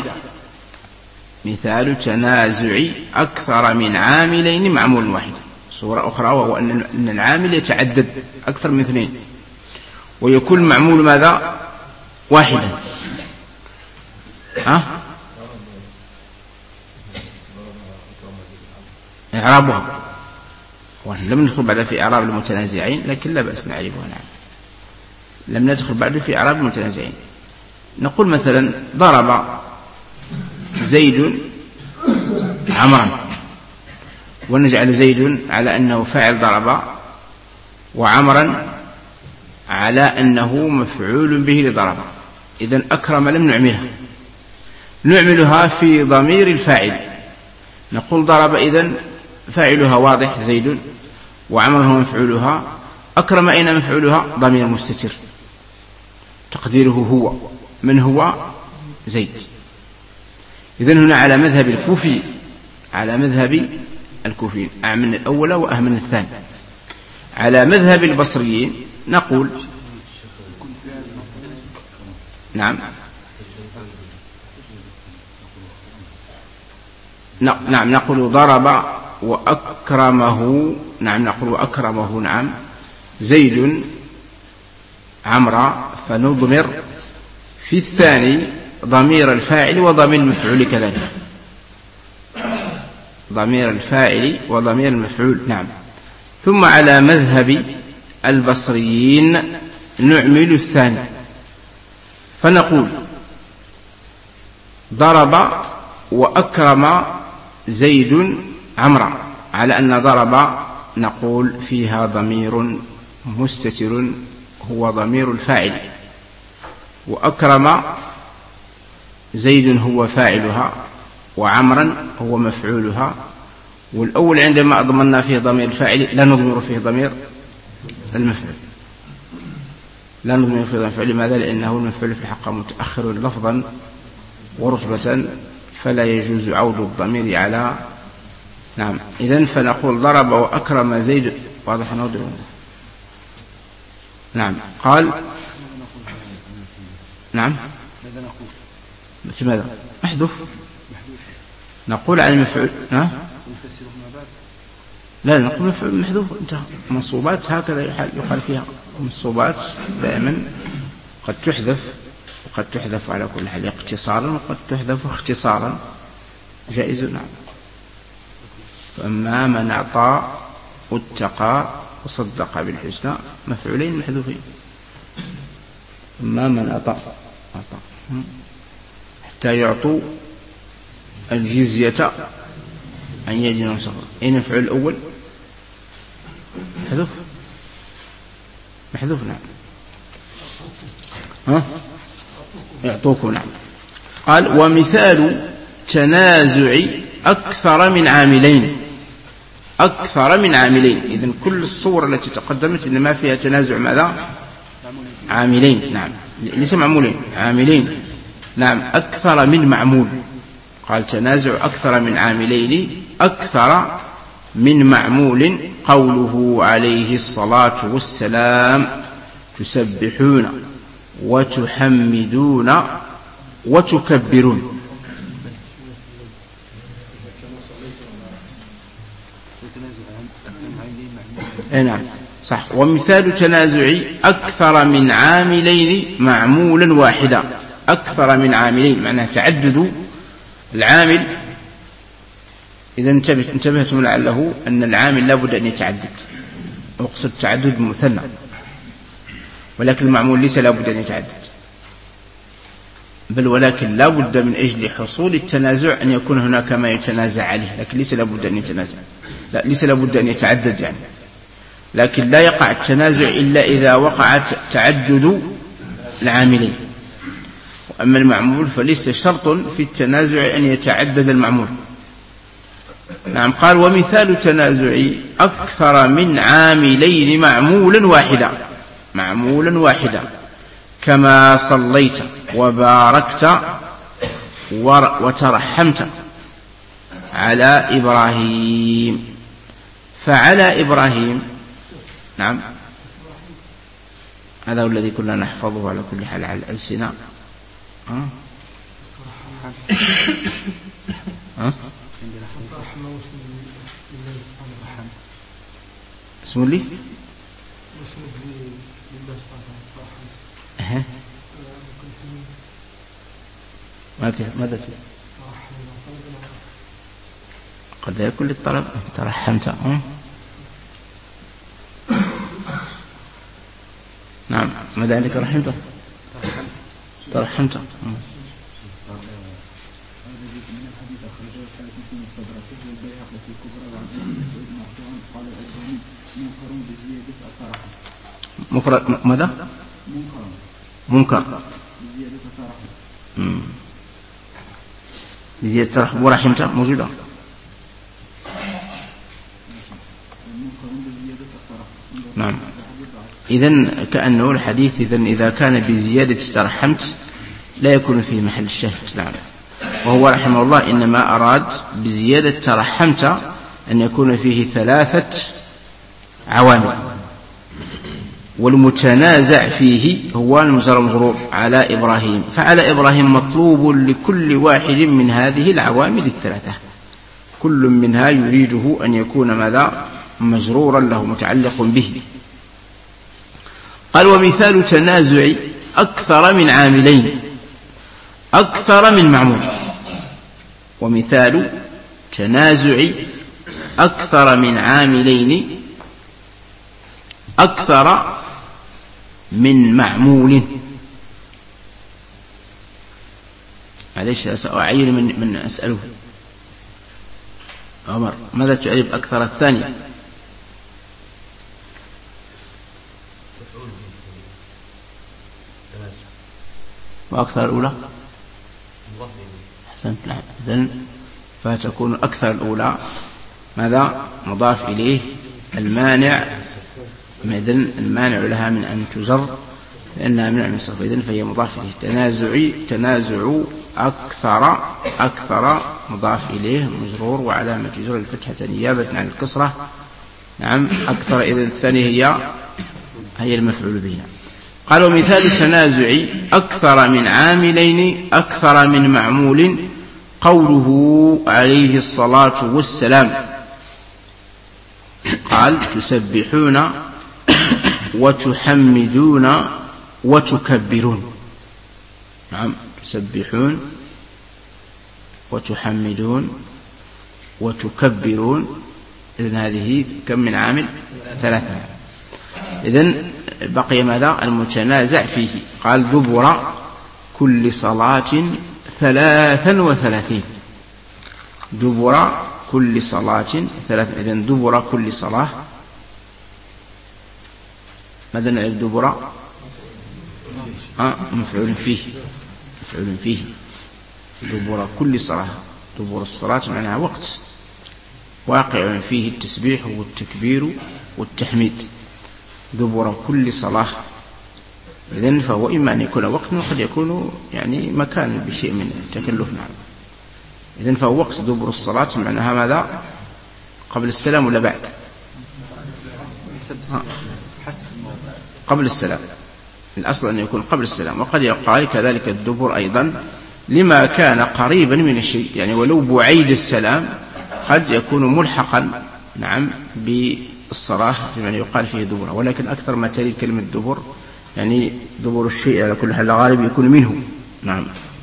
مثال تنازع أكثر من عاملين معمول واحد. صورة أخرى وهو أن العامل يتعدد أكثر من اثنين ويكون معمول ماذا واحدا. ها إعرابها لم ندخل بعد في إعراب المتنازعين، لكن لا بأس نعرفها. نعم لم ندخل بعد في إعراب المتنازعين. نقول مثلا ضرب زيد عمرا، ونجعل زيد على أنه فاعل ضرب، وعمرا على أنه مفعول به لضرب. إذن أكرم لم نعملها، نعملها في ضمير الفاعل. نقول ضرب إذن فاعلها واضح زيد، وعمر هو مفعولها. أكرم أين مفعولها؟ ضمير مستتر تقديره هو. من هو؟ زيد. إذن هنا على مذهب الكوفي، على مذهب الكوفي أعمل الأول وأهمل الثاني. على مذهب البصريين نقول نعم نعم نقول ضرب وأكرمه. نعم نقول وأكرمه نعم زيد عمرا، فنضمر في الثاني ضمير الفاعل وضمير المفعول كذلك، ضمير الفاعل وضمير المفعول. نعم. ثم على مذهب البصريين نعمل الثاني، فنقول ضرب وأكرم زيد عمرا، على أن ضرب نقول فيها ضمير مستتر هو ضمير الفاعل، وأكرم زيد هو فاعلها، وعمرا هو مفعولها. والأول عندما أضمنا فيه ضمير الفاعل لا نضمر فيه ضمير المفعول، لا نضمر فيه ضمير الفاعل. لماذا؟ لأنه المفعول في الحق متأخر لفظا ورتبة، فلا يجوز عود الضمير على. نعم. إذن فنقول ضرب وأكرم زيد. واضح نوضع. نعم. قال نعم مثل ماذا؟ محذوف. نقول عن المفعول ها؟ لا نقول مفعول محذوف انتهى. منصوبات هكذا يقال فيها، منصوبات دائما قد تحذف وقد تحذف على كل حال اقتصارا، وقد تحذف اختصارا جائز. نعم. فأما من أعطى واتقى وصدق بالحسنى مفعولين محذوفين. أما من أعطى حتى يعطوا الجزية عن يد وصفر. أين المفعول الأول؟ محذوف محذوف. نعم. ها يعطوكم. نعم. قال ومثال تنازع أكثر من عاملين، أكثر من عاملين. إذن كل الصور التي تقدمت إنما فيها تنازع ماذا؟ عاملين. نعم ليس معمولين، عاملين. نعم أكثر من معمول. قال تنازع أكثر من عاملين، أكثر من معمول. قوله عليه الصلاة والسلام تسبحون وتحمدون وتكبرون. نعم صح. ومثال تنازع أكثر من عاملين معمولا واحدا. أكثر من عاملين معناه تعدد العامل. إذا انتبهتم لعله أن العامل لا بد أن يتعدد، أقصد تعدد مثنى، ولكن المعمول ليس لا بد أن يتعدد، بل ولكن لا بد من أجل حصول التنازع أن يكون هناك ما يتنازع عليه، لكن ليس لا بد أن يتنازع، لا ليس لا بد أن يتعدد يعني. لكن لا يقع التنازع إلا إذا وقع تعدد العاملين. وأما المعمول فليس شرط في التنازع أن يتعدد المعمول. نعم. قال ومثال تنازع أكثر من عاملين معمولا واحدا، معمولا واحدا كما صليت وباركت وترحمت على إبراهيم. فعلى إبراهيم نعم هذا هو الذي كنا نحفظه على كل حال على الألسنة. ها ها اسم لي ماذا فيه؟ قد يكون للطلب. ترحمت. نعم. ماذا عندك؟ رحمت. ترحمت. مفرد ماذا؟ منكر بزيادة ترحم. ورحمت موجودة. نعم. إذن كأنه الحديث إذن إذا كان بزيادة ترحمت لا يكون فيه محل الشاهد. نعم. وهو رحمه الله إنما أراد بزيادة ترحمت أن يكون فيه ثلاثة عوامل، والمتنازع فيه هو المجرور مجرور على إبراهيم، فعلى إبراهيم مطلوب لكل واحد من هذه العوامل الثلاثة، كل منها يريده أن يكون ماذا؟ مجرورا له متعلق به. قال ومثال تنازع أكثر من عاملين أكثر من معمول. ومثال تنازع أكثر من عاملين أكثر من معمول. معليش سأعين من, من أسأله. عمر ماذا تعرف أكثر الثانية؟ وأكثر الأولى؟ أحسنت. نعم. إذن فتكون أكثر الأولى ماذا؟ مضاف إليه المانع، إذن المانع لها من أن تجر لأنها منع من الصرف، إذن فهي مضاف إليه. تنازعي تنازع أكثر أكثر مضاف إليه مجرور وعلامة جر الفتحة نيابة عن الكسرة. نعم. أكثر إذن الثانية هي هي المفعول به. قال ومثال تنازع أكثر من عاملين أكثر من معمول قوله عليه الصلاة والسلام قال تسبحون وتحمدون وتكبرون. نعم. تسبحون وتحمدون وتكبرون. إذن هذه كم من عامل؟ ثلاثة. إذن بقي ماذا؟ المتنازع فيه. قال دبر كل صلاة ثلاثا وثلاثين. دبر كل صلاة ثلاثا. إذن دبر كل صلاة ماذا نعرف؟ دبر آه مفعول فيه مفعول فيه. دبر كل صلاة. دبر الصلاة معناها وقت واقع فيه التسبيح والتكبير والتحميد. دبر كل صلاة. إذن فهو إما أن يكون وقت وقد يكون يعني مكان بشيء من التكلف. نعم. إذن فهو وقت دبر الصلاة معناها ماذا؟ قبل السلام ولا بعد؟ قبل السلام. الأصل أن يكون قبل السلام، وقد يقال كذلك الدبر أيضا لما كان قريبا من الشيء، يعني ولو بعيد السلام قد يكون ملحقا. نعم. بالصلاة بمعنى يقال فيه دبر، ولكن أكثر ما تريد كلمة دبر يعني دبر الشيء على كل حال غالب يكون منه. نعم.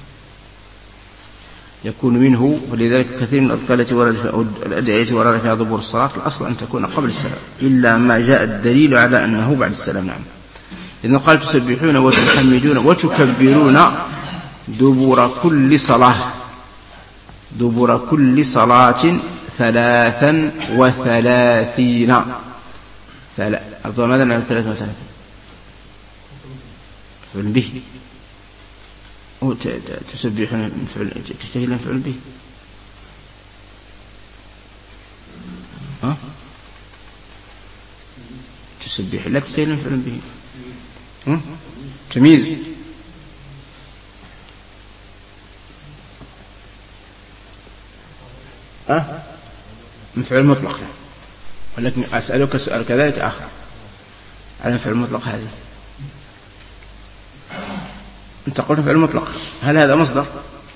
يكون منه. ولذلك كثير من الأذكار التي ورد الأدعية ورد فيها دبر الصلاة الأصل أن تكون قبل السلام إلا ما جاء الدليل على أنه بعد السلام. نعم. إذن قال تسبحون وتحمدون وتكبرون دبر كل صلاة. دبر كل صلاة ثلاثا وثلاثين. أرضو ماذا نعم؟ ثلاثا وثلاثين مفعول به. تسبحون تشتهي مفعول به. ها تسبح لا تشتهي مفعول به. تمييز. أه؟ مفعول مطلق. ولكن أسألك سؤال كذلك آخر على مفعول مطلق هذه. أنت قلت مفعول مطلق، هل هذا مصدر؟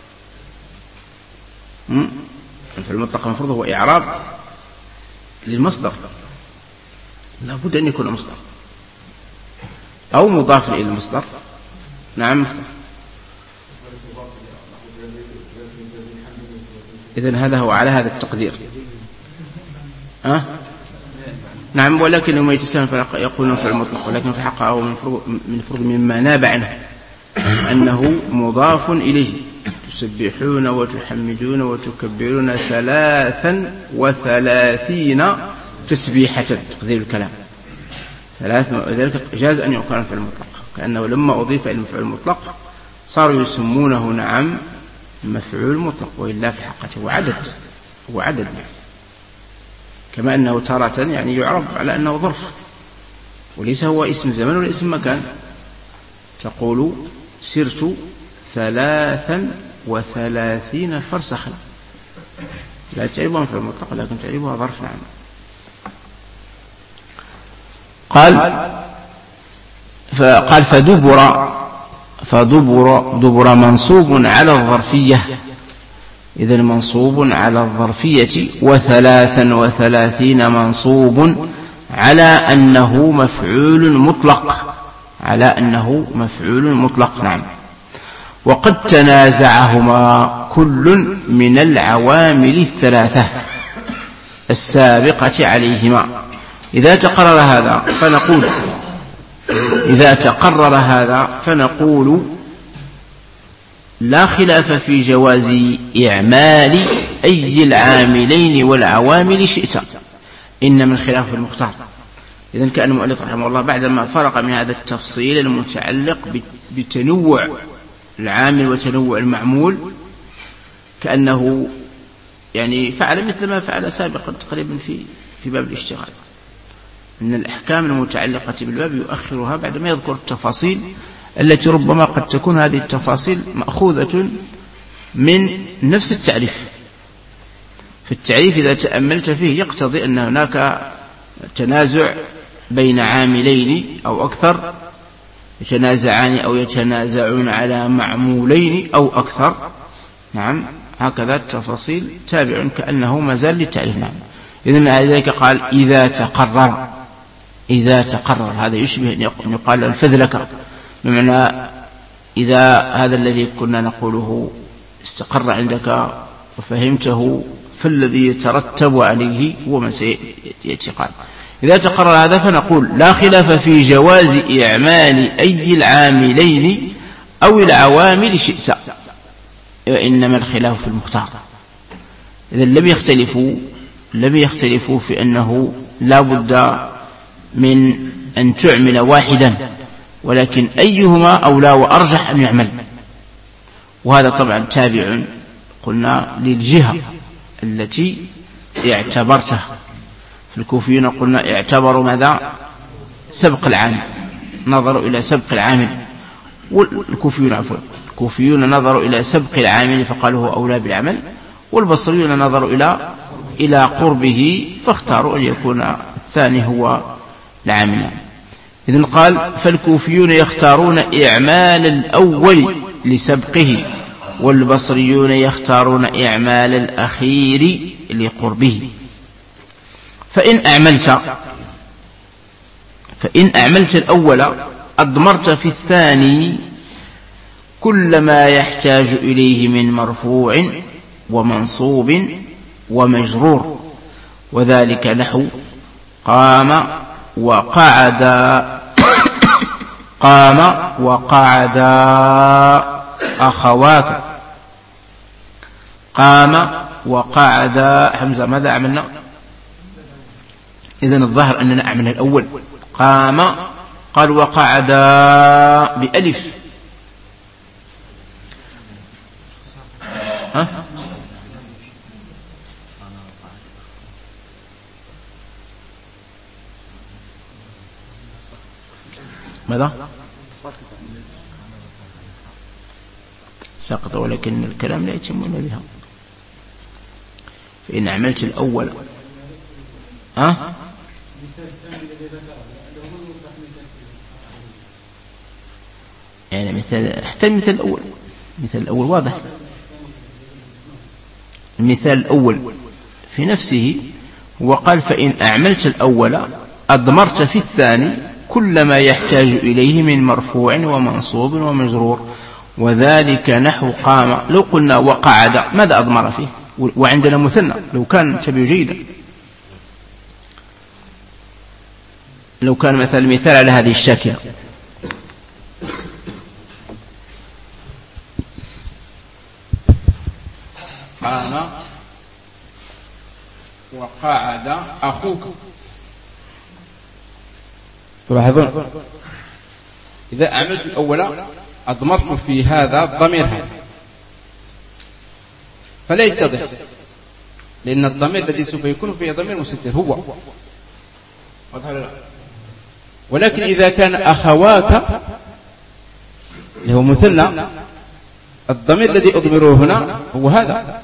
مفعول مطلق المفروض هو إعراب للمصدر، لا بد أن يكون مصدر أو مضاف إلى المصدر. نعم. إذن هذا هو على هذا التقدير. أه؟ نعم، ولكن هم يتسامون يقولون في المطلق، ولكن في الحقيقة هو من فرق مما ناب عنه أنه مضاف إليه. تسبحون وتحمدون وتكبرون ثلاثا وثلاثين تسبيحة، تقدير الكلام ثلاث، وذلك جاز أن يقال في المطلق، كأنه لما أضيف إلى المفعول المطلق صاروا يسمونه نعم مفعول مطلق، وإلا في الحقيقة هو عدد، هو عدد يعني. كما أنه تارة يعني يعرب على أنه ظرف وليس هو اسم زمن ولا اسم مكان. تقول سرت ثلاثا وثلاثين فرسخا، لا تعربها في المطلق لكن تعربها ظرف. نعم. قال فقال فدبر فدبر دبر منصوب على الظرفية، إذن منصوب على الظرفية، وثلاثا وثلاثين منصوب على أنه مفعول مطلق، على أنه مفعول مطلق. نعم. وقد تنازعهما كل من العوامل الثلاثة السابقة عليهما. إذا تقرر هذا فنقول إذا تقرر هذا فنقول لا خلاف في جواز إعمال أي العاملين والعوامل شئت، إن من خلاف المختار. إذن كأن المؤلف رحمه الله بعدما فرق من هذا التفصيل المتعلق بتنوع العامل وتنوع المعمول، كأنه يعني فعل مثل ما فعل سابقا تقريبا في في باب الاشتغال، أن الأحكام المتعلقة بالباب يؤخرها بعدما يذكر التفاصيل التي ربما قد تكون هذه التفاصيل مأخوذة من نفس التعريف. في التعريف إذا تأملت فيه يقتضي أن هناك تنازع بين عاملين أو أكثر، يتنازعان أو يتنازعون على معمولين أو أكثر. نعم، هكذا التفاصيل تابع كأنه مازال للتعريف. نعم. إذن لذلك قال إذا تقرر، إذا تقرر هذا يشبه أن يقال الفذلكة، بمعنى إذا هذا الذي كنا نقوله استقر عندك وفهمته، فالذي يترتب عليه هو ما سيأتي. قال إذا تقرر هذا فنقول لا خلاف في جواز إعمال أي العاملين أو العوامل شئت، وإنما الخلاف في المختار. إذا لم يختلفوا لم يختلفوا في أنه لا بد من أن تعمل واحدا، ولكن أيهما أولى وأرجح أن يعمل. وهذا طبعا تابع قلنا للجهة التي اعتبرتها. في الكوفيين قلنا اعتبروا ماذا؟ سبق العامل، نظروا إلى سبق العامل. والكوفيون عفوا الكوفيون نظروا إلى سبق العامل فقالوا هو أولى بالعمل، والبصريون نظروا إلى إلى قربه فاختاروا أن يكون الثاني هو العامل. إذن قال فالكوفيون يختارون إعمال الأول لسبقه، والبصريون يختارون إعمال الأخير لقربه. فإن أعملت فإن أعملت الأول أضمرت في الثاني كل ما يحتاج إليه من مرفوع ومنصوب ومجرور، وذلك نحو قام وقعد قام وقعد أخواك. قام وقعد حمزة، ماذا عملنا؟ إذن الظاهر أننا أعملنا الأول. قام قال وقعد بألف، ها؟ ماذا؟ سقط، ولكن الكلام لا يتمون بها. فإن عملت الأول ها؟ يعني مثال حتى المثال الأول، مثال الأول واضح. المثال الأول في نفسه هو قال فإن أعملت الأول أضمرت في الثاني كل ما يحتاج إليه من مرفوع ومنصوب ومجرور، وذلك نحو قام. لو قلنا وقعد ماذا أضمر فيه؟ وعندنا مثنى لو كان انتبهوا جيدا. لو كان مثلا مثال على هذه الشاكلة قام وقعد أخوك. تلاحظون إذا عملت الأول أضمرت في هذا الضمير هذا فلا يتضح، لأن الضمير الذي سوف يكون فيه ضمير مستتر هو. ولكن إذا كان أخواك اللي هو مثنى الضمير الذي أضمره هنا هو هذا.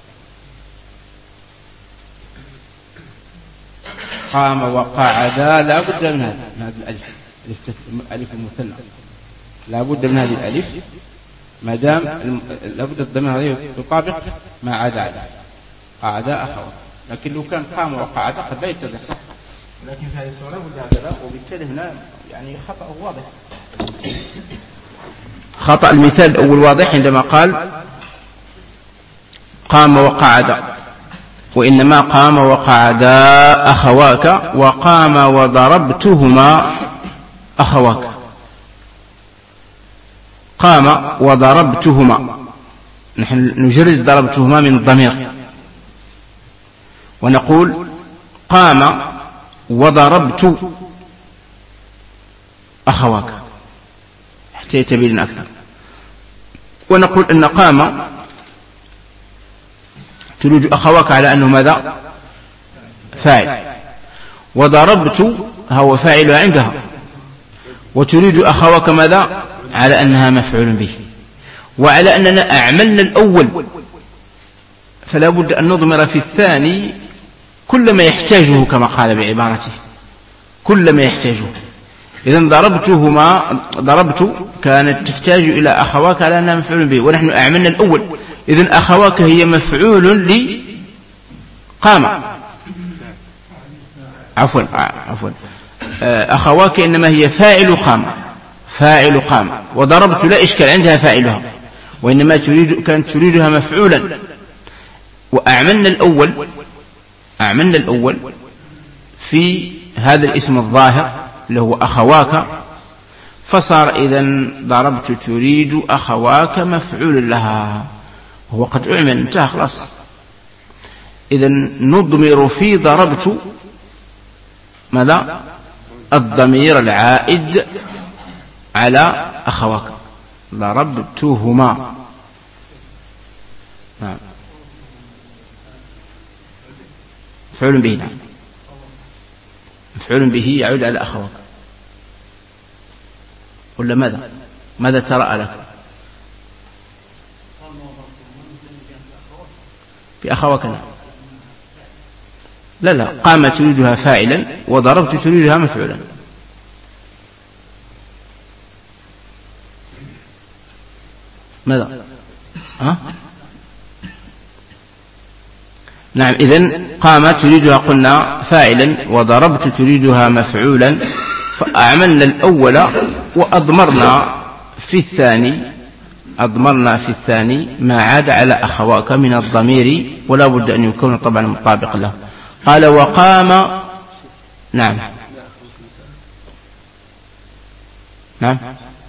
قام وقعد لا بد من هذا من هذه الألف ألف المثنى لا بد من هذه الألف ما دام لا بد الضمير هذه يطابق ما عدا عليه. قعد أخوه، لكن لو كان قام وقعد قد لا يتضح صح، لكن في هذه الصورة هكذا، وبالتالي هنا يعني خطأ واضح. خطأ المثال الأول واضح عندما قال قام وقعد، وإنما قام وقعدا أخواك وقام وضربتهما أخواك. قام وضربتهما نحن نجرد ضربتهما من الضمير ونقول قام وضربت أخواك حتى يتبين أكثر. ونقول أن قام تريد أخواك على أنه ماذا؟ فاعل، وضربت هو فاعل عندها، وتريد أخواك ماذا؟ على أنها مفعول به. وعلى أننا أعملنا الأول فلا بد أن نضمر في الثاني كل ما يحتاجه كما قال بعبارته كل ما يحتاجه. إذن ضربتهما ضربت كانت تحتاج إلى أخواك على أنها مفعول به، ونحن أعملنا الأول. إذن أخواك هي مفعول لقام عفوا عفوا أخواك إنما هي فاعل قام فاعل قام، وضربت لا إشكال عندها فاعلها، وإنما تريد كانت تريدها مفعولا. وأعملنا الأول أعملنا الأول في هذا الاسم الظاهر اللي هو أخواك، فصار إذن ضربت تريد أخواك مفعول لها، وهو قد أعمل انتهى خلاص. إذن نضمر في ضربت ماذا؟ الضمير العائد على أخواك ضربتهما. نعم مفعول به. نعم مفعول به يعود على أخواك. ولا ماذا؟ ماذا ترى لك في أخواك؟ لا لا قام تريدها فاعلا وضربت تريدها مفعولا. ماذا؟ ها؟ نعم إذن قام تريدها قلنا فاعلا وضربت تريدها مفعولا، فأعملنا الأول وأضمرنا في الثاني أضمرنا في الثاني ما عاد على أخواك من الضمير، ولا بد أن يكون طبعا مطابق له. قال وقام. نعم نعم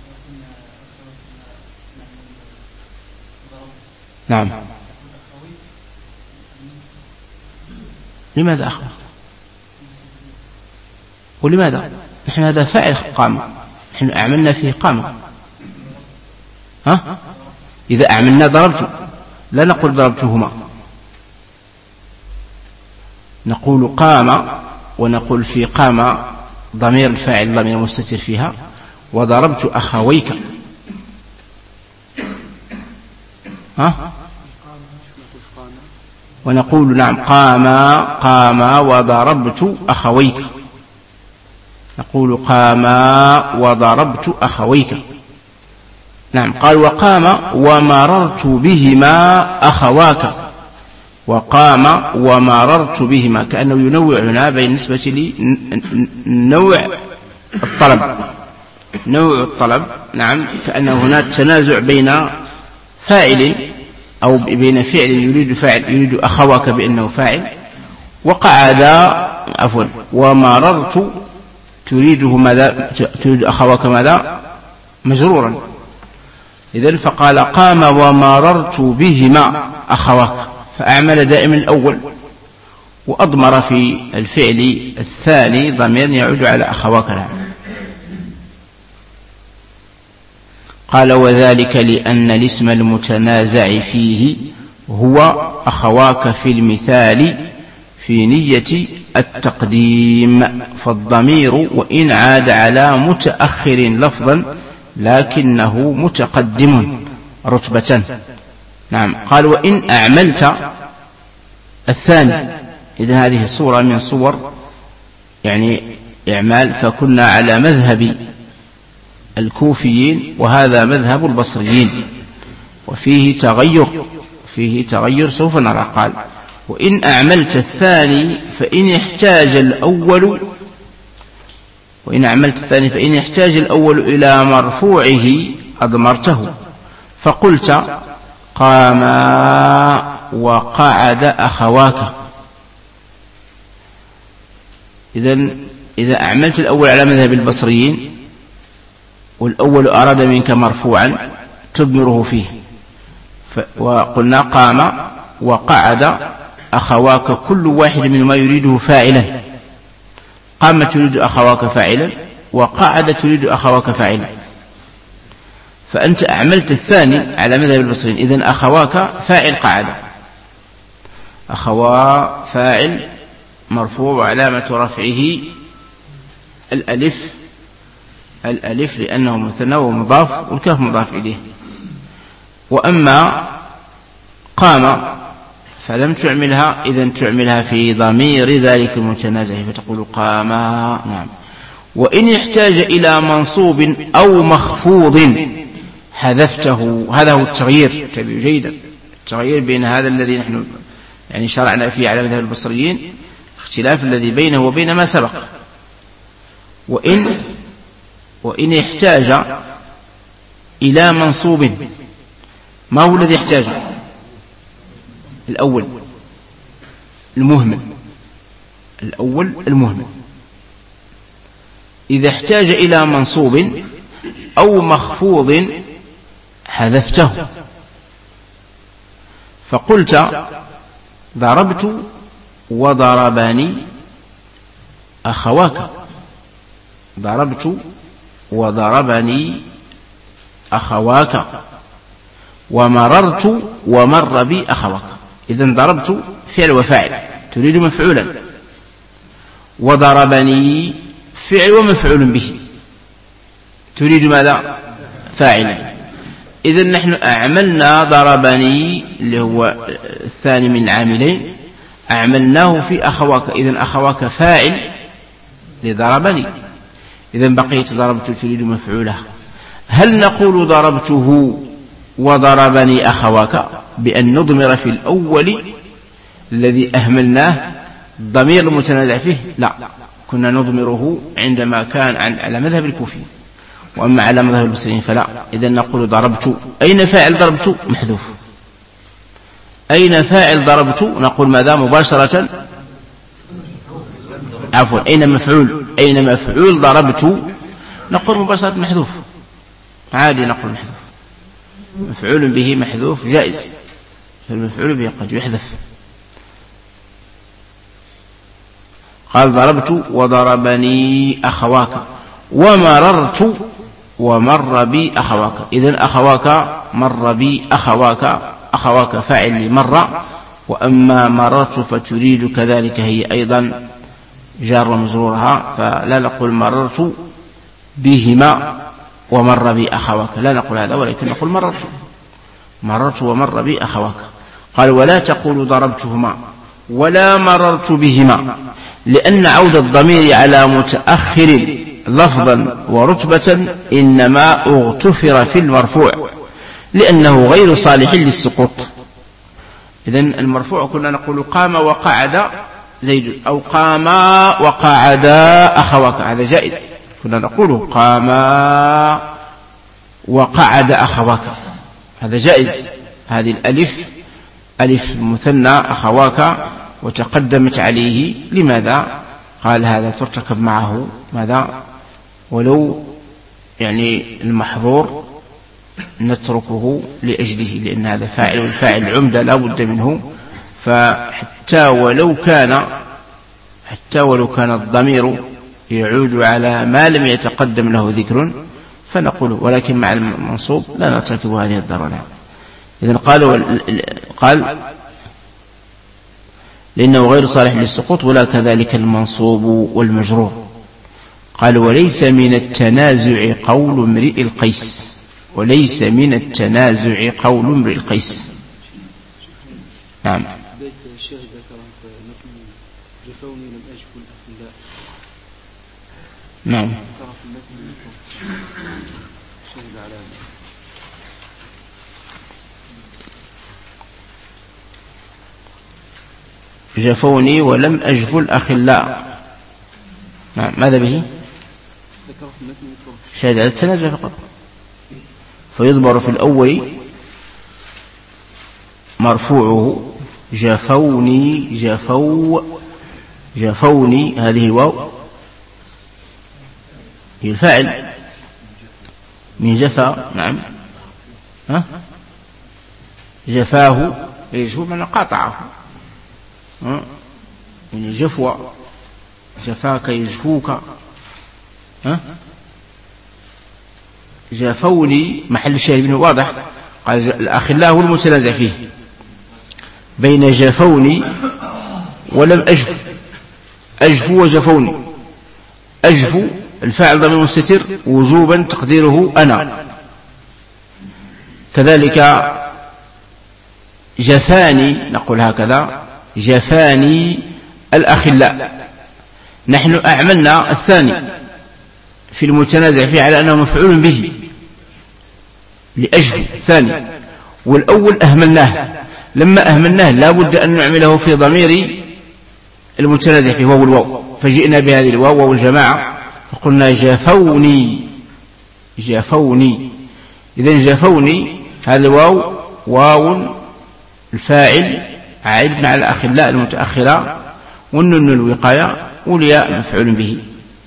نعم لماذا أخوة؟ ولماذا؟ نحن هذا فاعل قام، نحن أعملنا فيه قام. ها؟ إذا أعملنا ضربت لا نقول ضربتهما، نقول قام، ونقول في قام ضمير الفاعل ضمير مستتر فيها، وضربت أخويك. ها؟ ونقول نعم قام قام وضربت أخويك، نقول قام وضربت أخويك. نعم قال وقام ومررت بهما أخواك، وقام ومررت بهما، كأنه ينوع هنا بين نسبة لي نوع الطلب نوع الطلب. نعم كأنه هنا تنازع بين فاعل أو بين فعل يريد فاعل يريد أخواك بأنه فاعل، وقعد عفوا ومررت تريده ماذا؟ تريد أخواك ماذا؟ مجرورا. إذن فقال قام ومررت بهما أخواك، فأعمل دائما الأول، وأضمر في الفعل الثاني ضمير يعود على أخواك. نعم. قال وذلك لأن الاسم المتنازع فيه هو أخواك في المثال في نية التقديم، فالضمير وإن عاد على متأخر لفظا لكنه متقدم رتبة. نعم. قال وإن أعملت الثاني، إذن هذه صورة من صور يعني إعمال، فكنا على مذهب الكوفيين وهذا مذهب البصريين، وفيه تغير فيه تغير سوف نرى. قال وإن أعملت الثاني فإن احتاج الأول وإن أعملت الثاني فإن يحتاج الأول إلى مرفوعه أضمرته، فقلت قام وقعد أخواك. إذن إذا أعملت الأول على مذهب البصريين والأول أراد منك مرفوعا تضمره فيه، وقلنا قام وقعد أخواك كل واحد منهما يريده فاعلا، قام تريد أخواك فاعلا، وقعد تريد أخواك فاعلا، فأنت أعملت الثاني على مذهب البصريين. إذن أخواك فاعل قعد، أخوا فاعل مرفوع وعلامة رفعه الألف الألف لأنه مثنى ومضاف والكاف مضاف إليه. وأما قام فلم تعملها، إذن تعملها في ضمير ذلك المتنازع فتقول قام. نعم. وإن يحتاج إلى منصوب أو مخفوض حذفته، هذا هو التغيير. تبي جيدا التغيير بين هذا الذي نحن يعني شرعنا فيه على مذهب البصريين، اختلاف الذي بينه وبين ما سبق. وإن وإن يحتاج إلى منصوب، ما هو الذي يحتاج؟ الأول المهمل، الأول المهمل. إذا احتاج إلى منصوب أو مخفوض حذفته، فقلت ضربت وضربني أخواك، ضربت وضربني أخواك، ومررت ومر بي أخواك. إذن ضربت فعل وفاعل تريد مفعولا، وضربني فعل ومفعول به تريد ماذا؟ فاعلا. إذن نحن أعملنا ضربني اللي هو الثاني من العاملين أعملناه في أخواك، إذن أخواك فاعل لضربني، إذن بقيت ضربت تريد مفعوله. هل نقول ضربته وضربني أخواك بأن نضمر في الأول الذي أهملناه ضمير المتنازع فيه؟ لا، كنا نضمره عندما كان على مذهب الكوفي، وأما على مذهب البصريين فلا. إذن نقول ضربت، أين فاعل ضربت؟ محذوف. أين فاعل ضربت؟ نقول ماذا؟ مباشرة عفوا أين مفعول؟ أين مفعول ضربت؟ نقول مباشرة محذوف، عادي نقول محذوف. مفعول به محذوف جائز، فالمفعول به قد يحذف. قال ضربت وضربني أخواك، ومررت ومر بي أخواك. إذن أخواك مر بي أخواك، أخواك فاعل لمر، وأما مررت فتريد كذلك هي أيضا جار ومجرورها، فلا نقول مررت بهما ومر بي أخواك، لا نقول هذا، ولكن نقول مررت مررت ومر بي أخواك. قال ولا تقول ضربتهما ولا مررت بهما، لأن عود الضمير على متأخر لفظا ورتبة إنما اغتفر في المرفوع لأنه غير صالح للسقوط. إذن المرفوع كنا نقول قام وقعد زيد، أو قام وقعد أخواك، هذا جائز، كنا نقول قام وقعد أخواك، هذا جائز. هذه الألف ألف مثنى أخواك وتقدمت عليه. لماذا؟ قال هذا ترتكب معه ماذا؟ ولو يعني المحظور نتركه لأجله، لأن هذا فاعل، والفاعل العمدة لا بد منه. فحتى ولو كان حتى ولو كان الضمير يعود على ما لم يتقدم له ذكر فنقول، ولكن مع المنصوب لا نرتكب هذه الضرورة. إذن قال قال لأنه غير صالح للسقوط، ولا كذلك المنصوب والمجرور. قال وليس من التنازع قول امرئ القيس، وليس من التنازع قول امرئ القيس. نعم. نعم. جفوني ولم أجف الأخلاء. نعم. ماذا به؟ شاهد على التنازع فقط. فيضمر في الأول مرفوعه جفوني جفو جفوني، هذه الواو هي الفاعل من جفا. نعم. ها؟ جفاه يجفو من قاطعه، يعني جفوة، جفاك يجفوك. ها؟ جفوني محل الشاهد منه واضح. قال الأخلاء هو المتنازع فيه بين جفوني ولم أجف. أجفو وجفوني. أجفو الفاعل ضمير مستتر وجوبا تقديره أنا. كذلك جفاني نقول هكذا، جفاني الأخلاء. نحن أعملنا الثاني في المتنازع فيه على أنه مفعول به لأجل الثاني، والأول أهملناه. لما أهملناه لا بد أن نعمله في ضمير المتنازع فيه وهو الواو، فجئنا بهذه الواو والجماعة فقلنا جفوني جفوني. إذن جفوني هذا الواو واو الفاعل عائد مع الأخلاء المتأخرة، والنون الوقاية، والياء مفعول به.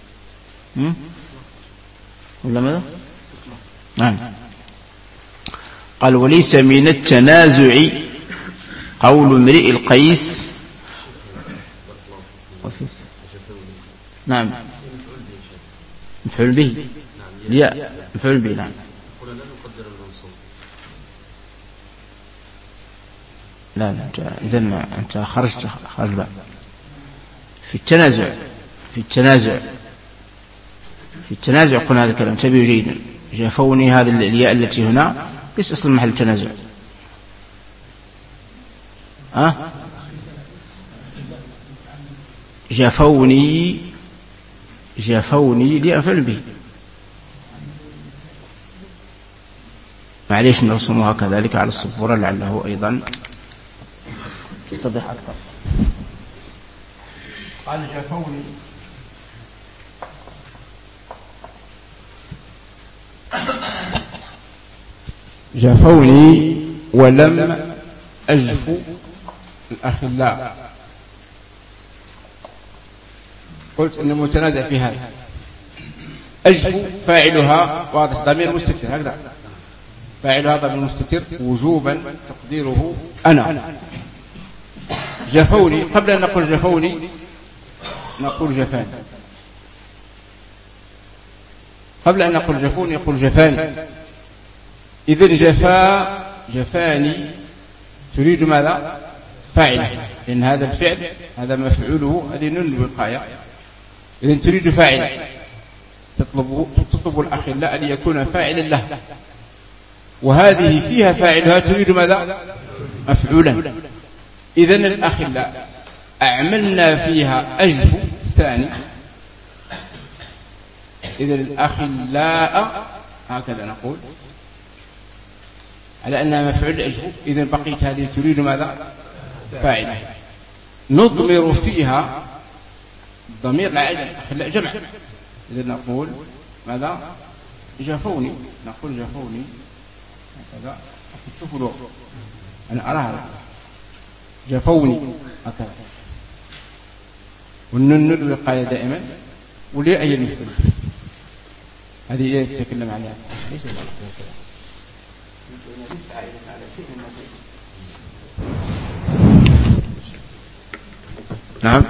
ولا ماذا؟ نعم. قال وليس من التنازع قول امرئ القيس. نعم. مفعول به. الياء مفعول به. نعم. لا لا إذن أنت خرجت خرج بقى. في التنازع في التنازع في التنازع قلنا هذا الكلام تبيه جيدا. جفوني هذا الياء التي هنا ليس أصلا محل التنازع. أه؟ جفوني جفوني لأفعل به. معليش نرسمها كذلك على الصفورة لعله أيضا يتضح أكثر. قال جفوني جفوني ولم أجف الأخلاء. قلت أن المتنازع في هذا. أجف فاعلها واضح ضمير مستتر، هكذا فاعلها ضمير مستتر وجوبا تقديره أنا. جفوني قبل أن نقول جفوني نقول جفاني. قبل أن نقول جفوني نقول جفاني. إذن جفا جفاني تريد ماذا؟ فاعله، لأن هذا الفعل هذا مفعوله هذه نون الوقاية. إذن تريد فاعل، تطلب تطلب الأخلاء أن يكون فاعلا له، وهذه فيها فاعلها تريد ماذا؟ مفعولا. إذن الأخلاء أعملنا فيها أجف الثاني. إذن الأخلاء هكذا نقول على أنها مفعول أجف. إذن بقيت هذه تريد ماذا؟ فاعلة. نضمر فيها ضمير العائلة الأخلاء جمع. إذن نقول ماذا؟ جفوني. نقول جفوني هكذا تشوفوا أنا أراها جفوني هكذا، والنون الوقاية دائما وليه أي المثل هذه هي يتكلم عليها ليس نعم.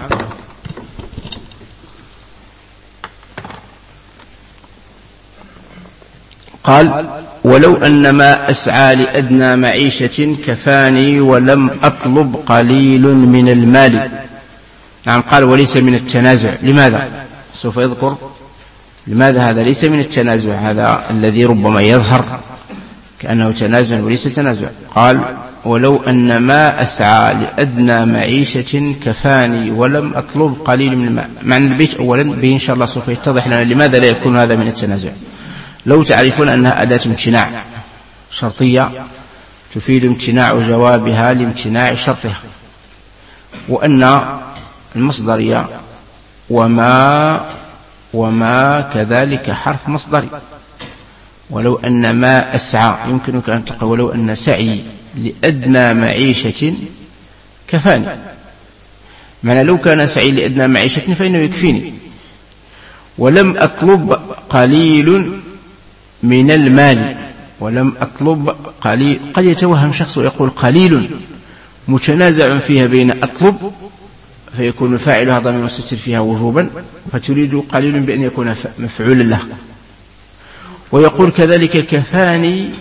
قال ولو أن ما أسعى لأدنى معيشة كفاني ولم أطلب قليل من المال. نعم. قال وليس من التنازع. لماذا؟ سوف يذكر لماذا هذا ليس من التنازع، هذا الذي ربما يظهر كأنه تنازع وليس تنازع. قال ولو أن ما أسعى لأدنى معيشة كفاني ولم أطلب قليل من المال. معنى البيت أولا به إن شاء الله سوف يتضح لنا لماذا لا يكون هذا من التنازع. لو تعرفون أنها أداة امتناع شرطية تفيد امتناع جوابها لامتناع شرطها، وأن المصدرية وما وما كذلك حرف مصدري. ولو أن ما أسعى يمكنك أن تقول ولو أن سعي لأدنى معيشة كفاني، معنى لو كان سعي لأدنى معيشة فإنه يكفيني. ولم أطلب قليل من المال، ولم أطلب قليل. قد يتوهم شخص ويقول قليل متنازع فيها بين أطلب فيكون فاعلها ضمير مستتر فيها وجوبا، فتريد قليل بأن يكون مفعولا له. ويقول كذلك كفاني،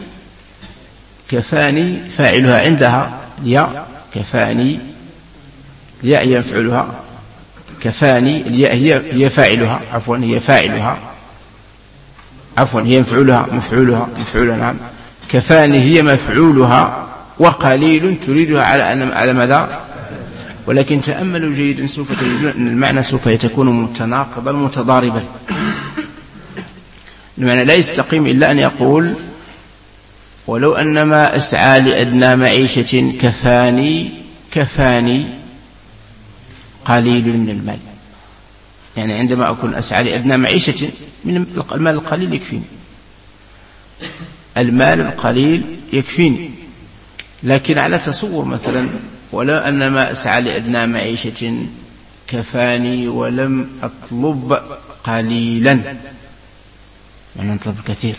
كفاني فاعلها عندها الياء، كفاني الياء هي مفعولها، كفاني الياء هي هي فاعلها، عفوا هي فاعلها، عفوا هي مفعولها مفعولها مفعولها نعم. كفاني هي مفعولها، وقليل تريدها على أن على ماذا؟ ولكن تأملوا جيدا سوف تجدون أن المعنى سوف يكون متناقضا متضاربا. المعنى لا يستقيم إلا أن يقول ولو أن ما أسعى لأدنى معيشة كفاني كفاني قليل من المال. يعني عندما أكون أسعى لأدنى معيشة من المال القليل يكفيني، المال القليل يكفيني. لكن على تصور مثلا ولو أن ما أسعى لأدنى معيشة كفاني ولم أطلب قليلا، يعني نطلب الكثير،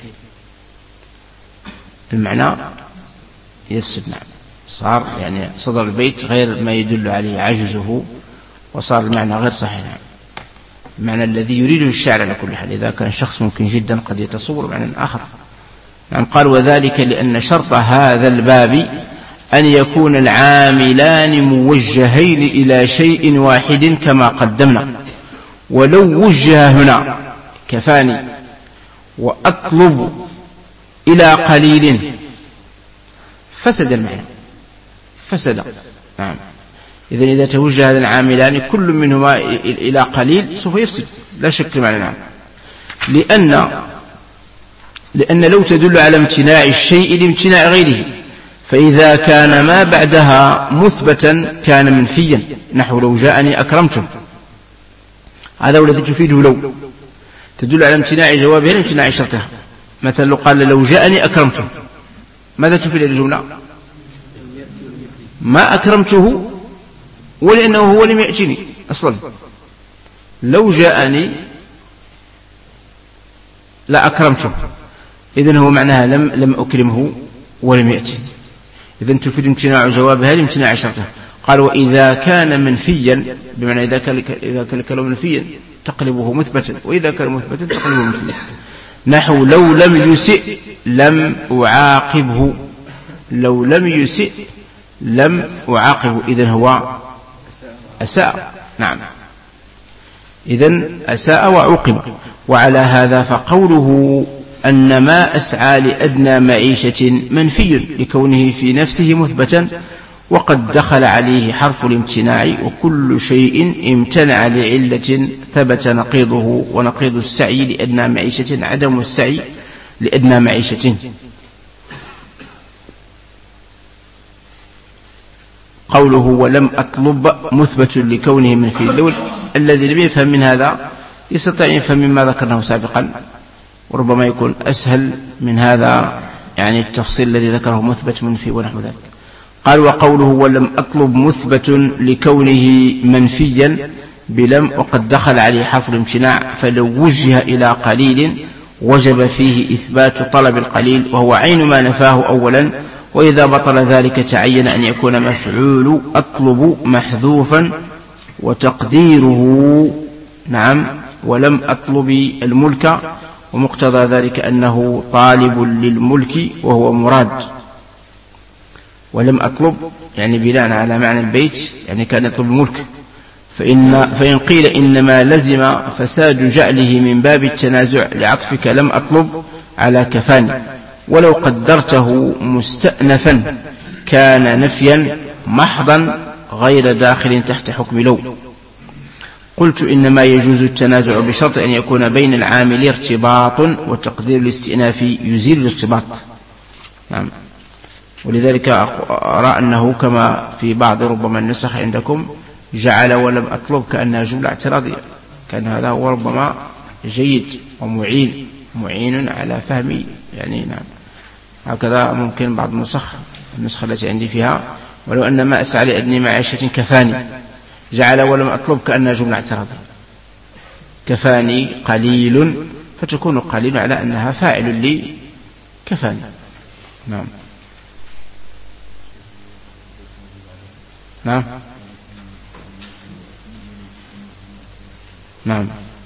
المعنى يفسد. نعم. صار يعني صدر البيت غير ما يدل عليه عجزه، وصار المعنى غير صحيح. نعم. المعنى الذي يريده الشاعر على كل حال، إذا كان شخص ممكن جدا قد يتصور معنى آخر. نعم. قال وذلك لأن شرط هذا الباب أن يكون العاملان موجهين إلى شيء واحد كما قدمنا. ولو وجه هنا كفاني وأطلب إلى قليل فسد المعنى، فسد. نعم. إذن إذا توجه هذا العاملان كل منهما إلى قليل سوف يفسد لا شك معنى. نعم. لأن لأن لو تدل على امتناع الشيء لامتناع غيره، فإذا كان ما بعدها مثبتا كان منفيا، نحو لو جاءني أكرمته، هذا هو الذي تفيده لو، تدل على امتناع جوابها لامتناع شرطها. مثلا لو قال لو جاءني أكرمته، ماذا تفيد الجملة؟ ما أكرمته ولأنه هو لم يأتني أصلا. لو جاءني لا أكرمته، إذن هو معناها لم لم أكرمه ولم يأتني، إذن تفيد امتناع جوابها لامتناع شرطها. قال وإذا كان منفيا، بمعنى إذا كان إذا كان الكلام منفيا تقلبه مثبتا، وإذا كان مثبتا تقلبه منفيا. نحو لو لم يسئ لم أعاقبه، لو لم يسئ لم أعاقبه، إذن هو أساء. نعم. إذن أساء وعوقب. وعلى هذا فقوله أن ما أسعى لأدنى معيشة منفي لكونه في نفسه مثبتا، وقد دخل عليه حرف الامتناع، وكل شيء امتنع لعلة ثبت نقيضه، ونقيض السعي لأدنى معيشة عدم السعي لأدنى معيشة. قوله ولم أطلب مثبت لكونه منفي. لو الذي لم يفهم من هذا يستطيع يفهم مما ذكرناه سابقا، وربما يكون أسهل من هذا يعني التفصيل الذي ذكره مثبت منفي ونحو ذلك. قال وقوله ولم أطلب مثبت لكونه منفيا بلم وقد دخل عليه حرف الامتناع، فلو وجه إلى قليل وجب فيه إثبات طلب القليل وهو عين ما نفاه أولا، وإذا بطل ذلك تعين أن يكون مفعول أطلب محذوفا وتقديره نعم ولم أطلب الملك، ومقتضى ذلك أنه طالب للملك وهو مراد. ولم أطلب يعني بناء على معنى البيت يعني كان يطلب الملك، فإن, فإن قيل إنما لزم فساد جعله من باب التنازع لعطفك لم أطلب على كفاني، ولو قدرته مستأنفا كان نفيا محضا غير داخل تحت حكم لو. قلت إنما يجوز التنازع بشرط أن يكون بين العامل ارتباط، وتقدير الاستئناف يزيل الارتباط. نعم. ولذلك أرى أنه كما في بعض ربما النسخ عندكم جعل ولم أطلب كأنها جملة اعتراضية، كان هذا هو ربما جيد ومعين معين على فهم يعني. نعم. هكذا ممكن بعض النسخ النسخة التي عندي فيها ولو أن ما أسعى لأدني معيشة كفاني، جعل ولم أطلب كأنها جملة اعتراضية، كفاني قليل، فتكون قليل على أنها فاعل لي كفاني. نعم. نعم. نعم.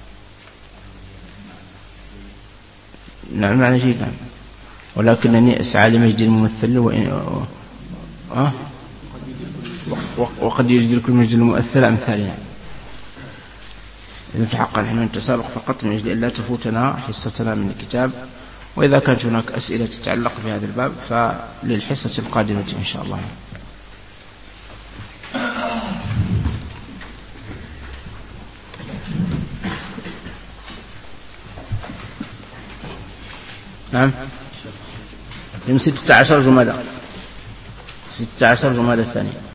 نعم معنى جيد. نعم. ولكنني أسعى لمجد الممثل وإن أه؟ وقد يجدرك المجد الممثل أمثالها. إذن في حقا نحن نتسابق فقط من أجل أن لا تفوتنا حصتنا من الكتاب، وإذا كانت هناك أسئلة تتعلق بهذا الباب فللحصة القادمة إن شاء الله. نعم. يوم ستة عشر جمادى ستة عشر جمادى الثانية.